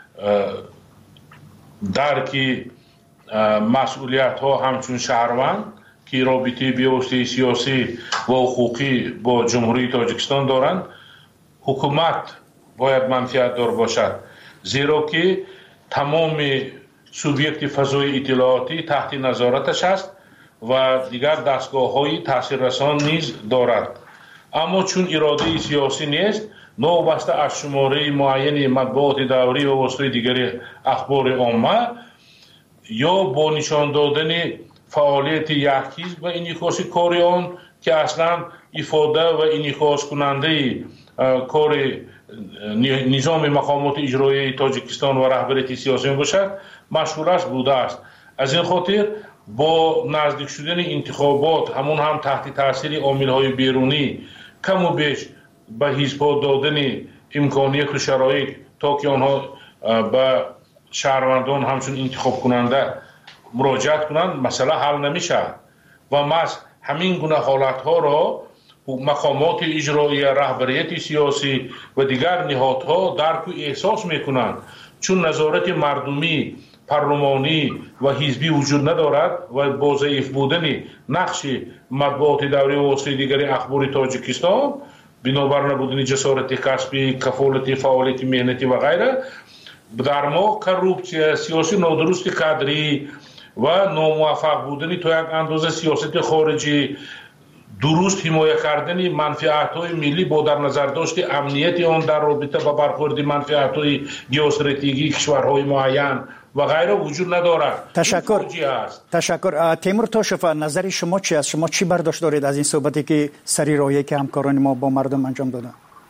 درک مسئولیت ها همچون شهروند که رابطه بیوسته سیاسی و حقوقی با جمهوری تاجیکستان دارند، حکومت باید منفعت دار باشد، زیرا که تمام سوبیکت فضای اطلاعاتی تحت نظارتش است و دیگر دستگاه های تاثیررسان نیز دارد. اما چون اراده سیاسی نیست، نوبسته از شماره معین مطبوعات دوری و وسایل دیگر اخبار عامه یا با نشان دادن فعالیت یک حزب و انعکاس کار آن که اصلا افاده و انعکاس کننده کار نظام مقامات اجرایی تاجیکستان و رهبریت سیاسی باشد مشغول است بوده است. از این خاطر با نزدیک شدن انتخابات همون هم تحت تاثیر عامل‌های بیرونی کم و بیش به حزب‌ها دادن امکانیت و شرایط تا که آنها به شهروندان همچون انتخاب کننده مراجعت کنند مسئله حل نمیشه و محض همین گونه حالت‌ها را مقامات اجرایی، رهبریت سیاسی و دیگر نهادها درک و احساس میکنند. چون نظارت مردمی، پارلمانی و حزبی وجود ندارد و با ضعیف بودن نقش مطبوعات دوری و وسایل دیگر اخبار تاجیکستان، بنابر نبودن جسارت کسبی، کفالت فعالیت مهنتی و غیره، در ما کروپسیا سیاسی، نادرست کادری و ناموفق بودن تا یک اندازه سیاست خارجی، درست حمایت کردن منفعت‌های ملی با در نظر داشت امنیت آن در رابطه با برخورد منفعت‌های ژئواستراتژیکی کشورهای معین و غیره وجود ندارد. تشکر. تشکر. تیمور توشف، نظر شما چی است؟ شما چی برداشت دارید از این صحبتی که سری راهی که همکاران ما با مردم انجام دادن؟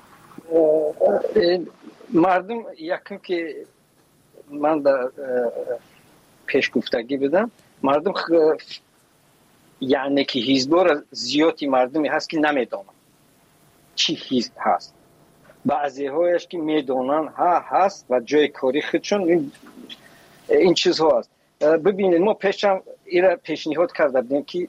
مردم یکم که من در پیش گفتگی بدم، مردم خ... یعنی که حزب‌ها را زیادی مردمی هست که نمیدونن چی حزب هست، بعضی هایش که میدونن ها هست و جای کاری خودشون این, این چیزها هست. ببینید ما پیشم ایره پیشنهاد کرده بودیم که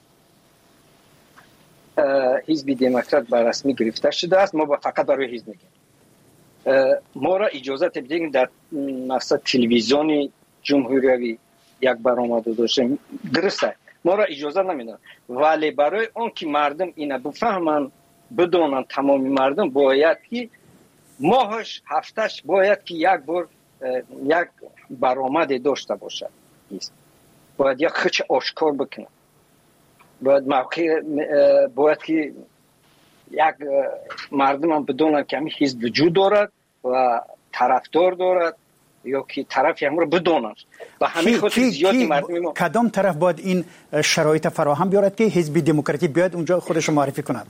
حزب دموکرات به رسمی گرفته شده است، ما فقط برای حزب میگیم. ما را اجازه بدیم در مثلا تلویزیون جمهوری یک برآمده داشتیم، درسته ما را اجازه نمیدن، ولی برای اون که مردم اینا بفهمن بدونن، تمام مردم باید که ماهش هفتش باید که یک بار یک برآمده داشته باشد، باید یک خچ آشکار بکنن، باید موقع باید که یک مردم هم بدونن که همین حزب وجود دارد و طرفدار دارد یا که طرف هم رو بدونن و همین خود زیادی مردم ما کدام طرف باید این شرایط فراهم بیارد که حزب دموکراتی بیاد اونجا خودش معرفی کند؟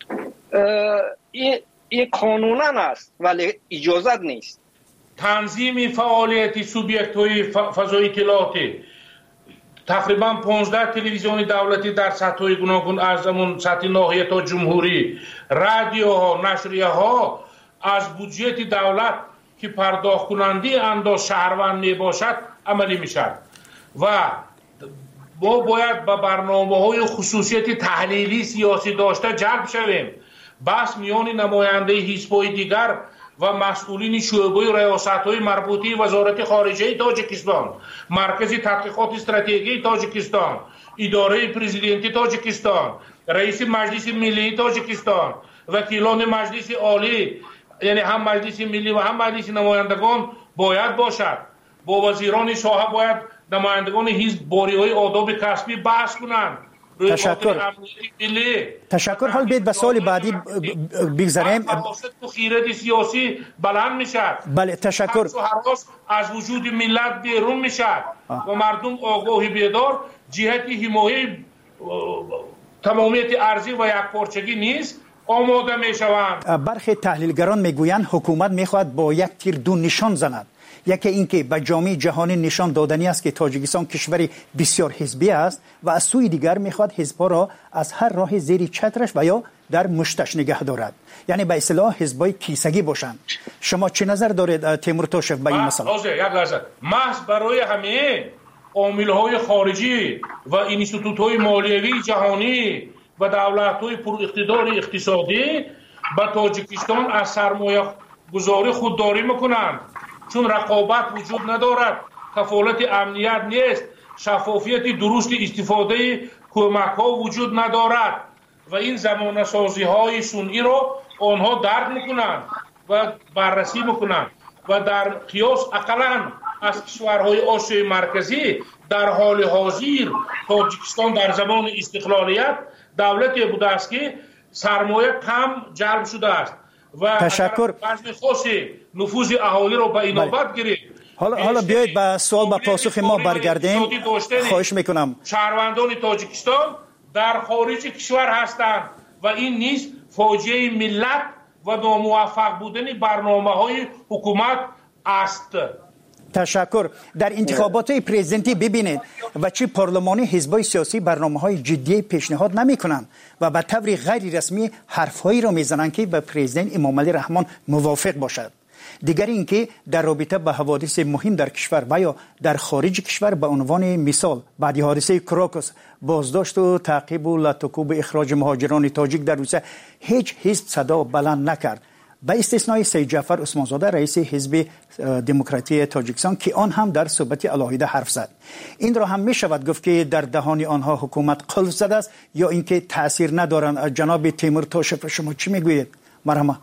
این این قانونا است ولی اجازه نیست. تنظیم فعالیت سوبیکت های فضای اطلاعاتی تقریبا پانزده تلویزیون دولتی در سطح های گوناگون از همون سطح ناحیه تا جمهوری، رادیوها، نشریه ها از بودجه دولت که پرداخت کننده انداز شهروند می باشد عملی می شد و ما باید به برنامه های خصوصیت تحلیلی سیاسی داشته جلب شویم. بس میان نماینده حزب‌های دیگر و مسئولین شعبه ریاست‌های مربوطه وزارت خارجه تاجیکستان، مرکز تحقیقات استراتژی تاجیکستان، اداره پرزیدنتی تاجیکستان، رئیس مجلس ملی تاجیکستان، وکیلان مجلس عالی، یعنی هم مجلس ملی و هم مجلس نمایندگان باید باشد. با وزیران ساحه باید نمایندگان حزب باری‌های آداب کسبی بحث کنند. تشکر. تشکر. حال بیت به سال بعدی بگذاریم. مقاصد و خیرات سیاسی بلند میشد. بله تشکر. از وجود ملت بیرون میشد و مردم آگاه بیدار جهت حمایت تمامیت ارضی و یکپارچگی نیست آماده میشوند. برخی تحلیلگران میگویند حکومت میخواهد با یک تیر دو نشان زند. یکی اینکه به جامعه جهانی نشان دادنی است که تاجیکستان کشوری بسیار حزبی است و از سوی دیگر میخواد حزب‌ها را از هر راه زیر چترش و یا در مشتش نگه دارد، یعنی به اصطلاح حزب‌های کیسگی باشند. شما چه نظر دارید تیمور توشف به این مسئله؟ یک لحظه، محض برای همه عامل‌های خارجی و انستیتوت‌های مالیوی جهانی و دولت‌های پر اقتدار اقتصادی به تاجیکستان از سرمایه گذاری خودداری میکنند، چون رقابت وجود ندارد، کفالت امنیت نیست، شفافیت درست استفاده کمک ها وجود ندارد و این زمانه سازی های سنئی را آنها درک میکنند و بررسی میکنند و در قیاس اقلا از کشورهای آسیای مرکزی در حال حاضر تاجیکستان در زمان استقلالیت دولتی بوده است که سرمایه کم جلب شده است و تشکر. بعضی خاصی نفوذ اهالی را به اینابت گیرید. حالا حالا بیایید به سوال به پاسخ ما برگردیم. خواهش میکنم. شهروندان تاجیکستان در خارج کشور هستند و این نیز فاجعه ملت و ناموفق بودن برنامه‌های حکومت است. تشکر. در انتخابات پرزیدنتی ببینید و چه پارلمانی حزب‌های سیاسی برنامه‌های جدی پیشنهاد نمی‌کنند و به طور غیر رسمی حرف‌هایی را می‌زنند که به پرزیدنت امامعلی رحمان موافق باشد. دیگر اینکه در رابطه با حوادث مهم در کشور و یا در خارج کشور به عنوان مثال بعد حادثه کراکوس، بازداشت و تعقیب و لطکوب اخراج مهاجران تاجیک در روسیه هیچ حزب صدا بلند نکرد، به استثنای سید جعفر عثمانزاده رئیس حزب دموکراتی تاجیکستان که آن هم در صحبت علاهیده حرف زد. این را هم می شود گفت که در دهان آنها حکومت قلف زده است یا اینکه تاثیر ندارند. جناب تیمور تاشف شما چی میگویید؟ مرحبا.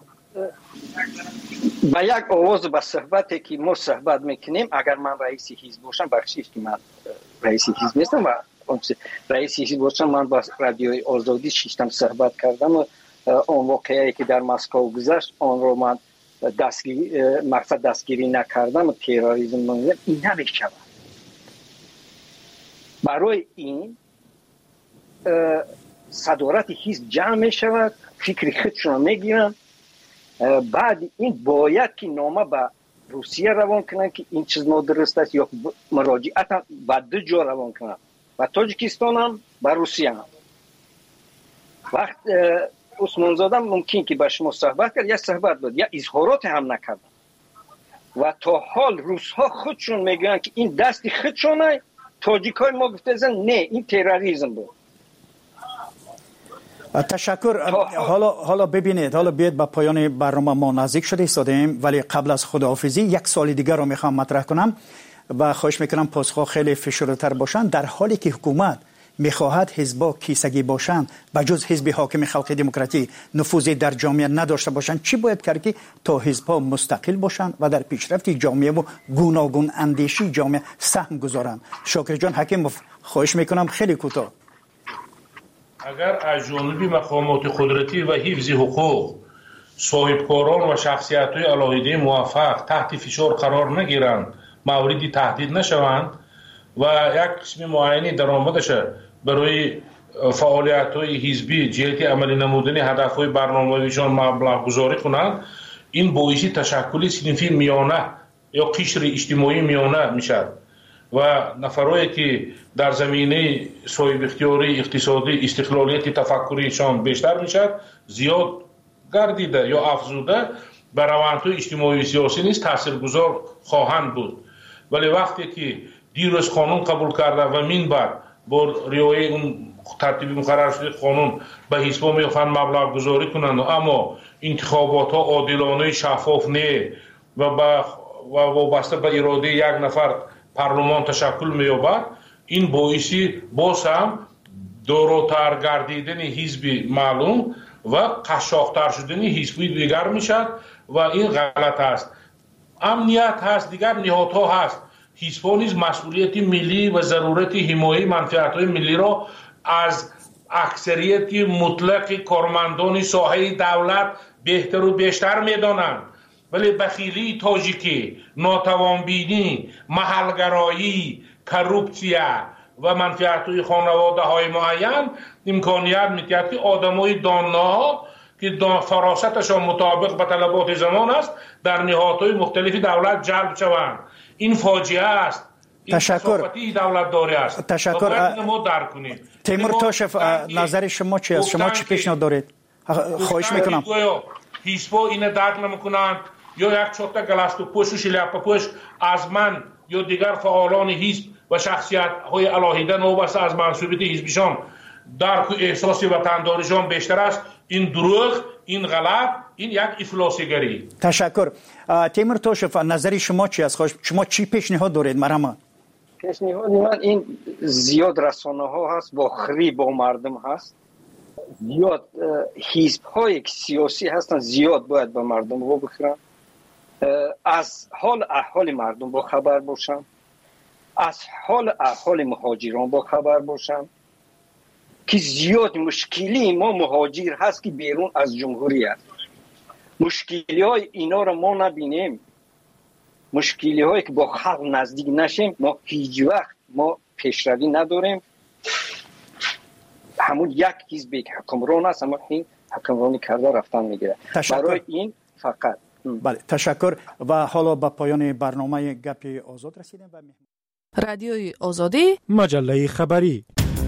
با یک آواز به صحبتی که ما صحبت میکنیم، اگر من رئیس حزب باشم، بخشید که من رئیس حزب نیستم و رئیس حزب باشم، من با رادیوی آزادی شیشتم صحبت کردم و اون واقعی که در مسکو گذشت آن رو من دستگیری مقصد دستگیری نکردم و تروریسم نمیدونم، این نمیشود. برای این صدارت حزب جمع میشود، فکر خودشون میگیرن، بعد این باید که نامه به روسیه روان کنن که این چیز نادرست است یا مراجعت هم به دو جا روان کنن و تاجیکستان هم به روسیه هم. وقت عثمانزاده ممکن که با شما صحبت کرد یا صحبت بود یا اظهارات هم نکرد و تا حال روس‌ها خودشون میگن که این دستی خودشونه، تاجیکای ما گفته زن نه این تروریسم بود. تشکر. حالا حالا ببینید، حالا بیاید به پایان برنامه ما نزدیک شده ایستادیم، ولی قبل از خداحافظی یک سوال دیگر رو میخوام مطرح کنم و خواهش میکنم پاسخ خیلی فشرده‌تر باشن. در حالی که حکومت میخواهد حزب‌ها کیسگی باشند و جز حزب حاکم خلق دموکراتی نفوذی در جامعه نداشته باشند، چی باید کرد که تا حزب‌ها مستقل باشند و در پیشرفت جامعه و گوناگون اندیشی جامعه سهم گذارند؟ شاکر جان حکیم خواهش میکنم خیلی کوتاه. اگر از جانب مقامات قدرتی و حفظ حقوق صاحبکاران و شخصیت‌های علاهیده موفق تحت فشار قرار نگیرند، موردی تهدید نشوند و یک قسم معینی درآمدش برای فعالیت‌های حزبی جهت عملی نمودن هدف‌های برنامه‌ایشان مبلغ گذاری کنند، این باعث تشکل صنفی میانه یا قشر اجتماعی میانه میشد و نفرایی که در زمینه صاحب اختیاری اقتصادی استقلالیت تفکریشان بیشتر میشد، زیاد گردیده یا افزوده بر روندهای اجتماعی و سیاسی نیز تاثیرگذار خواهند بود. ولی وقتی که دیروز قانون قبول کرده و من بعد با رعایت اون ترتیبی مقرر شده قانون به حزب‌ها میخوان مبلغ گذاری کنند، اما انتخابات ها عادلانه شفاف نه و با و وابسته به اراده یک نفر پارلمان تشکل می‌یابد، این باعثی باز هم دوراتر گردیدن حزب معلوم و قشاق‌تر شدن حزب دیگر میشد و این غلط است. امنیت هست، دیگر نهادها هست. حزب‌ها نیز مسئولیت ملی و ضرورت حمایت منفعت‌های ملی را از اکثریت مطلق کارمندان ساحه دولت بهتر و بیشتر می‌دانند. ولی بخیلی تاجیکی، ناتوانبینی، محلگرایی، کروپسیا و منفعت‌های خانواده‌های معین امکانیت می‌دهد که آدم‌های دانا که فراستشان مطابق به طلبات زمان است در نهادهای مختلفی دولت جلب شوند. این فاجعه است. این تشکر. دولت داره است. تشکر. ما درک کنیم. تیمور تاشف نظر شما چی است؟ شما چی پیشنهاد دارید؟ خواهش میکنم. حزب‌ها اینو درک نمی‌کنند یا یک چوتا گلاست و پوش و شلیاپا پوش از من یا دیگر فعالان حزب و شخصیت‌های علاهیده نوبسته از منصوبیت حزبشان درک و احساس وطنداریشان بیشتر است. این دروغ این غلط، این یک افلاسیگری. تشکر. تیمور توشف، نظر شما چی است؟ شما چی پیشنهاد دارید مرحبا؟ پیشنهاد من این زیاد رسانه ها هست با خری با مردم هست، زیاد حزب های سیاسی هستن، زیاد باید با مردم رو بخورن، از حال احوال مردم با خبر باشن، از حال احوال مهاجران با خبر باشن که زیاد مشکلی ما مهاجر هست که بیرون از جمهوری هست. مشکلی های اینا رو ما نبینیم، مشکلی هایی که با خلق نزدیک نشیم، ما هیچ وقت ما پیشروی نداریم. همون یک حزب که حکمران است، اما این حکمرانی کرده رفتن میگیره. برای این فقط بله تشکر. و حالا به پایان برنامه گپ آزاد رسیدیم. و رادیوی آزادی، مجله خبری.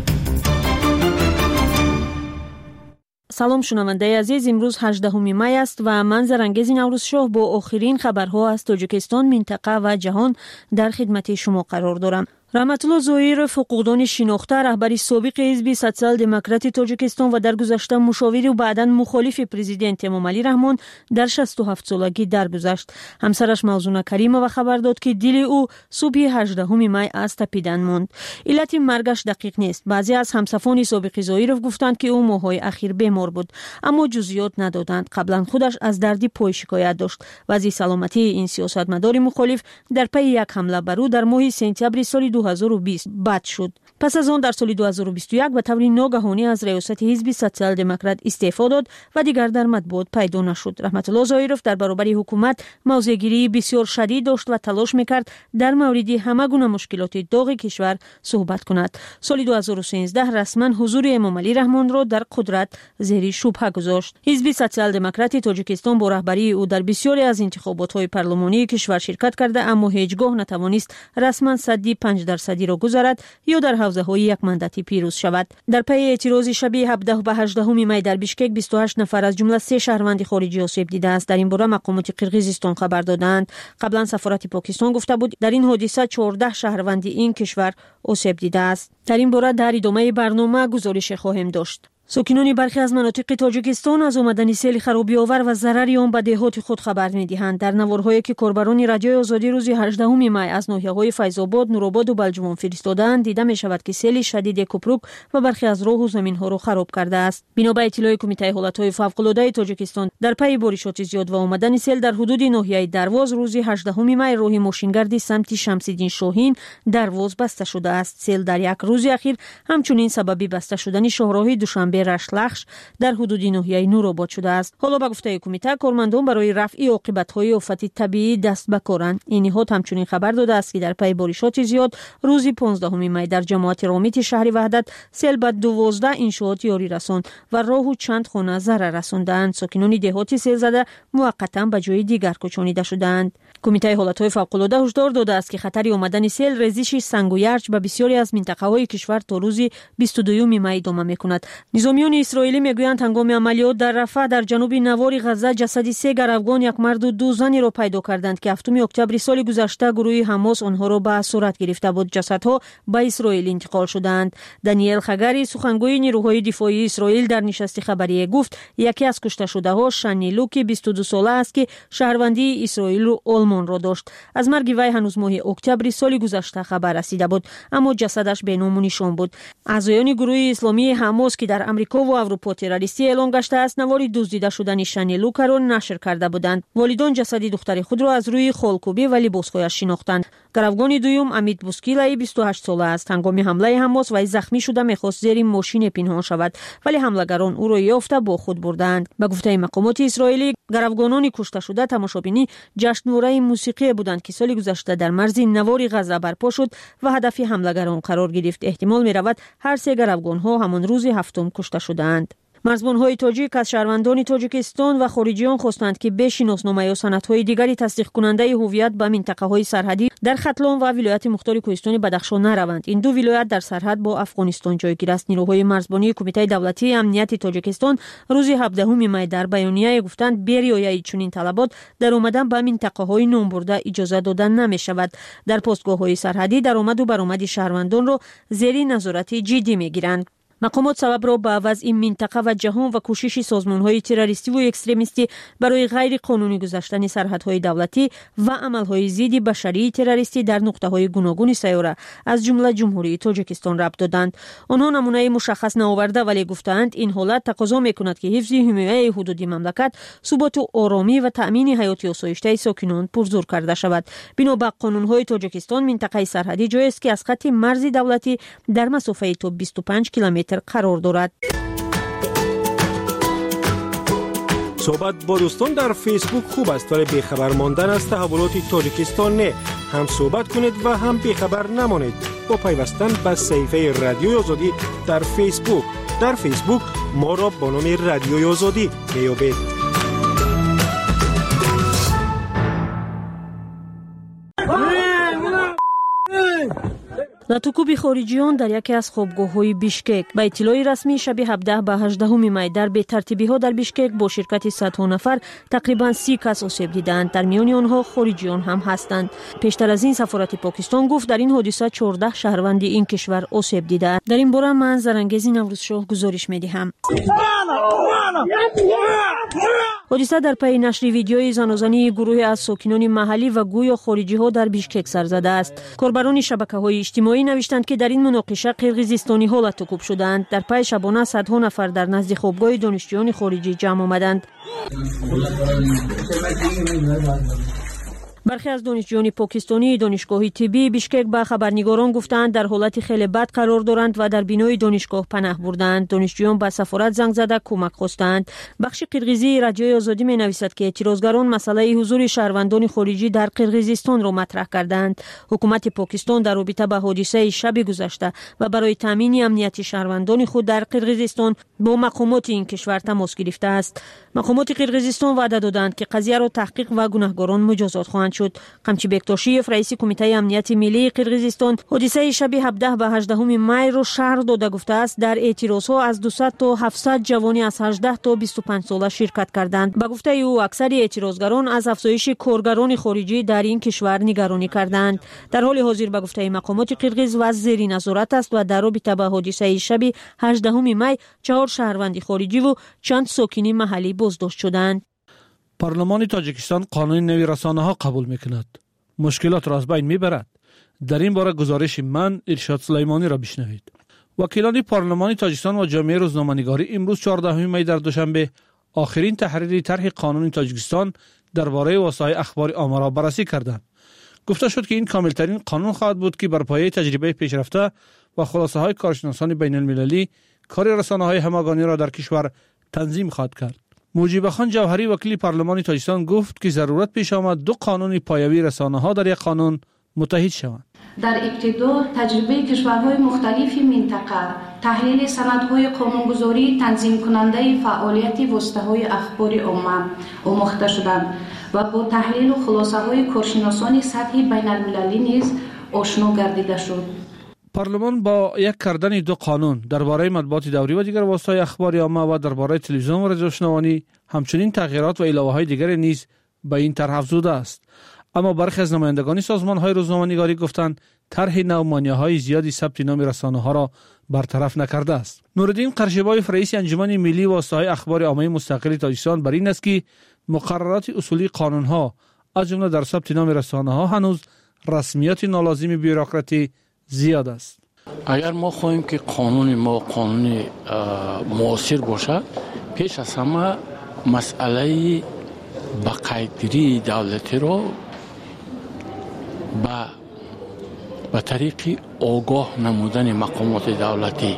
салом шунавандаи азиз, имрӯз ҳаждаҳуми май аст ва ман зарангези наврӯзшоҳ бо охирин хабарҳо аз Тоҷикистон, минтақа ва ҷаҳон дар хидмати шумо қарор дорам. раҳматулло зоиров, ҳуқуқдони шинохта, раҳбари собиқи ҳизби социал-демократи Тоҷикистон ва дар гузашта мушовири баъдан мухолифи президент Эмомалӣ Раҳмон дар шасту ҳафтсолагӣ даргузашт. ҳамсараш Мавзуна Каримова хабар дод ки дили ӯ субҳи ҳаждаҳуми май аз тапидан монд. иллати маргаш дақиқ нест. баъзе аз ҳамсафони собиқи Зоиров гуфтанд ки ӯ моҳҳои ахир бемор буд, аммо ҷузъиёт надоданд. қаблан худаш аз дарди пой шикоят дошт. вазъи саломатии ин сиёсатмадори мухолиф дар пайи як ҳамла бар ӯ дар моҳи сентябри соли ду ҳазору бист бад шуд. пас аз он дар соли ду ҳазору бисту як ба таври ногаҳонӣ аз раёсати ҳизби социал-демократ истеъфо дод ва дигар дар матбуот пайдо нашуд. раҳматулло Зоиров дар баробари ҳукумат мавзеъгирии бисёр шадид дошт ва талош мекард дар мавриди ҳама гуна мушкилоти доғи кишвар суҳбат кунад. соли ду ҳазору сенздаҳ расман ҳузури Эмомалӣ Раҳмонро дар қудрат зери шубҳа гузошт. ҳизби социал-демократи Тоҷикистон бо раҳбарии ӯ дар бисёре аз интихоботҳои парлумонии кишвар ширкат карда, аммо ҳеҷ гоҳ натавонист расман садди панҷ дарсадиро гузарад ё дар ҳавзаҳои якмандатӣ пирӯз шавад. дар пайи эътирози шаби ҳабдаҳ ба ҳаждаҳуми май дар Бишкек бисту ҳашт нафар аз ҷумла се шаҳрванди хориҷӣ осеб дидааст. дар ин бора мақомоти Қирғизистон хабар доданд. қаблан сафорати Покистон гуфта буд дар ин ҳодиса чордаҳ шаҳрванди ин кишвар осеб дидааст. дар ин бора дар идомаи барнома гузорише хоҳем дошт. сокинони бархе аз манотиқи Тоҷикистон аз омадани сели харобиовар ва зарари он ба деҳоти худ хабар медиҳанд. дар наворҳое ки корбарони Радиои Озодӣ рӯзи ҳаждаҳуми май аз ноҳияҳои Файзобод, Нурободу Балҷувон фиристоданд, дида мешавад ки сели шадиде купрук ва бархе аз роҳу заминҳоро хароб кардааст. бино ба иттилои Кумитаи ҳолатҳои фавқулодаи Тоҷикистон, дар пайи боришоти зиёд ва омадани сел дар ҳудуди ноҳияи Дарвоз рӯзи ҳаждаҳуми май роҳи мошингарди самти Шамсиддин Шоҳин Дарвоз баста шудааст. сел дар як рӯзи ахир ҳамчунин сабаби баста шудани шоҳроҳи Душанбе Рашлахш дар ҳудуди ноҳияи Нуробод шудааст. ҳоло ба гуфтаи кумита, кормандон барои рафъи оқибатҳои офати табиӣ даст ба коранд. ин ниҳод ҳамчунин хабар додааст ки дар пайи боришоти зиёд рӯзи понздаҳуми май дар ҷамоати Ромити шаҳри Ваҳдат сел ба дувоздаҳ иншоот ёрирасон ва роҳу чанд хона зарар расонданд. сокинони деҳоти селзада муваққатан ба ҷои дигар кӯчонида шуданд. Кумитаи ҳолатҳои фавқулода ҳушдор додааст ки хатари омадани сел, резиши сангу ярч ба бисёре аз минтақаҳои кишвар то рӯзи бисту дуюми май идома мекунад. низомиёни исроилӣ мегӯянд ҳангоми амалиёт дар Рафа дар ҷануби навори Ғазза ҷасади се гаравгон, як марду ду заниро пайдо карданд ки ҳафтуми октябри соли гузашта гурӯҳи Ҳамос онҳоро ба асорат гирифта буд. ҷасадҳо ба Исроил интиқол шуданд. Даниэл Хагари, сухангӯи нирӯҳои дифоии Исроил, дар нишасти хабарие гуфт, яке аз кушташудаҳо Шани Луки бисту ду сола аст ки шаҳрвандии Исроилу олмонро дошт. аз марги вай ҳанӯз моҳи октябри соли гузашта хабар расида буд, аммо ҷасадаш беному нишон буд. аъзоёни гурӯҳи исломии Ҳамос ки дар Амрико ва Аврупо террористӣ эълон гаштааст, навори дуздида шудани Шани Лукаро нашр карда буданд. волидон ҷасади духтари худро аз рӯи холкӯбӣ ва либосҳояш шинохтанд. гаравгони дуюм Амид Бускилаи бисту ҳашт сола аст. ҳангоми ҳамлаи Ҳамос вай захмӣ шуда мехост зери мошине пинҳон шавад, вале ҳамлагарон ӯро ёфта бо худ бурданд. ба гуфтаи мақомоти исроилӣ, гаравгонони кушташуда тамошобинӣ ҷашнвораи мусиқие буданд ки соли гузашта дар марзи навори Ғазза барпо шуд ва ҳадафи ҳамлагарон қарор гирифт. эҳтимол меравад ҳар се гаравгонҳо ҳамон рӯзи ҳафтум кушта шуданд. марзбонҳои тоҷик аз шаҳрвандони Тоҷикистон ва хориҷиён хостанд ки бе шиноснoma ё санадҳои дигари тасдиқкунандаи ҳуввият ба минтақаҳои сарҳадӣ дар Хатлон ва вилояти мухтори Кӯҳистони Бадахшон нараванд. ин ду вилоят дар сарҳад бо Афғонистон ҷойгир аст. нирӯҳои марзбонии Кумитаи давлатии амнияти Тоҷикистон рӯзи ҳабдаҳуми май дар баёнияе гуфтанд, бе риояи чунин талабот даромадан ба минтақаҳои номбурда иҷоза дода намешавад. дар постгоҳҳои сарҳадӣ даромаду баромади шаҳрвандонро зери назорати ҷиддӣ мегиранд. مقامات سبب را به وضع منطقه و جهان و کوشش سازمان‌های تروریستی و اکستریمیستی برای غیر قانونی گذشتن سرحدهای دولتی و عملهای ضد بشری تروریستی در نقطه‌های گوناگون سیاره از جمله جمهوری تاجیکستان ربط دادند. آنها نمونه مشخص نآورده ولی گفتند این حالت تقاضا می‌کند که حفظ حمایت حدودی مملکت، ثبات و آرامی و تأمین حیات آسایشته ساکنان پرزور کرده شود. بنا به قانون‌های تاجیکستان منطقه سرحدی جایی است که از خط مرز دولتی در مسافت تا بیست و پنج کیلومتر قرار دارد. صحبت با دوستان در فیسبوک خوب است ولی بیخبر ماندن از تحولات تاجیکستان نه. هم صحبت کنید و هم بیخبر نمانید با پیوستن به صفحه رادیوی آزادی در فیسبوک. در فیسبوک ما را با نام رادیوی آزادی میابید. لطوکوب خارجیان در یکی از خوابگاه‌های بیشکک. با اطلاع رسمی شب هفده به هجدهم می در بی‌ترتیبی‌ها در بیشکک با شرکت صدها نفر تقریباً سی کس آسیب دیدند. در میان آنها خارجیان هم هستند. پیشتر از این سفارت پاکستان گفت در این حادثه چهارده شهروند این کشور آسیب دیدند. در این باره من زرنگیز نوروز شاه گزارش می‌دهم. حادثه در پی نشر ویدیوی زناشویی گروهی از ساکنان محلی و گویا خارجی‌ها در بیشکک سر زده است. کاربران شبکه‌های اجتماعی نوشتند که در این مناقشه قرقیزستانی ها لطوکوب شدند. در پی شبانه صدها نفر در نزد خوابگاه دانشجویان خارجی جمع آمدند. برخی از دانشجویان پاکستانی دانشگاه طبی بیشکک به خبرنگاران گفتند در حالت خیلی بد قرار دارند و در بینای دانشگاه پناه بردند. دانشجویان به سفارت زنگ زده کمک خواستند. بخش قرقیزی رادیوی آزادی می نویسد که اعتراضگران مسئله حضور شهروندان خارجی در قرقیزستان را مطرح کردند. حکومت پاکستان در رابطه با حادثه شب گذشته و برای تامین امنیت شهروندان خود در قرقیزستان با مقامات این کشور تماس گرفته است. مقامات قرقیزستان وعده دادند که قضیه را تحقیق و گناهکاران مجازات خواهند شد. قمچی بکتاشیف رئیس کمیته امنیت ملی قرقیزستان حادثه شب هفده به هجدهم می را شرح داده گفته است در اعتراضها از دویست تا هفتصد جوانی از هجده تا بیست و پنج ساله شرکت کردند. به گفته او اکثر اعتراضگران از افزایش کارگران خارجی در این کشور نگرانی کردند. در حال حاضر به گفته مقامات قرقیز وضع زیر نظارت است و در رابطه با حادثه شب هجدهم می چهار شهروند خارجی و چند ساکن محلی بازداشت شدند. پارلمان تاجیکستان قانون نوی رسانه‌ها قبول می‌کند. مشکلات را از بین می‌برد. در این باره گزارش من ارشاد سلیمانی را بشنوید. وکیلان پارلمان تاجیکستان و جامعه روزنامه‌نگاری امروز چهاردهم می در دوشنبه آخرین تحریر طرح قانون تاجیکستان درباره وسایل اخبار عامه را بررسی کردند. گفته شد که این کاملترین قانون خواهد بود که بر پایه تجربه پیشرفته و خلاصه‌های کارشناسان بین‌المللی کار رسانه‌های همگانی را در کشور تنظیم خواهد کرد. موجب خان جوهری وکیل پارلمان تاجیکستان گفت که ضرورت پیش آمد دو قانون پایه‌ای رسانه‌ها در یک قانون متحد شوند. در ابتدا تجربه کشورهای مختلف منطقه تحلیل سندهای قانونگذاری تنظیم کننده فعالیت واسطه‌های اخبار عامه آموخته شدند و با تحلیل و خلاصه‌های کارشناسان سطحی بین‌المللی نیز آشنا گردیده شد. پارلمان با یک کردن دو قانون درباره مطبوعات دوری و دیگر واسطه‌های اخبار عامه و درباره تلویزیون و رادیوشنوانی همچنین تغییرات و علاوه‌های دیگر نیز به این طرح افزوده است. اما برخی از نمایندگان سازمان‌های روزنامه‌نگاری گفتند طرح نو مانع‌های زیادی ثبت نام رسانه‌ها را برطرف نکرده است. نورالدین قرشبایف رئیس انجمن ملی واسطه‌های اخبار عامه مستقل تاجیکستان بر این است که مقررات اصولی قانون‌ها از جمله در ثبت نام رسانه‌ها هنوز رسمیت نالازم بیروکراتی زیاد است. اگر ما خواهیم که قانون ما قانون معاصر باشد، پیش از همه مسئله بقایدگیری دولتی را با به طریق آگاه نمودن مقامات دولتی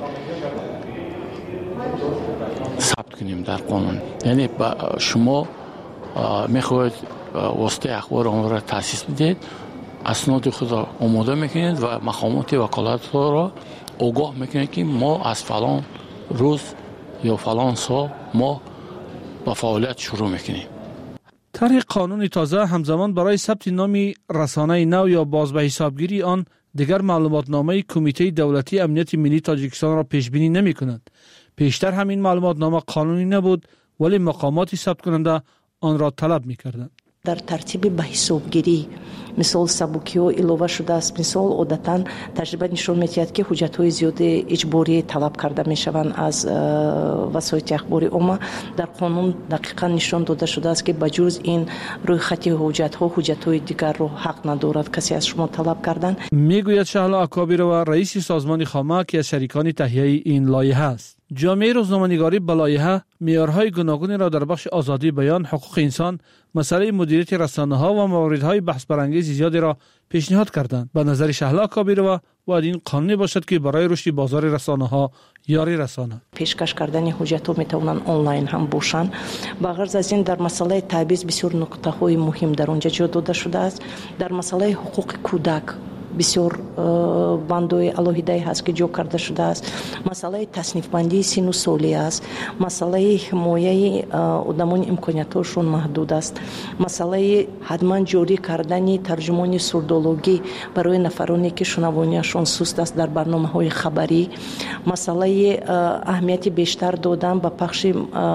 ثبت کنیم در قانون. یعنی شما میخواهید واسطه اخبار عامه را تأسیس بدید، اسناد خود را آماده میکنید و مقامات وکالت را آگاه میکنید که ما از فلان روز یا فلان سال ما با فعالیت شروع میکنیم. طرح قانون تازه همزمان برای ثبت نام رسانه نو یا باز به حسابگیری آن دیگر معلوماتنامه کمیته دولتی امنیت ملی تاجیکستان را پیش بینی نمی کند. پیشتر همین معلوماتنامه قانونی نبود ولی مقامات ثبت کننده آن را طلب می کردند. در ترتیب به حسابگیری мисол сабукиҳо илова шудааст. мисол одатан таҷриба нишон медиҳад ки ҳуҷҷатҳои зиёди иҷборӣ талаб карда мешаванд аз васоити ахбори умма. дар қонун дақиқан нишон дода шудааст ки ба ҷуз ин рӯйхати ҳуҷҷатҳо ҳуҷҷатҳои дигарро ҳақ надорад касе аз шумо талаб кардан. мегӯяд шаҳло акобирова, раиси созмони хома ки аз шарикони таҳияи ин лоиҳа аст. ҷомеаи рӯзноманигорӣ ба лоиҳа меъёрҳои гуногунеро дар бахши озодии баён, ҳуқуқи инсон, масъалаи мудирияти расонаҳо ва мавридҳои баҳсбарангези зиёдеро пешниҳод карданд. ба назари шаҳло акобирова бояд ин қонунӣ бошад ки барои рушди бозори расонаҳо ёрӣ расонад. пешкаш кардани ҳуҷҷатҳо метавонанд онлайн ҳам бошанд. ба ғарз аз ин дар масъалаи таъбиз бисёр нуқтаҳои муҳим дар он ҷо ҷо дода шудааст. дар масъалаи ҳуқуқи кӯдак бисёр бандои алоҳидаи ҳаст ки ҷо карда шудааст. масъалаи таснифбандии сину солӣ аст. масъалаи ҳимояи одамони имкониятҳояшон маҳдуд аст. масъалаи ҳатман ҷорӣ кардани тарҷумони сурдологӣ барои нафароне ки шунавонияшон суст аст дар барномаҳои хабарӣ. масъалаи аҳамияти бештар додан ба пахши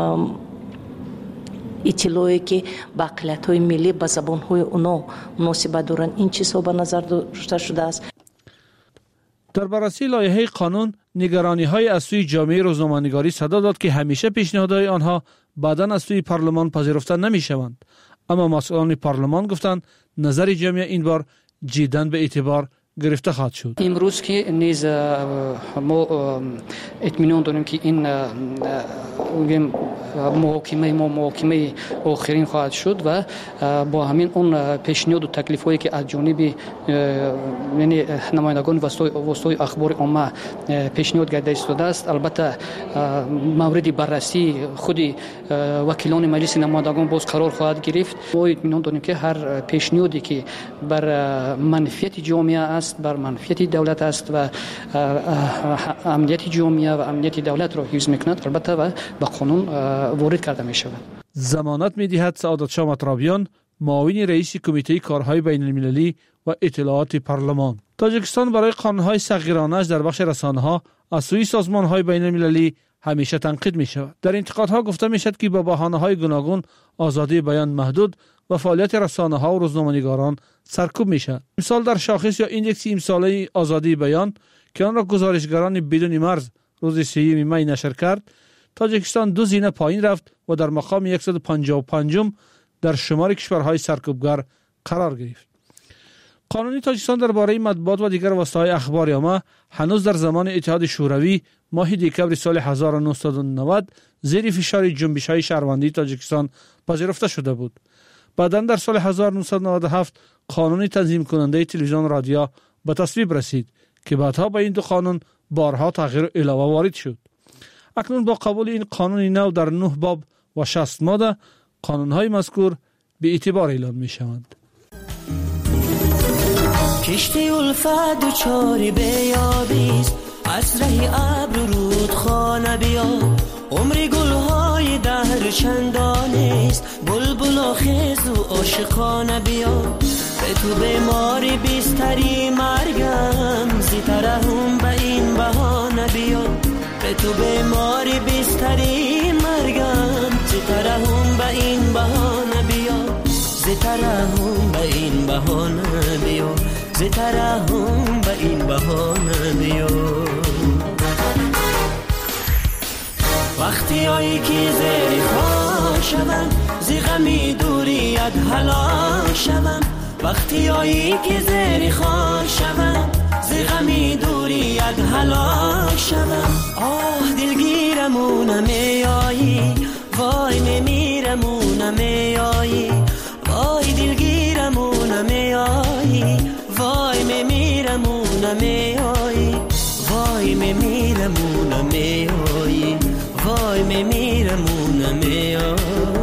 иттилое ки ба ақлиятҳои миллӣ ба забонҳои онҳо муносибат доранд. ин чизҳо ба назар дошта шудааст. дар баррасии лоиҳаи қонун нигарониҳое аз сӯи ҷомеаи рӯзноманигорӣ садо дод ки ҳамеша пешниҳодҳои онҳо баъдан аз сӯи парлумон пазируфта намешаванд. аммо масъулони парлумон гуфтанд назари ҷомеа ин бор ҷиддан ба эътибор гирифта хоҳад шуд. имрӯз ки низ мо эътминон дорем ки ин муҳокимаи мо муҳокимаи охирин хоҳад шуд ва бо ҳамин он пешниҳоду таклифҳое ки аз ҷониби яъне намояндагони воситаҳои ахбори умма пешниҳод гарда истодааст, албатта мавриди баррасии худи вакилони маҷлиси намояндагон боз қарор хоҳад гирифт. мо эътминон дорем ки ҳар пешниҳоде ки бар манфиати ҷомеа аст, бар манфиати давлат аст ва амнияти ҷомеа ва амнияти давлатро ҳифз мекунад, албатта ва ба қонун ворид карда мешавад. замонат медиҳад Саодатшоҳ Матрабиён, муовини раиси кумитаи корҳои байналмилалӣ ва иттилооти парлумон. тоҷикистон барои қонунҳои сағиронааш дар бахши расонаҳо аз сӯи созмонҳои байналмилалӣ ҳамеша танқид мешавад. дар интиқодҳо гуфта мешавад ки ба баҳонаҳои гуногун озодии баён маҳдуд ва фаъолияти расонаҳо ва рӯзноманигорон саркӯб мешавад. мисол дар шохис ё индекси имсолаи озодии баён ки онро гузоришгарони бидуни марз рӯзи сеюми май нашр кард, тоҷикистон ду зина поин рафт ва дар мақоми яксаду панҷоҳу панҷум дар шумори кишварҳои саркӯбгар қарор гирифт. қонуни тоҷикистон дар бораи матбуот ва дигар воситаҳои ахбори умма ҳанӯз дар замони иттиҳоди шӯравӣ моҳи декабри соли ҳазору нуҳсаду навад зери фишори ҷунбишҳои шаҳрвандии тоҷикистон пазируфта шуда буд. баъдан дар соли ҳазору нуҳсаду наваду ҳафт қонуни танзимкунандаи телевизион радио ба тасвиб расид ки баъдҳо ба ин ду қонун борҳо тағйиру илова ворид шуд. акнун бо қабули ин қонуни нав дар нӯҳ боб ва шаст мода қонунҳои мазкур биэътибор эълон мешаванд. کشتی الفت دوچاری بیابیست از رهی ابر رودخانه بیا عمری گلهای دهر چندانیست بلبل و خیز و عاشقانه بیا به تو بیماری بیستری مرگم زیترهم به این بهانه بیا به تو بیماری بیستری مرگم زیترهم به این بهانه بیا زیترهم به این بهانه بیا زیترهم به این بهانه بیا وقتی هایی که زیر خواه شوم زی غمی دوریت هلاک شوم وقتی هایی که زیر خواه شوم زی غمی دوریت هلاک شوم آه دلگیرمونم میایی وای میمیرمونم میایی وای دلگیرمونم میایی وای میمیرمونم میایی وای میمیرمونم میایی وای میمیرمونم میایی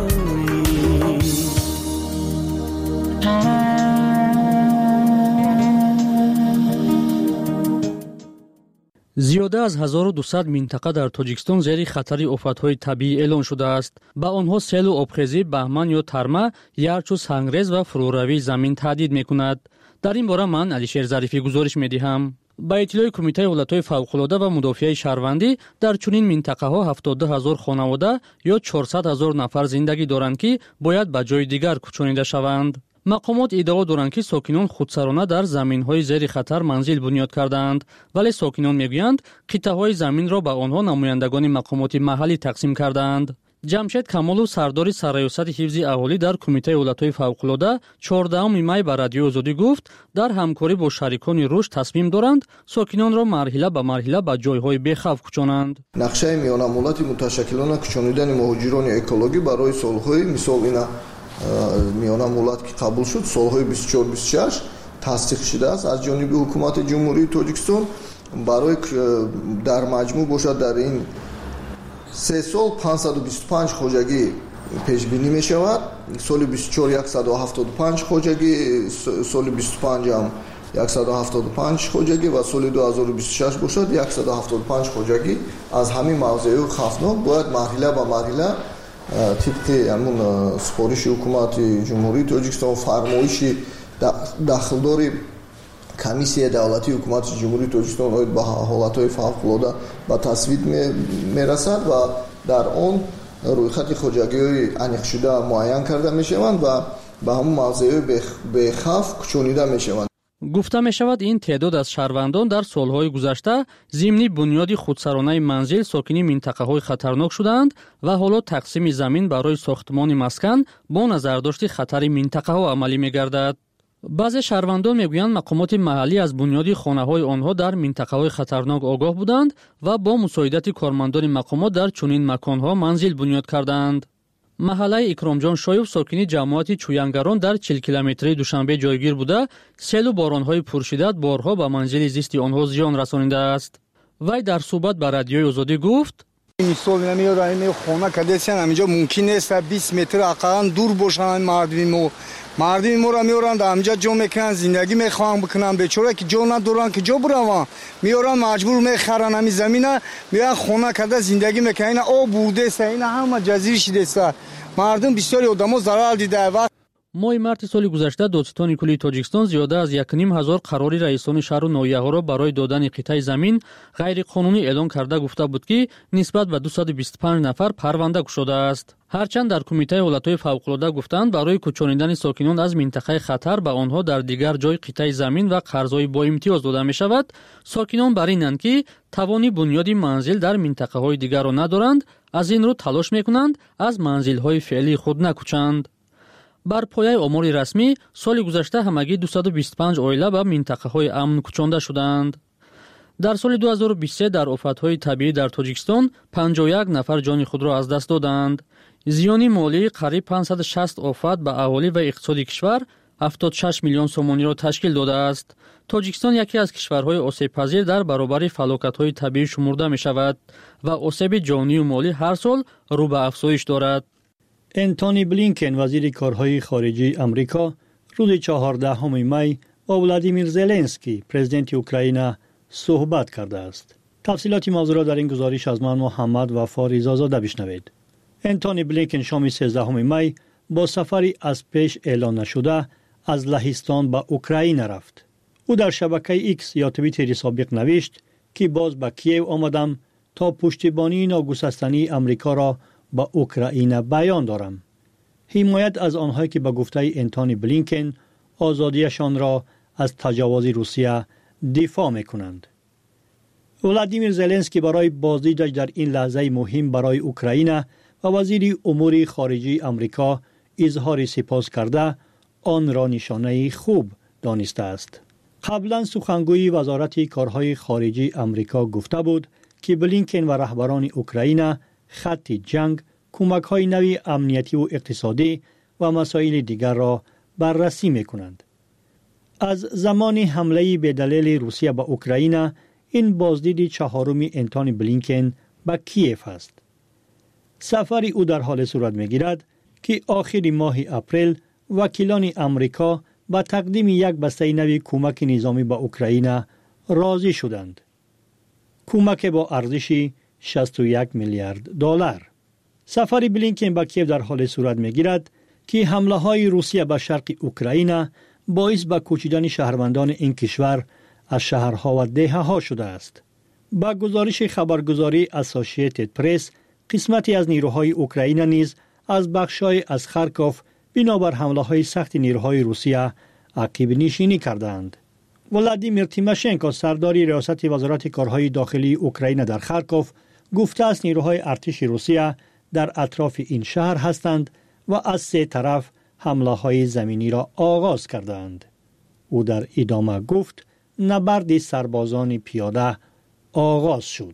зиёда аз ҳазору дусад минтақа дар тоҷикистон зери хатари офатҳои табиӣ эълон шудааст. ба онҳо селу обхезӣ, баҳман ё тарма, ярчу сангрез ва фуруравии замин таҳдид мекунад. дар ин бора ман Алишер Зарифӣ гузориш медиҳам. ба иттилои Кумитаи ҳолатҳои фавқулода ва мудофиаи шаҳрвандӣ, дар чунин минтақаҳо ҳафтоду ҳазор хонавода ё чорсад ҳазор нафар зиндагӣ доранд ки бояд ба ҷои дигар кӯчонида шаванд. мақомот иддао доранд, ки сокинон худсарона дар заминҳои зери хатар манзил бунёд карданд, вале сокинон мегӯянд, қитъаҳои заминро ба онҳо намояндагони мақомоти маҳаллӣ тақсим карданд. ҷамшед Камолов, сардори Сарраёсати ҳифзи аҳолӣ дар Кумитаи ҳолатҳои фавқулода, чордаҳуми май ба Радиои Озодӣ гуфт, дар ҳамкорӣ бо шарикони рушд тасмим доранд сокинонро марҳила ба марҳила ба ҷойҳои бехавф кучонанд. нақшаи миёнамуллати муташаккилона кучонидани муҳоҷирони экологӣ барои солҳои мисол ина миёнамуллат ки қабул шуд солҳои бисту чор бисту шаш тасдиқ шудааст аз ҷониби ҳукумати ҷумҳурии Тоҷикистон барои дар маҷмӯъ бошад дар ин се сол панҷсаду бисту панҷ хоҷагӣ пешбинӣ мешавад. соли бисту чор яксаду ҳафтоду панҷ хоҷагӣ, соли бисту панҷ ам яксаду ҳафтоду панҷ хоҷагӣ ва соли ду ҳазору бисту шаш бошад яксаду ҳафтоду панҷ хоҷагӣ. аз ҳамин мавзеъҳои хавфнок бояд марҳила ба марҳила тибқи ҳамун супориши ҳукумати ҷумҳурии Тоҷикистон, фармоиши дахлдори комиссияи давлатии ҳукумати ҷумҳурии Тоҷикистон оид ба ҳолатҳои фавқулода ба тасвиб мерасад ва дар он рӯйхати хоҷагиҳои аниқшуда муайян карда мешаванд ва ба ҳамун мавзеъҳои бехавф кучонида мешаванд. гуфта мешавад, ин теъдод аз шаҳрвандон дар солҳои гузашта зимни бунёди худсаронаи манзил сокини минтақаҳои хатарнок шуданд ва ҳоло тақсими замин барои сохтмони маскан бо назардошти хатари минтақаҳо амалӣ мегардад. баъзе шаҳрвандон мегӯянд мақомоти маҳаллӣ аз бунёди хонаҳои онҳо дар минтақаҳои хатарнок огоҳ буданд ва бо мусоидати кормандони мақомот дар чунин маконҳо манзил бунёд карданд. маҳаллаи Икромҷон Шоев, сокини ҷамоати Чӯянгарон, дар чил километрии Душанбе ҷойгир буда, селу боронҳои пуршиддат борҳо ба манзили зисти онҳо зиён расонидааст. вай дар суҳбат ба Радиои Озодӣ гуфт: мисол намеёрад ин хона кадесиян ҳаминҷо мумкин нест бист метр ақаллан дур бошанд мардуми мо мардуми моро меёранд ҳаминҷо ҷо мекунанд зиндагӣ мехоҳанд бикунанд бечора ки ҷо надоранд ки ҷо бураванд меёранд маҷбур мехаранд ҳамин замина меян хона карда зиндагӣ мекунанд ина об бурдеста ина ҳама ҷазир шидеста мардум бисёри одамо зарар дидаанд. моҳи марти соли гузашта додситони куллии Тоҷикистон зиёда аз як ним ҳазор қарори раисони шаҳру ноҳияҳоро барои додани қитъаи замин ғайриқонунӣ эълон карда гуфта буд, ки нисбат ба дусаду бисту панҷ нафар парванда кушодааст. ҳарчанд дар Кумитаи ҳолатҳои фавқулода гуфтанд, барои кучонидани сокинон аз минтақаи хатар ба онҳо дар дигар ҷой қитъаи замин ва қарзҳои боимтиёз дода мешавад, сокинон бар инанд, ки тавони бунёди манзил дар минтақаҳои дигарро надоранд, аз ин рӯ талош мекунанд аз манзилҳои феълии худ накучанд. бар пояи омори расмӣ соли гузашта ҳамагӣ дусаду бисту панҷ оила ба минтақаҳои амн кучонда шуданд. дар соли ду ҳазору бисту се дар офатҳои табиӣ дар Тоҷикистон панҷоҳ и як нафар ҷони худро аз даст доданд. зиёни молии қариб панҷсаду шаст офат ба аҳолӣ ва иқтисоди кишвар ҳафтоду шаш миллион сомониро ташкил додааст. Тоҷикистон яке аз кишварҳои осебпазир дар баробари фалокатҳои табиӣ шумурда мешавад ва осеби ҷонию молӣ ҳар сол рӯ ба афзоиш дорад. Энтони Блинкен, вазири корҳои хориҷии Амрико, рӯзи чаҳордаҳуми май бо Владимир Зеленский, президенти Украина, суҳбат кардааст. тафсилоти мавзӯъро дар ин гузориш аз ман Муҳаммад Вафо Ризозода бишнавед. Энтони Блинкен шоми сезддаҳуми май бо сафари аз пеш эълон нашуда аз Лаҳистон ба Украина рафт. ӯ дар шабакаи X ё Твиттери собиқ навишт, ки боз ба Киев омадам то пуштибонии ногусастании Амрикоро ба Украина баён дорам. ҳимоят аз онҳое ки ба гуфтаи Энтони Блинкен озодиашонро аз таҷовузи Русия дифоъ мекунанд. Владимир Зеленский барои боздидаш дар ин лаҳзаи муҳим барои Украина ва вазири умури хориҷии Амрико изҳори сипос карда, онро нишонаи хуб донистааст. қаблан сухангӯи вазорати корҳои хориҷии Амрико гуфта буд, ки Блинкен ва раҳбарони Украина хатти ҷанг, кӯмакҳои нави амниятиву иқтисодӣ ва масоили дигарро баррасӣ мекунанд. аз замони ҳамлаи бедалели Русия ба Украина, ин боздиди чаҳоруми Энтони Блинкен ба Киев аст. сафари ӯ дар ҳоле сурат мегирад, ки охири моҳи апрел вакилони Амрико ба тақдими як бастаи нави кӯмаки низомӣ ба Украина розӣ шуданд. кӯмаке бо арзиши шасту як миллиард доллар. сафари Блинкен ба Киев дар ҳоле сурат мегирад, ки ҳамлаҳои Русия ба шарқи Украина боис ба кӯчидани шаҳрвандони ин кишвар аз шаҳрҳо ва деҳаҳо шудааст. ба гузориши хабаргузории Associated Press, қисмате аз нирӯҳои Украина низ аз бахшҳои аз Харков, بنابر حمله های سخت نیروهای روسیه عقب نشینی کردند. ولادیمیر تیماشنکو سرداری ریاست وزارت کارهای داخلی اوکراین در خارکوف گفته است نیروهای ارتش روسیه در اطراف این شهر هستند و از سه طرف حمله های زمینی را آغاز کردند. او در ادامه گفت نبرد سربازان پیاده آغاز شد.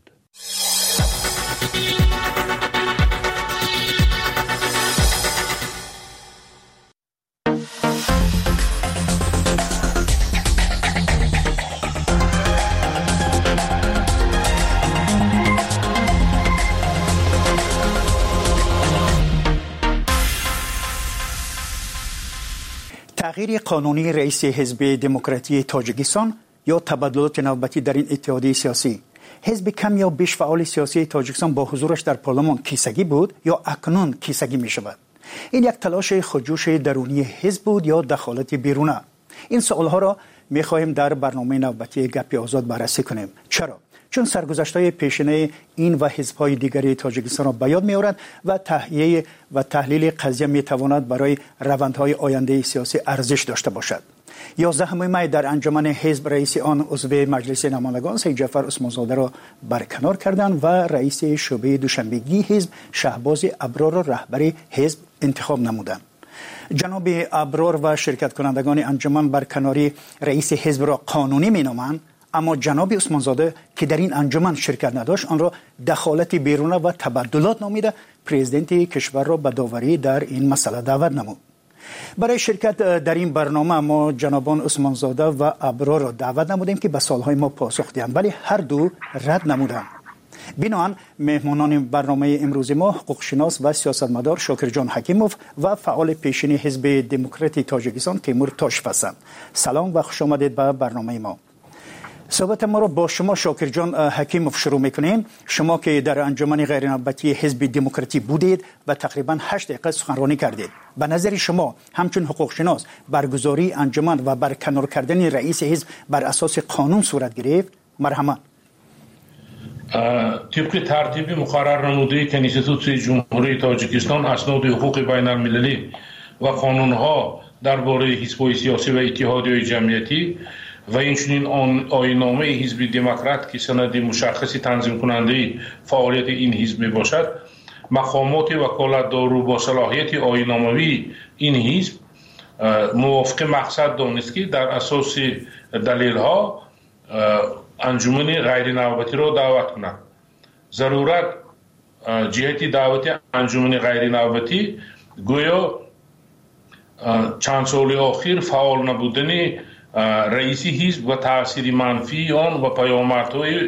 تغییر قانونی رئیس حزب دموکراتی تاجیکستان یا تبادلات نوبتی در این اتحادیه سیاسی. حزب کم یا بیش فعال سیاسی تاجیکستان با حضورش در پارلمان کیسگی بود یا اکنون کیسگی می شود؟ این یک تلاش خودجوش درونی حزب بود یا دخالت بیرونه؟ این سوالها را می خواهیم در برنامه نوبتی گپ آزاد بررسی کنیم. چرا؟ چون سرگذشت‌های پیشینه این و حزب‌های دیگری تاجیکستان را به یاد می‌آورد و تحلیل و تحلیل قضیه می‌تواند برای روندهای آینده سیاسی ارزش داشته باشد. یازدهم می در انجمن حزب رئیس آن عضو مجلس نمایندگان سید جعفر عثمانزاده را برکنار کردند و رئیس شعبه دوشنبگی حزب شهباز ابرار را رهبر حزب انتخاب نمودند. جناب ابرار و شرکت کنندگان انجمن برکناری رئیس حزب را قانونی می‌نامند، اما جناب عثمانزاده که در این انجمن شرکت نداشت آن را دخالت بیرونه و تبدلات نامیده پرزیدنت کشور را به داوری در این مسئله دعوت نمود. برای شرکت در این برنامه ما جنابان عثمانزاده و ابرار را دعوت نمودیم که به سوالهای ما پاسخ دهند، ولی هر دو رد نمودند. بنابراین مهمانان برنامه امروز ما حقوقشناس و سیاستمدار شاکرجان حکیموف و فعال پیشین حزب دموکراتی تاجیکستان تیمور تاشف هستند. سلام و خوش آمدید به برنامه ما. صحبت ما را با شما شاکرجان حکیموف شروع میکنیم. شما که در انجمن غیرنوبتی حزب دموکراتی بودید و تقریبا هشت دقیقه سخنرانی کردید، به نظر شما همچون حقوق شناس برگزاری انجمن و برکنار کردن رئیس حزب بر اساس قانون صورت گرفت؟ مرحمت. طبق ترتیب مقرر نموده کنستیتوسیون جمهوری تاجیکستان اسناد حقوق بین المللی و قانونها درباره حزب‌های سیاسی و اتحادیه‌های جمعیتی و اینچنین آیین‌نامه حزب دموکرات که سند مشخصی تنظیم کننده فعالیت این حزب می باشد، مقامات وکالتدار با صلاحیت آیین‌ناموی این حزب موافق مقصد دانست که در اساس دلیل‌ها انجمن غیر نوبتی را دعوت کند. ضرورت جهت دعوت انجمن غیر نوبتی گویا چند سال اخیر فعال نبودن رئیس حزب و تأثیر منفی آن و پیامدهای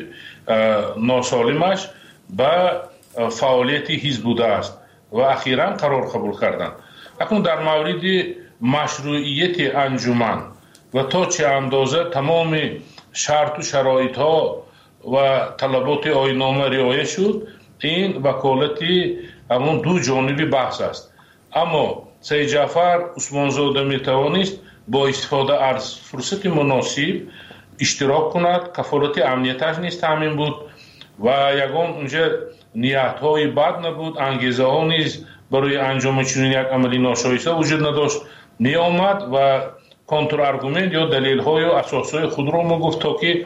ناسالمش به فعالیت حزب بوده است و اخیراً قرار قبول کردند. اکنون در مورد مشروعیت انجمن و تا چه اندازه تمام شرط و شرایط ها و طلبات آیین‌نامه رعایت شد، این وکالت همون دو جانبی بحث است. اما سید جعفر عثمانزاده می توانست با استفاده از فرصت مناسب اشتراک کند. کفالت امنیتش نیز تامین بود و یگان اونجا نیت های بد نبود، انگیزه ها نیز برای انجام چنین یک عملی ناشایسته وجود نداشت. می آمد و کنتر ارگومنت یا دلیل های و اساس های خود را ما گفت تا که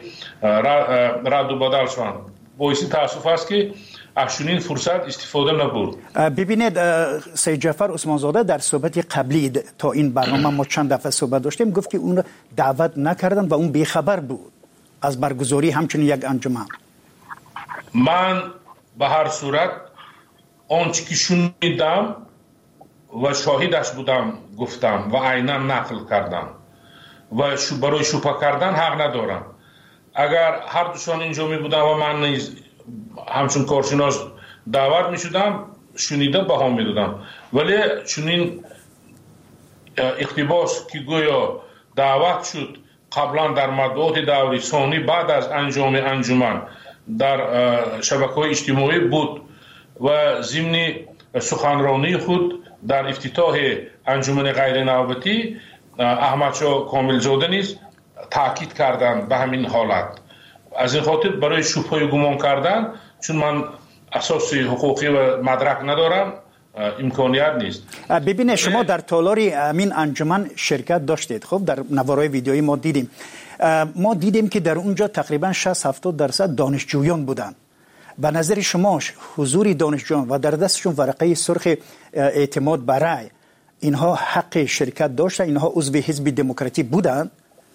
رد و بدل شوند. باعث تاسف است که از چنین فرصت استفاده نبود. ببینید سید جعفر عثمانزاده در صحبت قبلی تا این برنامه ما چند دفعه صحبت داشتیم گفت که اون دعوت نکردن و اون بیخبر بود از برگزاری همچنین یک انجمن. من به هر صورت آنچه که شنیدم و شاهدش بودم گفتم و عینا نقل کردم و برای شوپه کردن حق ندارم. اگر هر دوشان اینجا می بودم و من نیز همچون کارشناس دعوت می شدم شنیده بها می دادم، ولی چنین اقتباس که گویا دعوت شد قبلا در مطبوعات دوری ثانی بعد از انجام انجمن در شبکه‌های اجتماعی بود و ضمن سخنرانی خود در افتتاح انجمن غیر نوبتی احمدشاه کاملزاده نیز تاکید کردند به همین حالت. از این خاطر برای شبهه گمان کردن، چون من اساس حقوقی و مدرک ندارم امکانیت نیست. ببینید شما در تالار امین انجمن شرکت داشتید. خب در نوارای ویدیویی ما دیدیم ما دیدیم که در اونجا تقریبا شصت هفتاد درصد دانشجویان بودن. به نظر شما حضور دانشجویان و در دستشون ورقه سرخ اعتماد برای اینها حق شرکت داشتن؟ اینها عضو حزب دموکراتی بودن؟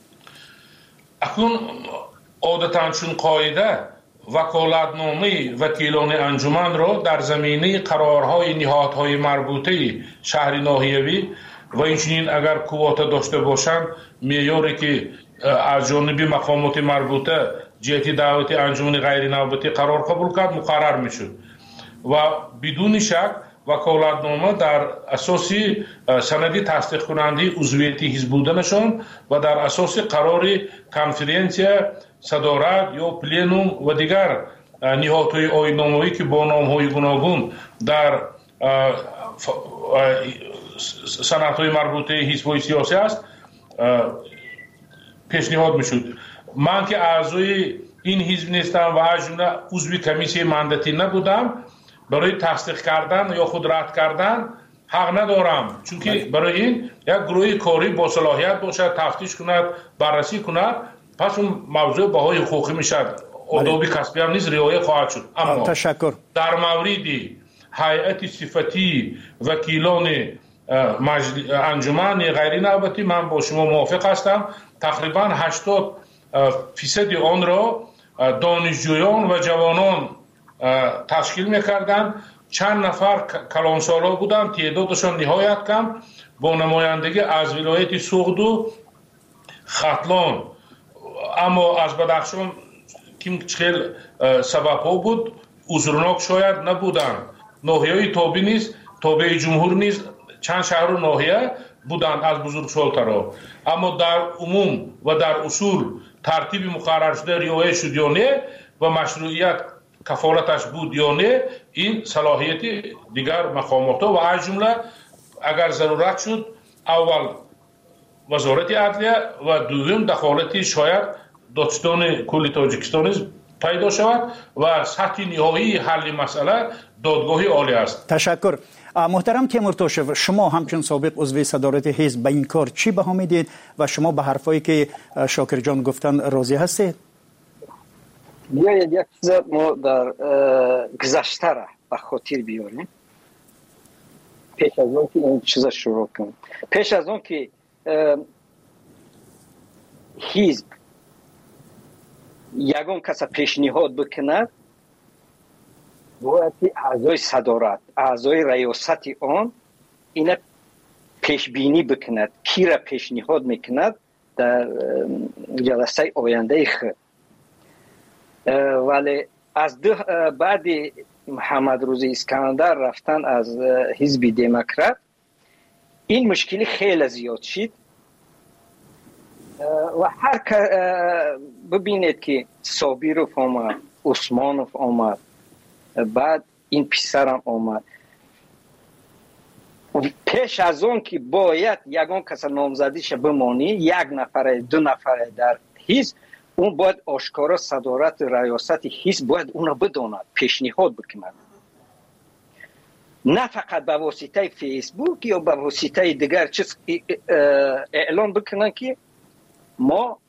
اکنون عادتاً چون قاعده وکالتنامه وکیلان انجمن را در زمینه قرارهای نهادهای مربوطه شهر ناحیوی و اینچنین اگر کوتا داشته باشند معیاری که از جانب مقامات مربوطه جهت دعوت انجمن غیر نوبتی قرار قبول کرد مقرر میشد و بدون شک وکالتنامه در اساس سندی تصدیق کننده عضویت حزب بودنشان و در اساس قرار کنفرانسیا صدارت یا پلنوم و دیگر نهادهای آیین‌نامه‌ای که با نام‌های گوناگون در سندهای مربوطه حزب‌های سیاسی است پیشنهاد میشد. من که اعضای این حزب نیستم و از جمله عضو کمیسیون مانداتی نبودم، برای تصدیق کردن یا خود رد کردن حق ندارم، چون که برای این یک گروه کاری با صلاحیت باشد، تفتیش کند، بررسی کند، پس اون موضوع بهای حقوقی میشد، آداب کسبی هم نیست، رعایت خواهد شد. اما تشکر. در مورد هیئت صفتی وکیلان انجمن غیر نوبتی من با شما موافق هستم. تقریبا هشتاد فیصد آن را دانشجویان و جوانان تشکیل میکردند. چند نفر کلانسالا بودند، تعدادشان نهایت کم، با نمایندگی از ولایت سوخدو، ختلان، اما از بدخشان که چخیل سبب ها بود عذرناک شاید نبودند. ناحیه تابع نیست، تابع جمهور نیست، چند شهر و ناحیه بودند از بزرگسال‌ترا، اما در عموم و در اصول ترتیب مقرر شده رعایت شد یا نه و مشروعیت کفالتش بود یا نه، این صلاحیت دیگر مقامات و از جمله اگر ضرورت شد اول وزارت عدلیه و دوم دخالت شاید دادستان کل تاجیکستان پیدا شود و سطح نهایی حل مسئله دادگاه عالی است. تشکر. محترم تیمورتوشев، شما همچون سابق عضو صدارت حزب به این کار چی بها میدید و شما به حرفایی که شاکر جان گفتن راضی هستید؟ بیایید یک چیز ما در گذشته را به خاطر بیاریم پیش از اون که این چیز شروع کنیم. پیش از اون که حزب یگان کس پیشنهاد بکند باید اعضای صدارت، اعضای ریاست آن اینا پیش بینی بکند کی را پیشنهاد میکند در جلسه آینده خود. ولی از ده بعد محمد روزی اسکندر رفتن از حزب دموکرات این مشکلی خیلی زیاد شد و هر ببینید که صابیروف آمد، عثمانوف آمد، بعد این پسرم آمد. پیش از اون که باید یگان کس نامزدیش بمانی، یک نفر دو نفر در حزب، اون باید آشکارا صدارت ریاست حزب باید اون را بداند، پیشنهاد بکند، نه فقط به واسطه فیسبوک یا به واسطه دیگر چیز اعلان بکنن که ما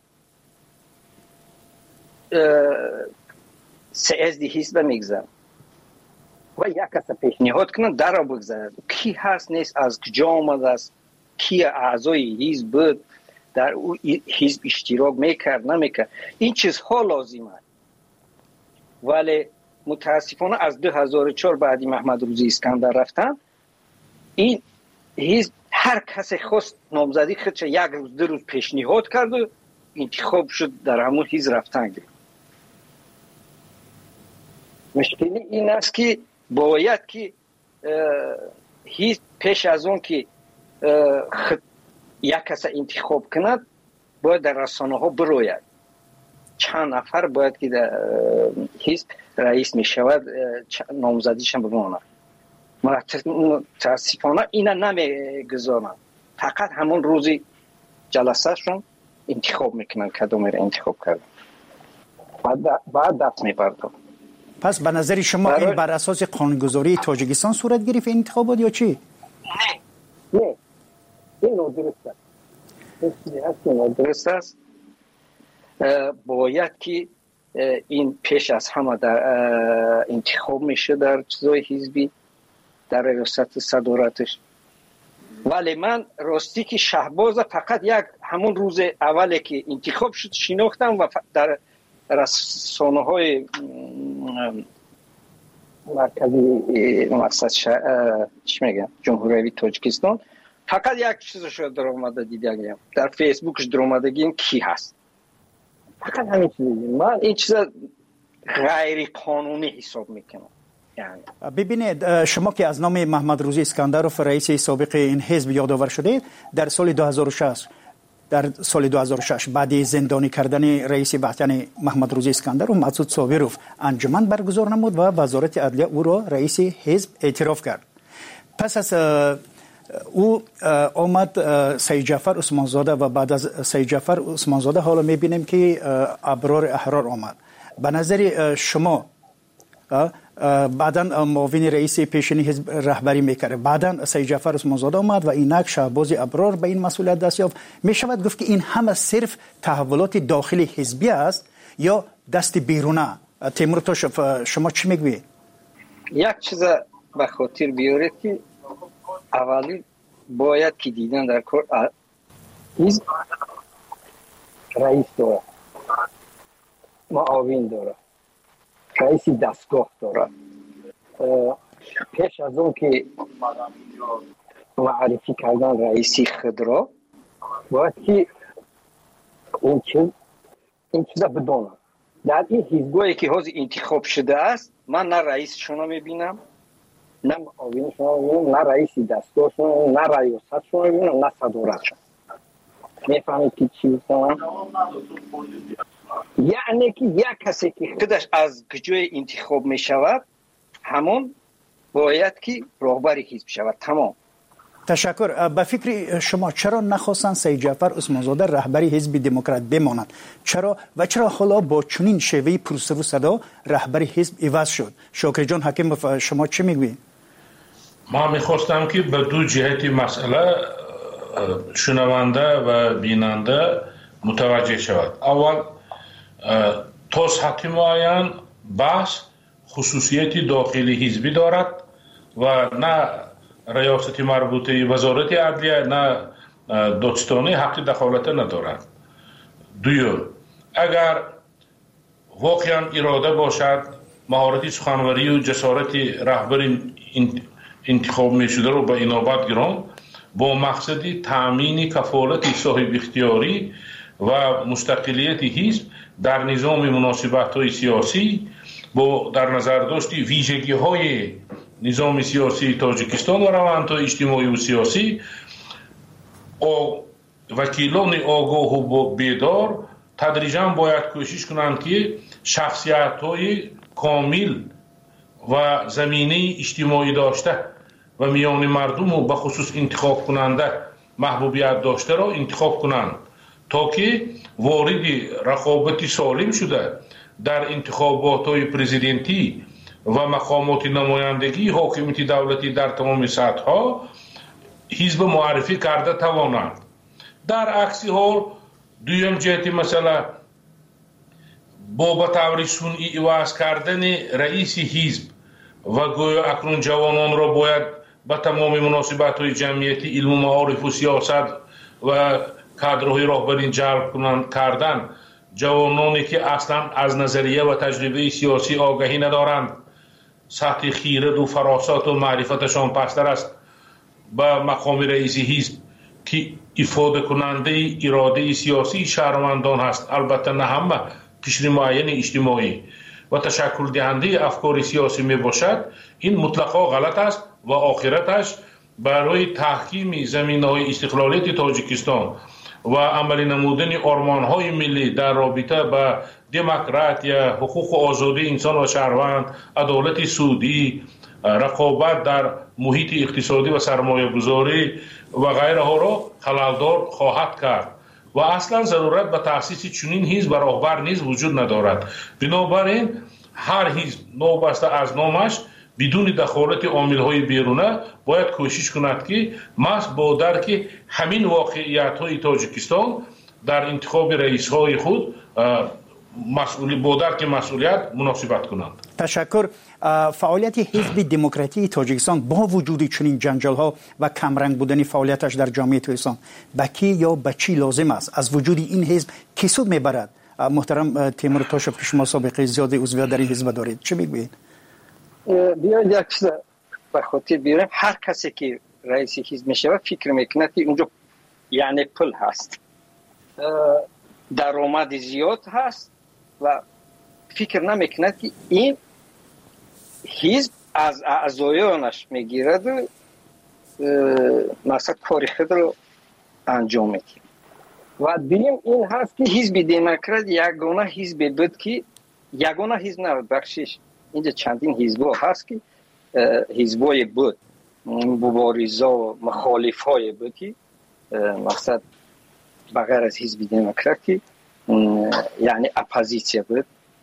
سیزدی حزب میگذارم و یک کس پیشنهاد کنن در را بگذارد کی هست نیست، از کجا آمده است، کی اعضای حزب بود، در او حزب اشتراک میکرد نمیکرد، این چیزها لازمه. ولی متاسفانه از دو هزار و چهار بعدی محمد روزی اسکندر رفتن این حزب هر کسی خواست نامزدی خودش یک روز دو روز پیشنهاد کرد و انتخاب شد، در همون حزب رفتن. مشکلی این است که باید که حزب پیش از اون که یک کس انتخاب کند باید در رسانه ها بروید، چند نفر باید که در حزب رئیس می شود نامزدیشان بماند. متاسفانه اینا نمی گذارن، فقط همون روزی جلسه شون انتخاب میکنن کدوم را انتخاب کردن، بعد بعد دست می بردن. پس به نظر شما این بر اساس قانونگذاری تاجیکستان صورت گرفت این انتخابات یا چی؟ نه نه این نادرست است این نادرست است. باید که این پیش از همه در انتخاب میشه در چیزای حزبی در ریاست صدارتش. ولی من راستی که شهباز فقط یک همون روز اولی که انتخاب شد شناختم و در رسانه های مرکزی مقصد چی میگم جمهوری تاجیکستان فقط یک چیز شد در آمده دیدم در فیسبوکش در آمدگیم کی هست. فقط همین چیزی. من این چیز غیر قانونی حساب میکنم. یعنی ببینید شما که از نام محمد روزی اسکندرов رئیس سابق این حزب یادآور شدید در سال دو هزار و شش در سال دو هزار و شش بعد زندانی کردن رئیس وحدت محمد روزی اسکندرov مسعود صابرov انجمن برگزار نمود و وزارت عدلیه او را رئیس حزب اعتراف کرد. پس از او آمد سید جعفر عثمانزاده و بعد از سید جعفر عثمانزاده حالا میبینیم که ابرار احرار آمد. به نظر شما بعداً معاون رئیس پیشین حزب رهبری میکرده، بعداً سید جعفر عثمانزاده آمد و اینک شهباز ابرار به این مسئولیت دست یافت. میشود گفت که این همه صرف تحولات داخلی حزبی است یا دست بیرونه؟ تیمور توشف شما چی میگویی؟ یک چیز به خاطر بیارید که اولی باید که دیدن در کار حزب رئیس داره، معاون داره، رئیس دستگاه داره. پیش از اون که معرفی کردن رئیسی خود را باید که این چیز این چیز بدونم. در این حزبایی که حاضر انتخاب شده است من نه رئیس شما میبینم، نه معاون شما میبینم، نه رئیس دستگاه شما، نه ریاست شما میبینم، نه صدارت شما. میفهمید که چی میگم؟ یعنی که یک کسی که خودش از جای انتخاب می شود همون باید که رهبر حزب شود. تمام. تشکر. به فکر شما چرا نخواستن سید جعفر عثمانزاده رهبری حزب دموکرات بماند؟ چرا و چرا حالا با چنین شیوه پرسر و صدا رهبری حزب عوض شد؟ شاکر جان حکیم شما چی میگویید؟ ما میخواستم که به دو جهت مسئله شنونده و بیننده متوجه شود. اول تا سطح معین بحث خصوصیت داخلی حزبی دارد و نه ریاست مربوطه وزارت عدلیه نه دادستانی حق دخالت ندارد. دوم، اگر واقعا اراده باشد مهارت سخنوری و جسارت رهبر انتخاب می شده رو به انابت گرفت با مقصد تأمین کفالت صاحب اختیاری و مستقلیت حزب در نظام مناسبت‌های سیاسی با در نظر داشت ویژگی‌های نظام سیاسی تاجیکستان و روندهای اجتماعی و سیاسی، وکیلان آگاه و بیدار تدریجاً باید کوشش کنند که شخصیت‌های کامل و زمینه اجتماعی داشته و میان مردم و به خصوص انتخاب کننده محبوبیت داشته را انتخاب کنند تا که وارد رقابت سالم شده در انتخابات های پرزیدنتی و مقامات نمایندگی حاکمیت دولتی در تمام سطح ها حزب معرفی کرده توانند. در عکس حال دویم جهت مثلا با به طور سنئی عوض کردن رئیس حزب و گویا اکنون جوانان را باید به تمام مناسبت های جمعیتی علم و معارف و سیاست و کادرهای راهبری جلب کنند کردن، جوانانی که اصلا از نظریه و تجربه سیاسی آگاهی ندارند، سطح خیرد و فراست و معرفتشان پستر است، به مقام رئیس حزب که افاده کننده اراده سیاسی شهروندان هست، البته نه همه، قشر معین اجتماعی و تشکل دهنده افکار سیاسی می باشد، این مطلقا غلط است و آخرتش برای تحکیم زمینه‌های استقلالیت تاجیکستان و عملی نمودن آرمان‌های ملی در رابطه با دموکراسی، حقوق و آزادی انسان و شهروند، عدالت سودی، رقابت در محیط اقتصادی و سرمایه گذاری و غیره ها را خللدار خواهد کرد و و اصلا ضرورت به تأسیس چنین حزب و راهبر نیز وجود ندارد. بنابراین هر حزب نوبسته از نامش بدون دخالت عامل‌های بیرونه باید کوشش کند که محض با درک همین واقعیت‌های تاجیکستان در انتخاب رئیس‌های خود مسئولی با درک مسئولیت مناسبت کنند. تشکر. فعالیت حزب دموکراتی تاجیکستان با وجود چنین جنجال‌ها و کمرنگ بودن فعالیتش در جامعه تاجیکستان به کی یا به چی لازم است؟ از وجود این حزب کی سود میبرد؟ محترم تیمور تاشف که شما سابقه زیاد عضویت در این حزب دارید، چه میگویید؟ بیاید یک چیز به خاطر بیارم. هر کسی که رئیس حزب میشه فکر میکنه که اونجا یعنی پول هست، درآمد زیاد هست و فکر نمیکنه که این حزب از اعضایانش میگیرد و مثلا کار خود رو انجام میده. و دیم این هست که حزب دموکرات یگانه حزب بود که یگانه حزب نبود، بخشش اینجا چندین حزب هست که حزبای بود مبارزا و مخالف های بود که مقصد بغیر از حزب دموکراتی یعنی اپوزیسیون بود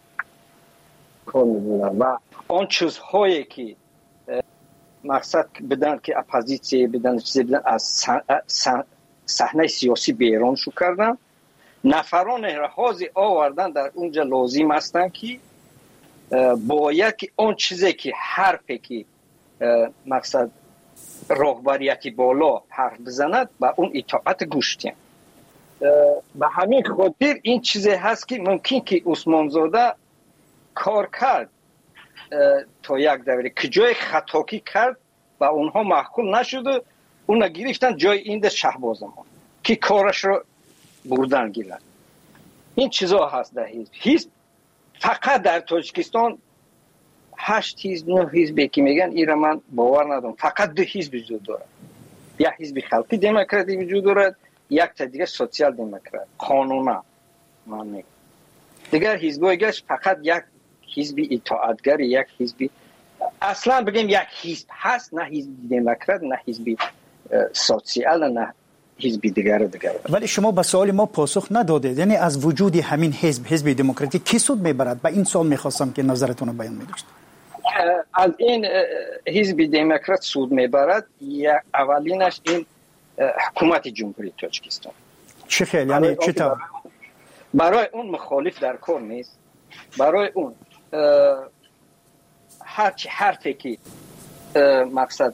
و آن چیزهایی که مقصد بدن که اپوزیسیون بدن چیزی بدن از صحنه سیاسی بیرون شو کردن، نفران رهازی آوردن در اونجا لازم هستن که باید که اون چیزی که حرفی که مقصد رهبریتی بالا حرف بزند با اون اطاعت گوش دهند. به همین خاطر این چیزی هست که ممکن که عثمان زاده کار کرد تا یک دوره که جای خطاکی کرد و اونها محکوم نشد و اون گرفتن جای این شهباز ما که کارش رو بردن گیرن. این چیزا هست در حزب. حزب فقط در تاجیکستان هشت حزب نه حزبی که میگن این را من باور ندارم. فقط دو حزب وجود دارد، یک حزب خلقی دموکراتی وجود دارد، یک تا دیگه سوسیال دموکرات قانونا من میگم. دیگر حزبای گش فقط یک حزب اطاعتگر، یک حزب اصلا بگیم یک حزب هست، نه حزب دموکرات نه حزب سوسیال نه حزب دیگر دیگر. ولی شما به سوال ما پاسخ ندادید، یعنی از وجود همین حزب حزب دموکراتی کی سود میبرد؟ به این سوال میخواستم که نظرتون رو بیان میداشت. از این حزب دموکرات سود میبرد یا اولینش این حکومت جمهوری تاجیکستان. چه خیلی یعنی چه طور؟ برای اون مخالف در کار نیست، برای اون هرچی حرفی که مقصد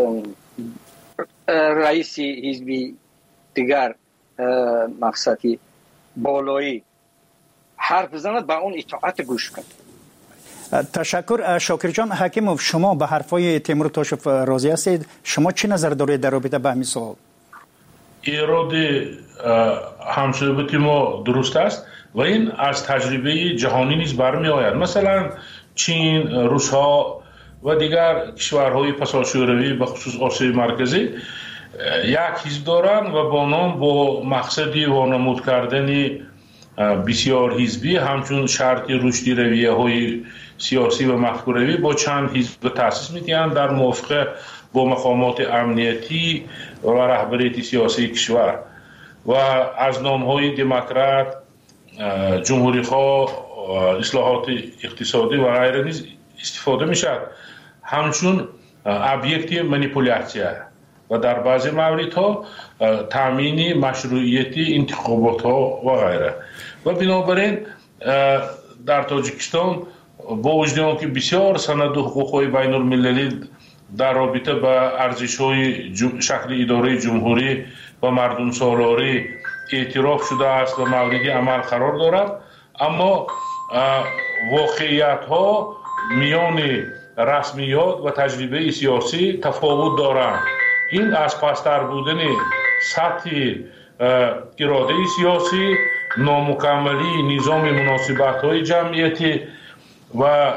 رئیس حزبی دیگر مقصدی بالایی حرف بزند با اون اطاعت گوش کن. تشکر. شاکر جان حکیموف، شما به حرفای تیمور تاشف راضی هستید؟ شما چه نظر دارید در رابطه با همین سوال؟ ایراد همصحبت ما درست است و این از تجربه جهانی نیز برمی آید. مثلا چین، روس‌ها و دیگر کشورهای پساشوروی به خصوص آسیای مرکزی یک حزب دارند و با نام با مقصدی وانمود کردن بسیار حزبی همچون شرط رشدی رویه های سیاسی و مفکوروی با چند حزب تأسیس می‌دهند در موافقه با مقامات امنیتی و رهبریت سیاسی کشور و از نام‌های دموکرات، جمهوری‌خواه، اصلاحات اقتصادی و غیره نیز استفاده می‌شود همچون ابیکت مانیپولیاسیون و در بعضی موردها تامین مشروعیت انتخابات‌ها و غیره. و بنابراین در تاجیکستان با وجود آنکه بسیار سند حقوق‌های بین‌المللی در رابطه با ارزش‌های شکل اداره جمهوری و مردم سالاری اعتراف شده است و مورد عمل قرار دارد، اما واقعیت‌ها میان رسمیات و تجربه سیاسی تفاوت دارند. این از پستر بودن سطح اراده سیاسی، نامکملی نظام مناسبت‌های جمعیتی و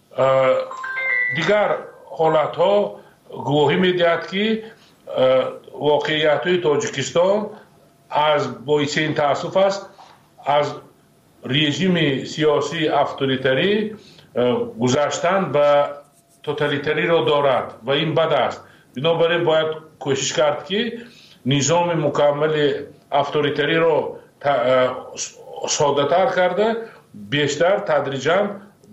دیگر حالت‌ها گواهی می‌دهد که واقعیت‌های تاجیکستان از باعث این تأسف است از رژیم سیاسی اتوریتری گذشتن به توتالیتری را دارد و این بد است. بنابراین باید کوشش کرد که نظام مکمل اتوریتری را ساده‌تر کرده بیشتر تدریجاً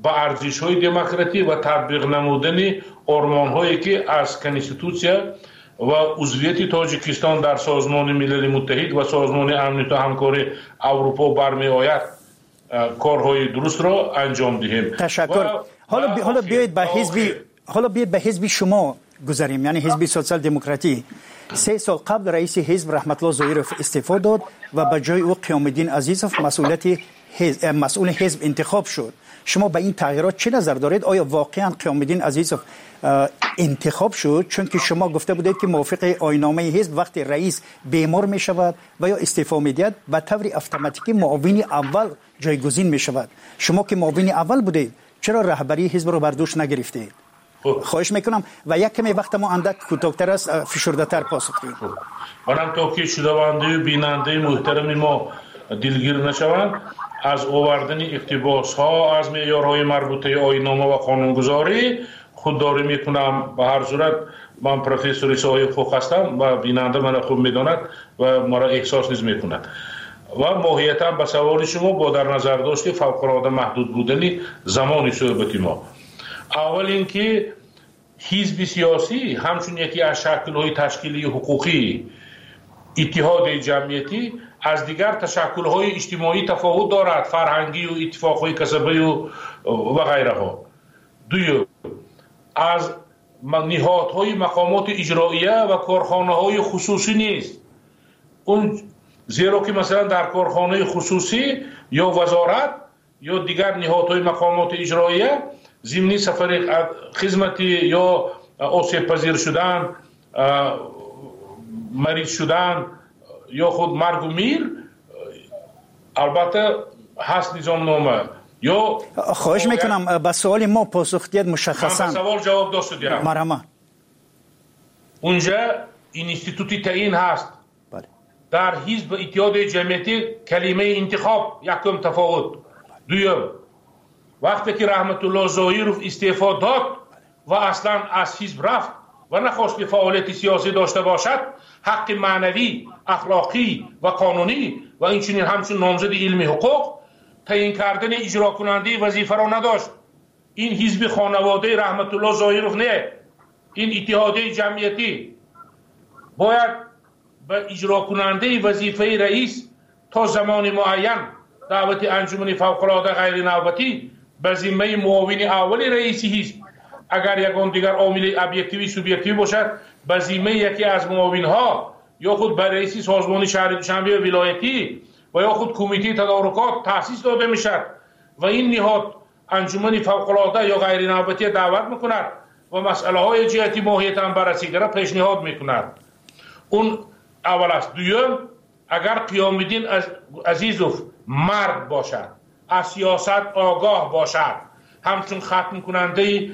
با ارزش‌های دموکراتی و تطبیق نمودن آرمان‌هایی که از کنستیتوسیا و عضویت تاجیکستان در سازمان ملل متحد و سازمان امنیت و همکاری اروپا برمی آید کارهای درست را انجام دهیم. تشکر. حالا بی... حالا بیایید به حزب حالا بیایید به حزب شما گذاریم، یعنی حزب سوسیال دموکراتی. سه سال قبل رئیس حزب رحمت الله ظاهرов استعفا داد و به جای او قیام الدین عزیزов مسئولیت حزب مسئول حزب انتخاب شد. شما به این تغییرات چه نظر دارید؟ آیا واقعا قیام الدین عزیزов انتخاب شد چون که شما گفته بودید که موافق آیین‌نامه حزب وقتی رئیس بیمار می شود و یا استعفا میدهد به طور اتوماتیکی معاون اول جایگزین می شود؟ شما که معاون اول بودید چرا رهبری حزب رو بر دوش نگرفتید؟ خواهش میکنم و یک کمی وقت ما اندک کوتاه‌تر است، فشرده‌تر پاسخ بدید. منم توکی شنونده و بیننده محترم ما دلگیر نشوند از آوردن اقتباس ها از معیارهای مربوطه آیین‌نامه و قانونگذاری خودداری میکنم. به هر صورت من پروفسور سایه خوب هستم و بیننده من خوب میداند و مرا احساس نیز میکند و ماهیتا به سوال شما با در نظر داشت فوق‌العاده محدود بودن زمان صحبت ما. اول اینکه حزب سیاسی همچون یکی از شکل‌های تشکیلی حقوقی اتحاد جمعیتی از دیگر تشکل‌های اجتماعی تفاوت دارد، فرهنگی و اتفاق‌های کسبی و و غیره ها. دوم از نهادهای مقامات اجراییه و کارخانه‌های خصوصی نیست. اون زیرا که مثلا در کارخانه خصوصی یا وزارت یا دیگر نهادهای مقامات اجراییه ضمن سفر خدمتی یا آسیب پذیر شدن، مریض شدن یا خود مرگ و میر البته هست نظام نامه. یا خواهش میکنم به سوال ما پاسخ دید مشخصا. من به سوال جواب داشته دیم. مرحبا. اونجا اینستیتوتی تعیین هست. بله. در حزب اتحاد جمعیتی کلمه انتخاب یکم تفاوت. دوم وقتی که رحمت الله ظاهرov استعفا داد و اصلا از حزب رفت و نخواست که فعالیت سیاسی داشته باشد، حق معنوی، اخلاقی و قانونی و اینچنین همچون نامزد علمی حقوق تعیین کردن اجرا کننده وظیفه را نداشت. این حزب خانواده رحمت الله ظاهرov نه، این اتحاد جمعیتی باید به اجرا کننده وظیفه رئیس تا زمان معین دعوت انجمن فوق‌العاده غیر نوبتی به ذمه معاون اول رئیس حزب، اگر یکان دیگر عامل ابجکتیوی سوبژکتیوی باشد به ذمه یکی از معاون ها یا خود به رئیس سازمان شهر دوشنبه ولایتی و یا خود کمیته تدارکات تأسیس داده میشد و این نهاد انجمن فوق‌العاده یا غیر نوبتی دعوت میکند و مسئله های جهتی ماهیتا بررسی را پیشنهاد میکند. اون اول است. دوم اگر قیام الدین عزیزov مرد باشد، از سیاست آگاه باشد، همچون ختم کننده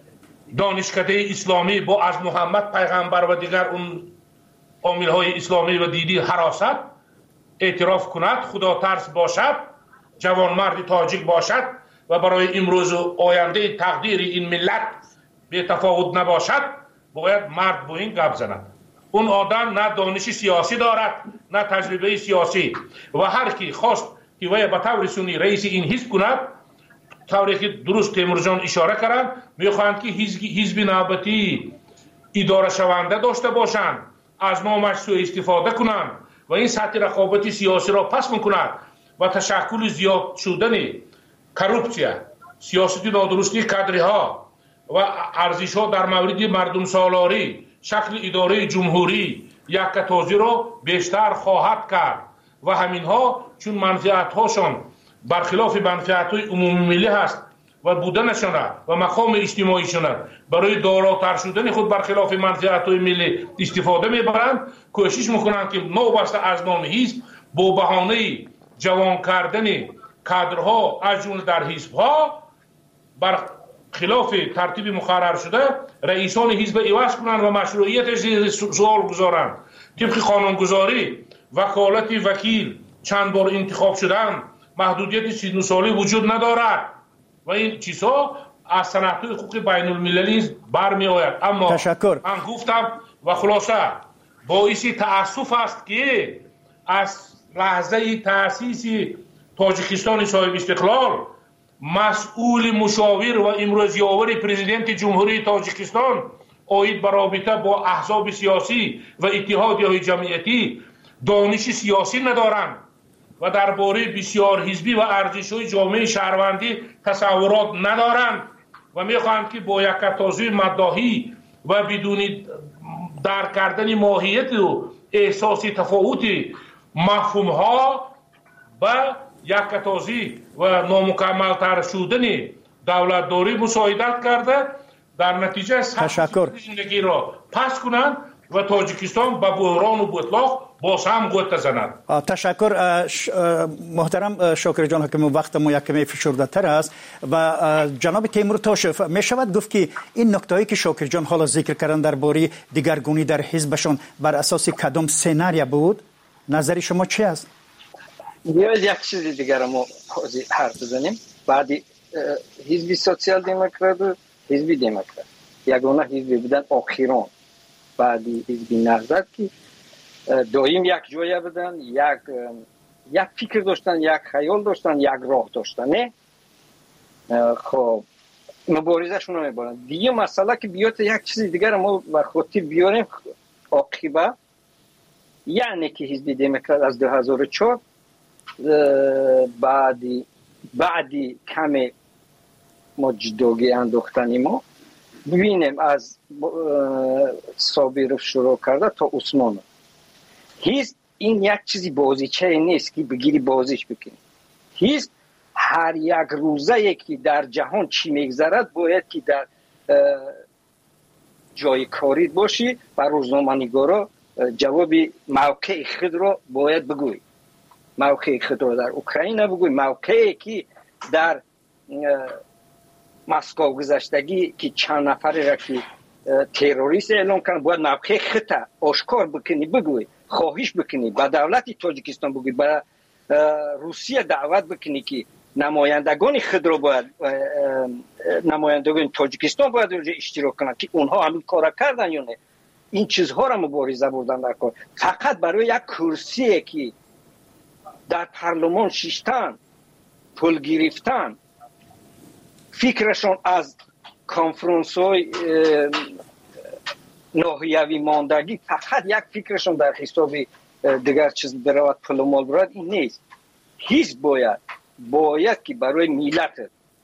دانشکده اسلامی با از محمد پیغمبر و دیگر اون عامل های اسلامی و دیدی حراست اعتراف کند، خدا ترس باشد، جوان مرد تاجیک باشد و برای امروز و آینده تقدیر این ملت به تفاوت نباشد، باید مرد با این گپ زند. اون آدم نه دانش سیاسی دارد نه تجربه سیاسی و هر کی خواست که وی به طور سنی رئیس این حزب کند، طوری که درست تیمور جان اشاره کردند، میخواهند که حزب نوبتی اداره شونده داشته باشند، از نامش سوء استفاده کنند و این سطح رقابت سیاسی را پس میکند و تشکل زیاد شدن کروپسیا، سیاست نادرستی کادرها و ارزش ها در مورد مردم سالاری، شکل اداره جمهوری یک کتازی را بیشتر خواهد کرد و همین ها چون منفعت هاشون برخلاف منفعت های عمومی ملی هست و بودنشون و مقام اجتماعی شون برای داراتر شدن خود برخلاف منفعت های ملی استفاده میبرند، کوشش میکنند که نوبسته از نام حزب با بهانه جوان کردن کادرها از جمله در حزب ها بر خلاف ترتیب مقرر شده رئیسان حزب عوض کنند و مشروعیتش زیر سوال گذارند. طبق قانونگذاری وکالت وکیل چند بار انتخاب شدن، محدودیت سی و نه ساله وجود ندارد و این چیزها از سنت‌های حقوق بین المللی برمی آید. اما تشکر. من گفتم و خلاصه باعث تأسف است که از لحظه تأسیس تاجیکستان صاحب استقلال مسئول مشاور و امروزیاور پرزیدنت جمهوری تاجیکستان اوید به رابطه با احزاب سیاسی و اتحادیه‌های جمعیتی دانش سیاسی ندارند و درباره بسیار حزبی و ارزش‌های جامعه شهروندی تصورات ندارند و می‌خواهند که با یک تازه مداحی و بدون درک کردن ماهیت و احساس تفاوت مفهوم‌ها با یک تازه و نامکمل‌تر شدن دولتداری مساعدت کرده در نتیجه تشکر زندگی را پس کنند و تاجیکستان به بحران و بطلاق باز هم گوت زند. تشکر محترم شاکر جان حکیم، وقت ما یک کمی فشرده تر است و جناب تیمور تاشف می شود گفت که این نکتهایی که شاکر جان حالا ذکر کردن درباره دیگرگونی در حزبشون بر اساس کدام سناریو بود؟ نظر شما چی است؟ بیاید یک چیز دیگر ما حرف بزنیم. بعد حزب سوسیال دموکرات و حزب دموکرات یگانه حزب بودن آخران بعدی حزب نهضت که دائم یک جایه بودن، یک یک فکر داشتن، یک خیال داشتن، یک راه داشتن. نه خب مبارزه شون رو میبرن. دیگه مسئله که بیاد یک چیز دیگر ما به خاطر بیاریم عاقبه، یعنی که حزب دموکرات از دو هزار و چهار بعدی بعدی کمی ما جداگی انداختنی ما ببینیم از صابرов شروع کرده تا عثمان. هیچ این یک چیزی بازیچه نیست که بگیری بازیش بکنی. هیچ هر یک روزه که در جهان چی میگذرد باید که در جای کاری باشی و روزنامه‌نگارا جواب موقع خود را باید بگوی. موقع خود را در اوکراین بگوی، موقعی که در مسکو گذشتگی که چند نفری را که تروریست اعلام کردن باید موقع خود آشکار بکنی، بگوی، خواهش بکنی، به دولت تاجیکستان بگوی، به روسیه دعوت بکنی که نمایندگان خود را باید نمایندگان تاجیکستان باید اشتراک کنند که اونها همین کار کردن یا نه. این چیزها را مبارزه بردن در کار. فقط برای یک کرسی که در پارلمان شیشتن پول گرفتن فکرشون از کنفرانس های ناحیوی ماندگی فقط یک فکرشون در حساب دیگر چیز برود پول و مال برود این نیست. هیچ باید باید که برای ملت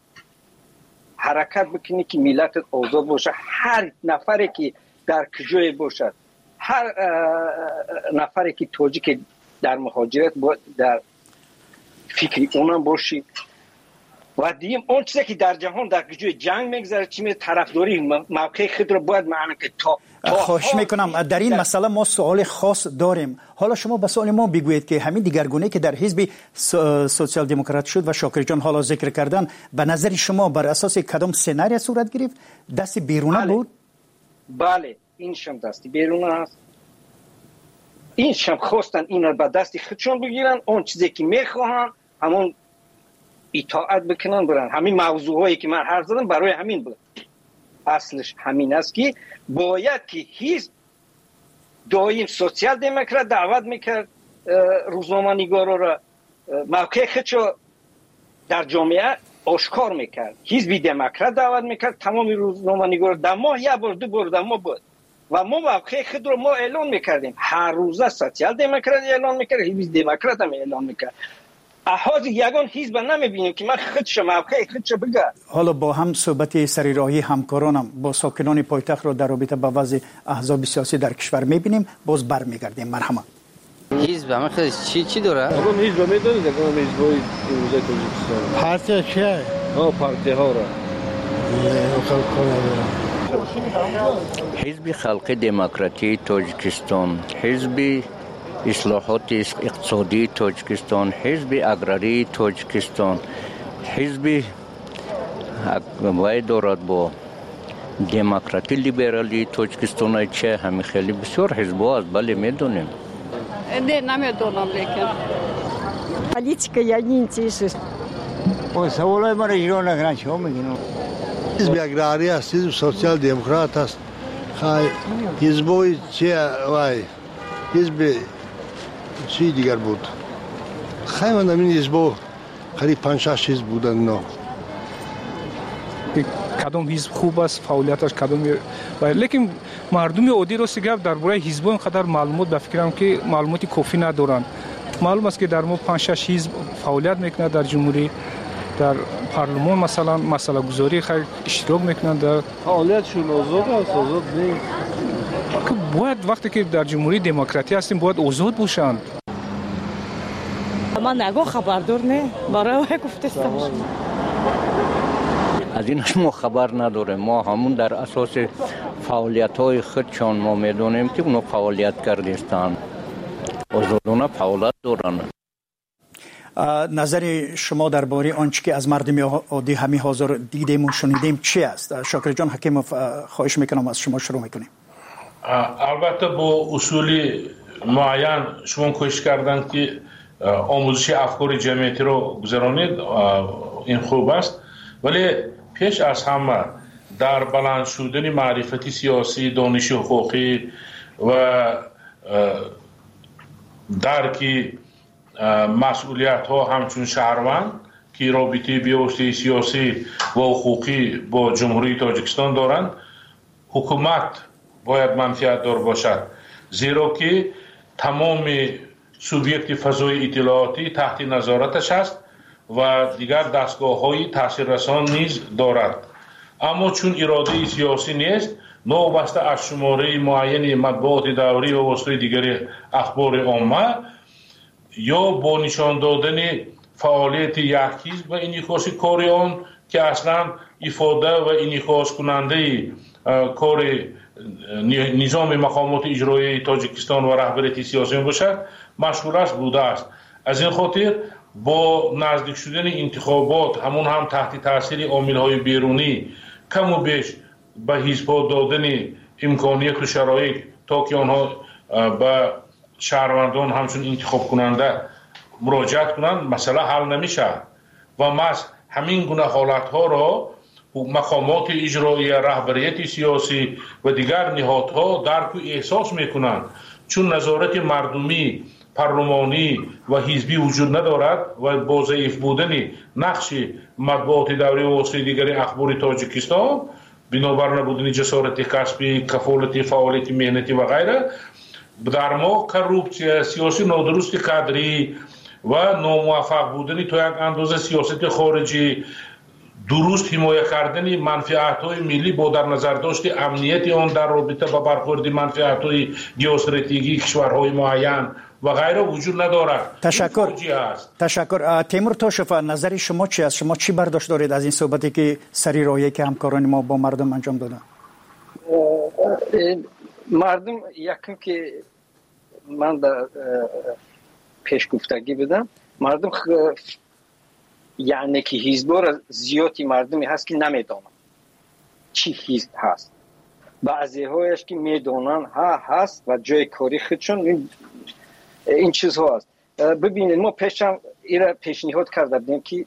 حرکت بکنی که ملت آزاد باشه. هر نفری که در کجای باشد، هر نفری که تاجیک در مهاجرت باید در فکری اونم باشی و دیم اون چیزی که در جهان در کجای جنگ میگذره چی می طرفداری موقع خود رو باید معنی که تا خواهش میکنم در این مسئله ما سوال خاص داریم. حالا شما به سوال ما بگویید که همین دیگرگونی که در حزب سوسیال دموکرات شد و شاکر جان حالا ذکر کردن به نظر شما بر اساس کدام سناریو صورت گرفت؟ دست بیرونه بله. بود؟ بله این شم دستی بیرونه هست. این شم خواستن این رو به دستی خودشون بگیرن، اون چیزی که میخواهن همون اطاعت بکنن برن. همین موضوعایی که من حرف زدم برای همین بود. اصلش همین است که باید که هیچ دایم سوسیال دموکرات دعوت میکرد روزنامه‌نگارا را موقع خودشو در جامعه آشکار میکرد. حزب دموکرات دعوت میکرد تمام روزنامه‌نگارا در ماه یک بار دو بار در ماه بود و ما موقع خود رو ما اعلان میکردیم. هر روزه سوسیال دموکرات اعلان میکرد، حزب دموکرات هم اعلان میکرد. احاز یگان حزب نمیبینیم که من خودش موقع خودش بگه. حالا با هم صحبت سری راهی همکارانم با ساکنان پایتخت را در رابطه با وضع احزاب سیاسی در کشور میبینیم. باز برمیگردیم. مرحمت. حزب هم خیلی چی چی داره؟ آقا حزب میدونید که حزبای امروزه تاجیکستان پارتی چیه؟ ها پارتی ها را حزب خلق دموکراتی تاجیکستان، حزب اصلاحات اقتصادی تاجیکستان، حزب اگراری تاجیکستان، حزب وای دارد با دموکراتی لیبرالی تاجیکستان چه همین خیلی بسیار حزب‌ها است. بله میدونیم. نه نمیدونم لیکن پالیتیکا یا نیست. اون سوالای ما را ایران نکنن چه میگین؟ حزب اگراری است، حزب سوسیال دموکرات است. خای حزبای چه وای حزب چی دیگر بود؟ خیلی من این حزب قریب پنج شش حزب بودن. نه که کدام حزب خوب است، فعالیتش کدام. لیکن مردم عادی رو سیگاب درباره حزب اینقدر معلومات به فکرم که معلوماتی کافی ندارند. معلوم است که در ما پنج شش حزب فعالیت میکنند در جمهوری، در پارلمان مثلا مسئله گذاری خیلی اشتراک میکنند. در فعالیتشون آزاد است، آزاد نیست. باید وقتی که در جمهوری دموکراتی هستیم باید آزاد باشند. من نگاه خبردار نه، برای گفته است. از اینش ما خبر نداره. ما همون در اساس فعالیت‌های خودشان ما میدونیم که اونو فعالیت کردستان، آزادانه فعالیت دارن. نظر شما درباره آنچه که از مردم عادی همین حاضر دیدیم و شنیدیم چی است؟ شاکر جان حکیموف خواهش میکنم از شما شروع میکنیم. البته با اصول معین شما کوشش کردن که آموزش افکار جمعیتی رو گذرانید، این خوب است، ولی پیش از همه در بلند شدن معرفتی سیاسی، دانش حقوقی و درک مسئولیت ها همچون شهروند که رابطه بیوسته سیاسی و حقوقی با جمهوری تاجیکستان دارند، حکومت باید منفعت دار باشد، زیرا که تمام سوبیکت فضای اطلاعاتی تحت نظارتش است و دیگر دستگاه های تاثیررسان نیز دارد. اما چون اراده سیاسی نیست، نوبسته از شماره معین مطبوعات دوری و وسایل دیگر اخبار عامه یا با نشان دادن فعالیت یک حزب و انعکاس کار آن که اصلا افاده و انعکاس کننده کار نظام مقامات اجرایی تاجیکستان و رهبریت سیاسی باشد مشغول است بوده است. از این خاطر با نزدیک شدن انتخابات همون هم تحت تاثیر عامل‌های بیرونی کم و بیش به حزب‌ها دادن امکانیت و شرایط تا که آنها به شهروندان همچون انتخاب کننده مراجعت کنند مسئله حل نمیشه و مس همین گونه حالت‌ها را مقامات اجرایی، رهبریت سیاسی و دیگر نهادها درک و احساس میکنند. چون نظارت مردمی، پارلمانی و حزبی وجود ندارد و با ضعیف بودن نقش مطبوعات دوری و وسایل دیگر اخبار تاجیکستان، بنابر نبودن جسارت کسبی، کفالت فعالیت مهنتی و غیره، در ما کروپسیا سیاسی نادرست کادری و ناموفق بودن تا یک اندازه سیاست خارجی، درست حمایت کردن منفعت‌های ملی با در نظر داشت امنیت آن در رابطه با برخورد منفعت‌های ژئواستراتژیکی کشورهای معین و غیره وجود ندارد. تشکر. تشکر. تیمور توشف، نظر شما چی است؟ شما چی برداشت دارید از این صحبتی که سری رایه که همکاران ما با مردم انجام دادن؟ مردم یکم که من در پیش گفتگی بدم، مردم خ... یعنی که حزب‌ها را زیادی مردمی هست که نمیدونن چی حزب هست، بعضی هایش که میدونن ها هست و جای کاری خودشون این, این چیزها هست. ببینید ما پیشم ایره پیشنهاد کرده بودیم که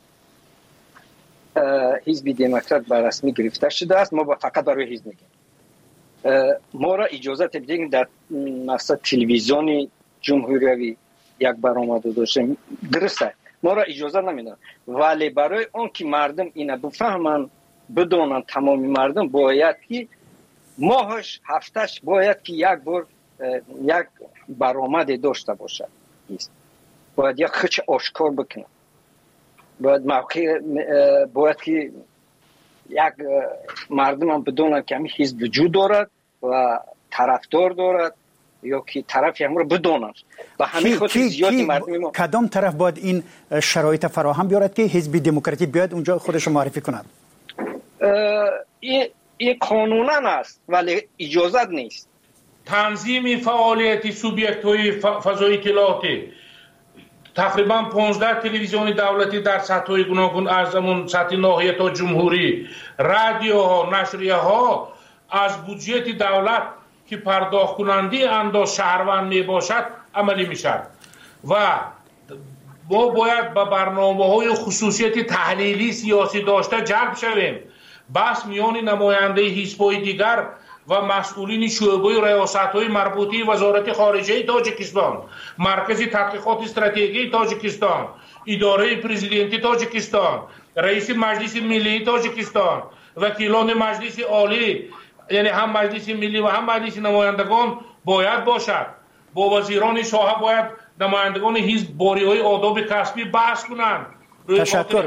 حزب دموکرات به رسمی گرفته شده است، ما فقط برای حزب میگیم. ما را اجازه بدین در مثلا تلویزیون جمهوری یک برآمده داشتیم، درسته ما را اجازه نمیدن، ولی برای اون که مردم اینا بفهمن بدونن، تمام مردم باید که ماهش هفتش باید که یک بار یک برآمده داشته باشه، باید یک خچ آشکار بکنن، باید موقع باید که یک مردم هم بدونن که همین حزب وجود دارد و طرفدار دارد یا که طرف هم رو بدونن و همین خود زیادی مردم ما کدام طرف باید این شرایط فراهم بیارد که حزب دموکراتی بیاد اونجا خودش معرفی کند؟ این این قانونا است ولی اجازه نیست. تنظیم فعالیت سوبیکت های فضای اطلاعاتی تقریبا پانزده تلویزیون دولتی در سطح های گوناگون از زمان سطح ناحیه تا جمهوری، رادیوها، نشریه ها از بودجه دولت که پرداخت کننده انداز شهروند می باشد عملی می شد و ما باید به برنامه های خصوصیت تحلیلی سیاسی داشته جلب شویم. بس میان نماینده حزب‌های دیگر و مسئولین شعبه ریاست‌های مربوطه وزارت خارجه تاجیکستان، مرکز تحقیقات استراتژی تاجیکستان، اداره پرزیدنتی تاجیکستان، رئیس مجلس ملی تاجیکستان، وکیلان مجلس عالی، یعنی هم مجلس ملی و هم مجلس نمایندگان باید باشد. با وزیران ساحه باید نمایندگان حزب باری‌های آداب کسبی بحث کنند. تشکر.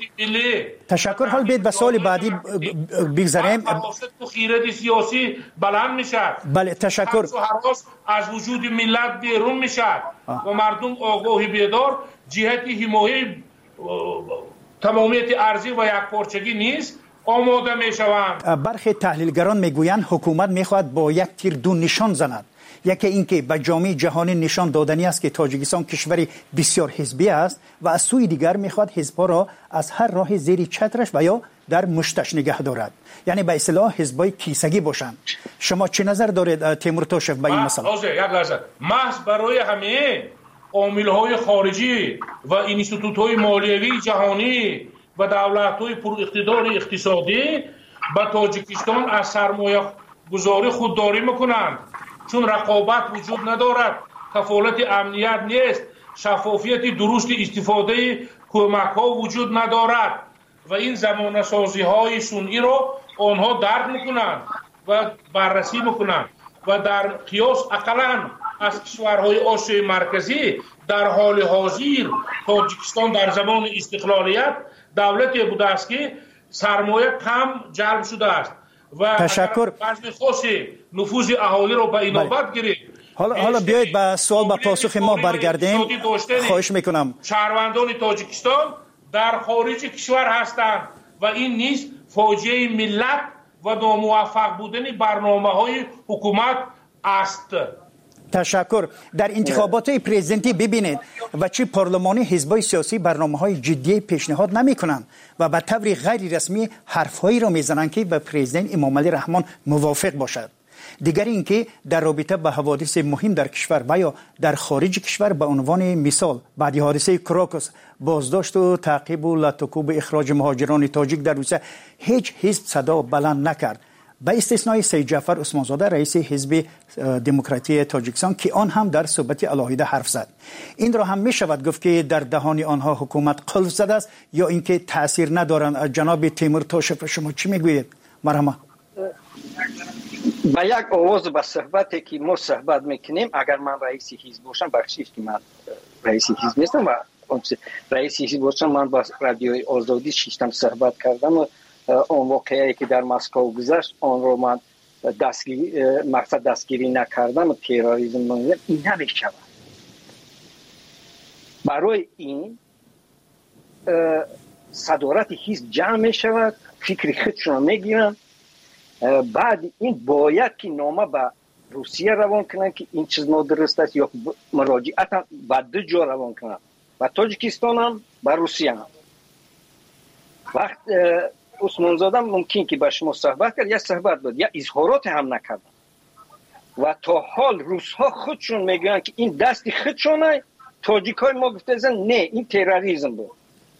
تشکر. حال بیت به سال بعدی بگذاریم. تو خیرات سیاسی بلند میشد. بله تشکر. از وجود ملت بیرون میشد و مردم آگاهی بیدار جهت حمایت تمامیت ارضی و یکپارچگی نیست آماده میشوند. برخی تحلیلگران میگویند حکومت میخواهد با یک تیر دو نشان زند. یکی اینکه به جامعه جهانی نشان دادنی است که تاجیکستان کشوری بسیار حزبی است و از سوی دیگر میخواد حزب‌ها را از هر راه زیر چترش و یا در مشتش نگه دارد، یعنی به اصطلاح حزبای کیسگی باشند. شما چه نظر دارید تیمور توشف به این مسئله؟ یک لحظه محض برای همه عامل‌های خارجی و اینستیتوت‌های مالیوی جهانی و دولت‌های پر اقتدار اقتصادی به تاجیکستان از سرمایه گذاری خودداری میکنند، چون رقابت وجود ندارد، کفالت امنیت نیست، شفافیت درست استفاده کمک ها وجود ندارد و این زمانه سازی های سنئی را آنها درک میکنند و بررسی میکنند و در قیاس اقلا از کشورهای آسیای مرکزی در حال حاضر تاجیکستان در زمان استقلالیت دولتی بوده است که سرمایه کم جلب شده است و تشکر. بعضی خاصی نفوذ اهالی رو به اینابت گیرید. حالا حالا بیایید به سوال و پاسخ ما برگردیم. خواهش میکنم. شهروندان تاجیکستان در خارج کشور هستند و این نیز فاجعه ملت و ناموفق بودن برنامه‌های حکومت است. تشکر. در انتخابات پرزیدنتی ببینید و چی پارلمانی حزبای سیاسی برنامه‌های جدی پیشنهاد نمی‌کنند و به طور غیر رسمی حرف‌هایی را می‌زنند که به پرزیدنت امام علی رحمان موافق باشد. دیگر اینکه در رابطه با حوادث مهم در کشور و یا در خارج کشور به عنوان مثال بعد حادثه کراکوس بازداشت و تعقیب و لطکوب اخراج مهاجران تاجیک در روسیه هیچ حزب صدا بلند نکرد، به استثنای سید جعفر عثمانزاده رئیس حزب دموکراتی تاجیکستان که آن هم در صحبت علاهیده حرف زد. این را هم می شود گفت که در دهان آنها حکومت قلب زده است یا اینکه تاثیر ندارند. جناب تیمور توشف شما چی میگویید؟ مرحبا. با یک آواز به صحبتی که ما صحبت میکنیم، اگر من رئیس حزب باشم، بخشید که من رئیس حزب نیستم و رئیس حزب باشم، من با رادیوی آزادی شیشتم صحبت کردم و اون واقعی که در مسکو گذشت آن رو من دستگیری مقصد دستگیری نکردم و تروریسم نمیدونم، این نمیشود. برای این صدارت حزب جمع میشود، فکر خودشون میگیرن، بعد این باید که نامه به روسیه روان کنن که این چیز نادرست است یا مراجعت هم به دو جا روان کنن، و تاجیکستان هم به روسیه هم. وقت عثمانزاده ممکن که با شما صحبت کرد یا صحبت بود یا اظهارات هم نکردن و تا حال روس‌ها خودشون میگن که این دست خودشونه، تاجیک‌های ما گفته زن نه این تروریسم بود.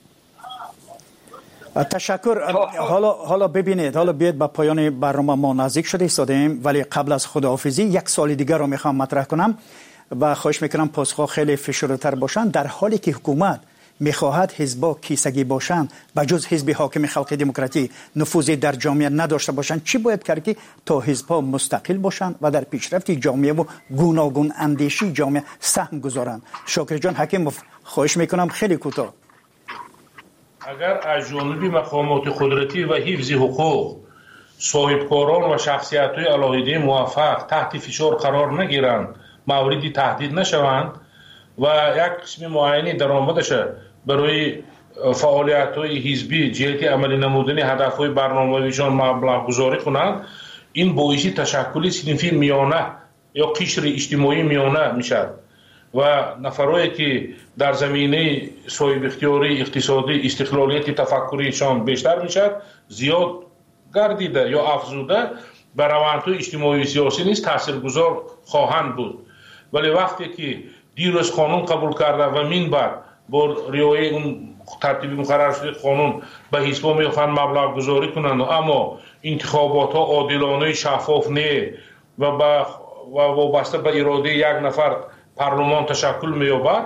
تشکر. حالا حالا ببینید، حالا بیاید به پایان برنامه ما نزدیک شده ایستادیم، ولی قبل از خداحافظی یک سال دیگر رو میخوام مطرح کنم و خواهش میکنم پاسخ خیلی فشرده‌تر باشن. در حالی که حکومت میخواهد حزب‌ها کیسگی باشند و جز حزب حاکم خلق دموکراتی نفوذی در جامعه نداشته باشند، چی باید کرد که تا حزب‌ها مستقل باشند و در پیشرفت جامعه و گوناگون اندیشی جامعه سهم گذارند؟ شاکر جان حکیم، خواهش میکنم خیلی کوتاه. اگر از جانب مقامات قدرتی و حفظ حقوق صاحبکاران و شخصیت‌های علاهیده موفق تحت فشار قرار نگیرند، موردی تهدید نشوند و یک قسم معینی درآمدش برای فعالیت‌های حزبی جهت عملی نمودن هدف‌های برنامه‌ایشان مبلغ گذاری کنند، این باعث تشکل صنفی میانه یا قشر اجتماعی میانه میشد و نفرایی که در زمینه صاحب اختیاری اقتصادی استقلالیت تفکریشان بیشتر میشد زیاد گردیده یا افزوده بر روندهای اجتماعی و سیاسی نیز تاثیرگذار خواهند بود. ولی وقتی که دیروز قانون قبول کرده و من بعد با رعایت اون ترتیب مقرر شده قانون به حزب‌ها میخوان مبلغ گذاری کنند، اما انتخابات ها عادلانه شفاف نه و با و وابسته به اراده یک نفر پارلمان تشکل می‌یابد،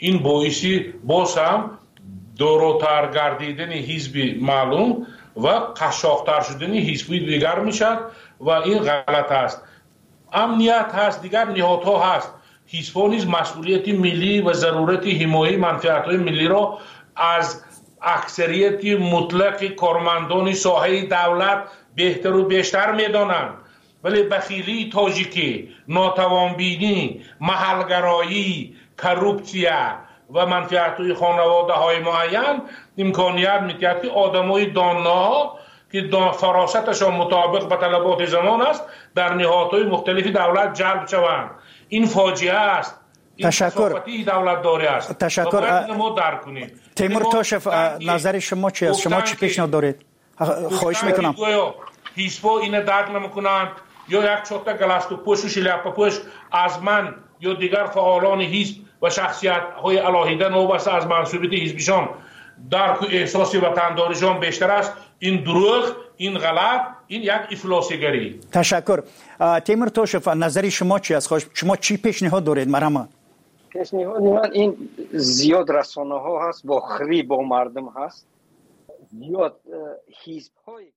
این باعثی باز هم دورتر گردیدن حزب معلوم و قشاقتر شدن حزب دیگر میشد و این غلط است. امنیت هست، دیگر نهادها هست. حزب‌ها نیز مسئولیت ملی و ضرورت حمایت منفعت‌های ملی را از اکثریت مطلق کارمندان ساحه دولت بهتر و بیشتر می‌دانند. ولی بخیلی تاجیکی، ناتوانبینی، محلگرایی، کروپسیا و منفعت‌های خانواده‌های معین امکانیت می‌دهد که آدم‌های دانا که فراستشان مطابق به طلبات زمان است در نهادهای مختلف دولت جلب شوند. این فاجعه است. این کثافتی دولت داره است. تشکر. ما درک کنیم. تیمور تاشف، نظر شما چی است؟ شما چی پیشنهاد دارید؟ خواهش میکنم. حزب‌ها اینو درک نمیکنند یا یک چوتا گلاستو پوش و شلیاپا پوش از من یا دیگر فعالان حزب و شخصیت‌های علاهیده نوبسته از منصوبیت حزبشان درک و احساس وطنداریشان بیشتر است. این دروغ، این غلط، این یک افلاسیگری. تشکر. تیمور توشف، نظر شما چی است؟ شما چی پیشنهاد دارید؟ مرحبا. پیشنهاد من این زیاد رسانه ها هست با خری با مردم هست، زیاد حزب های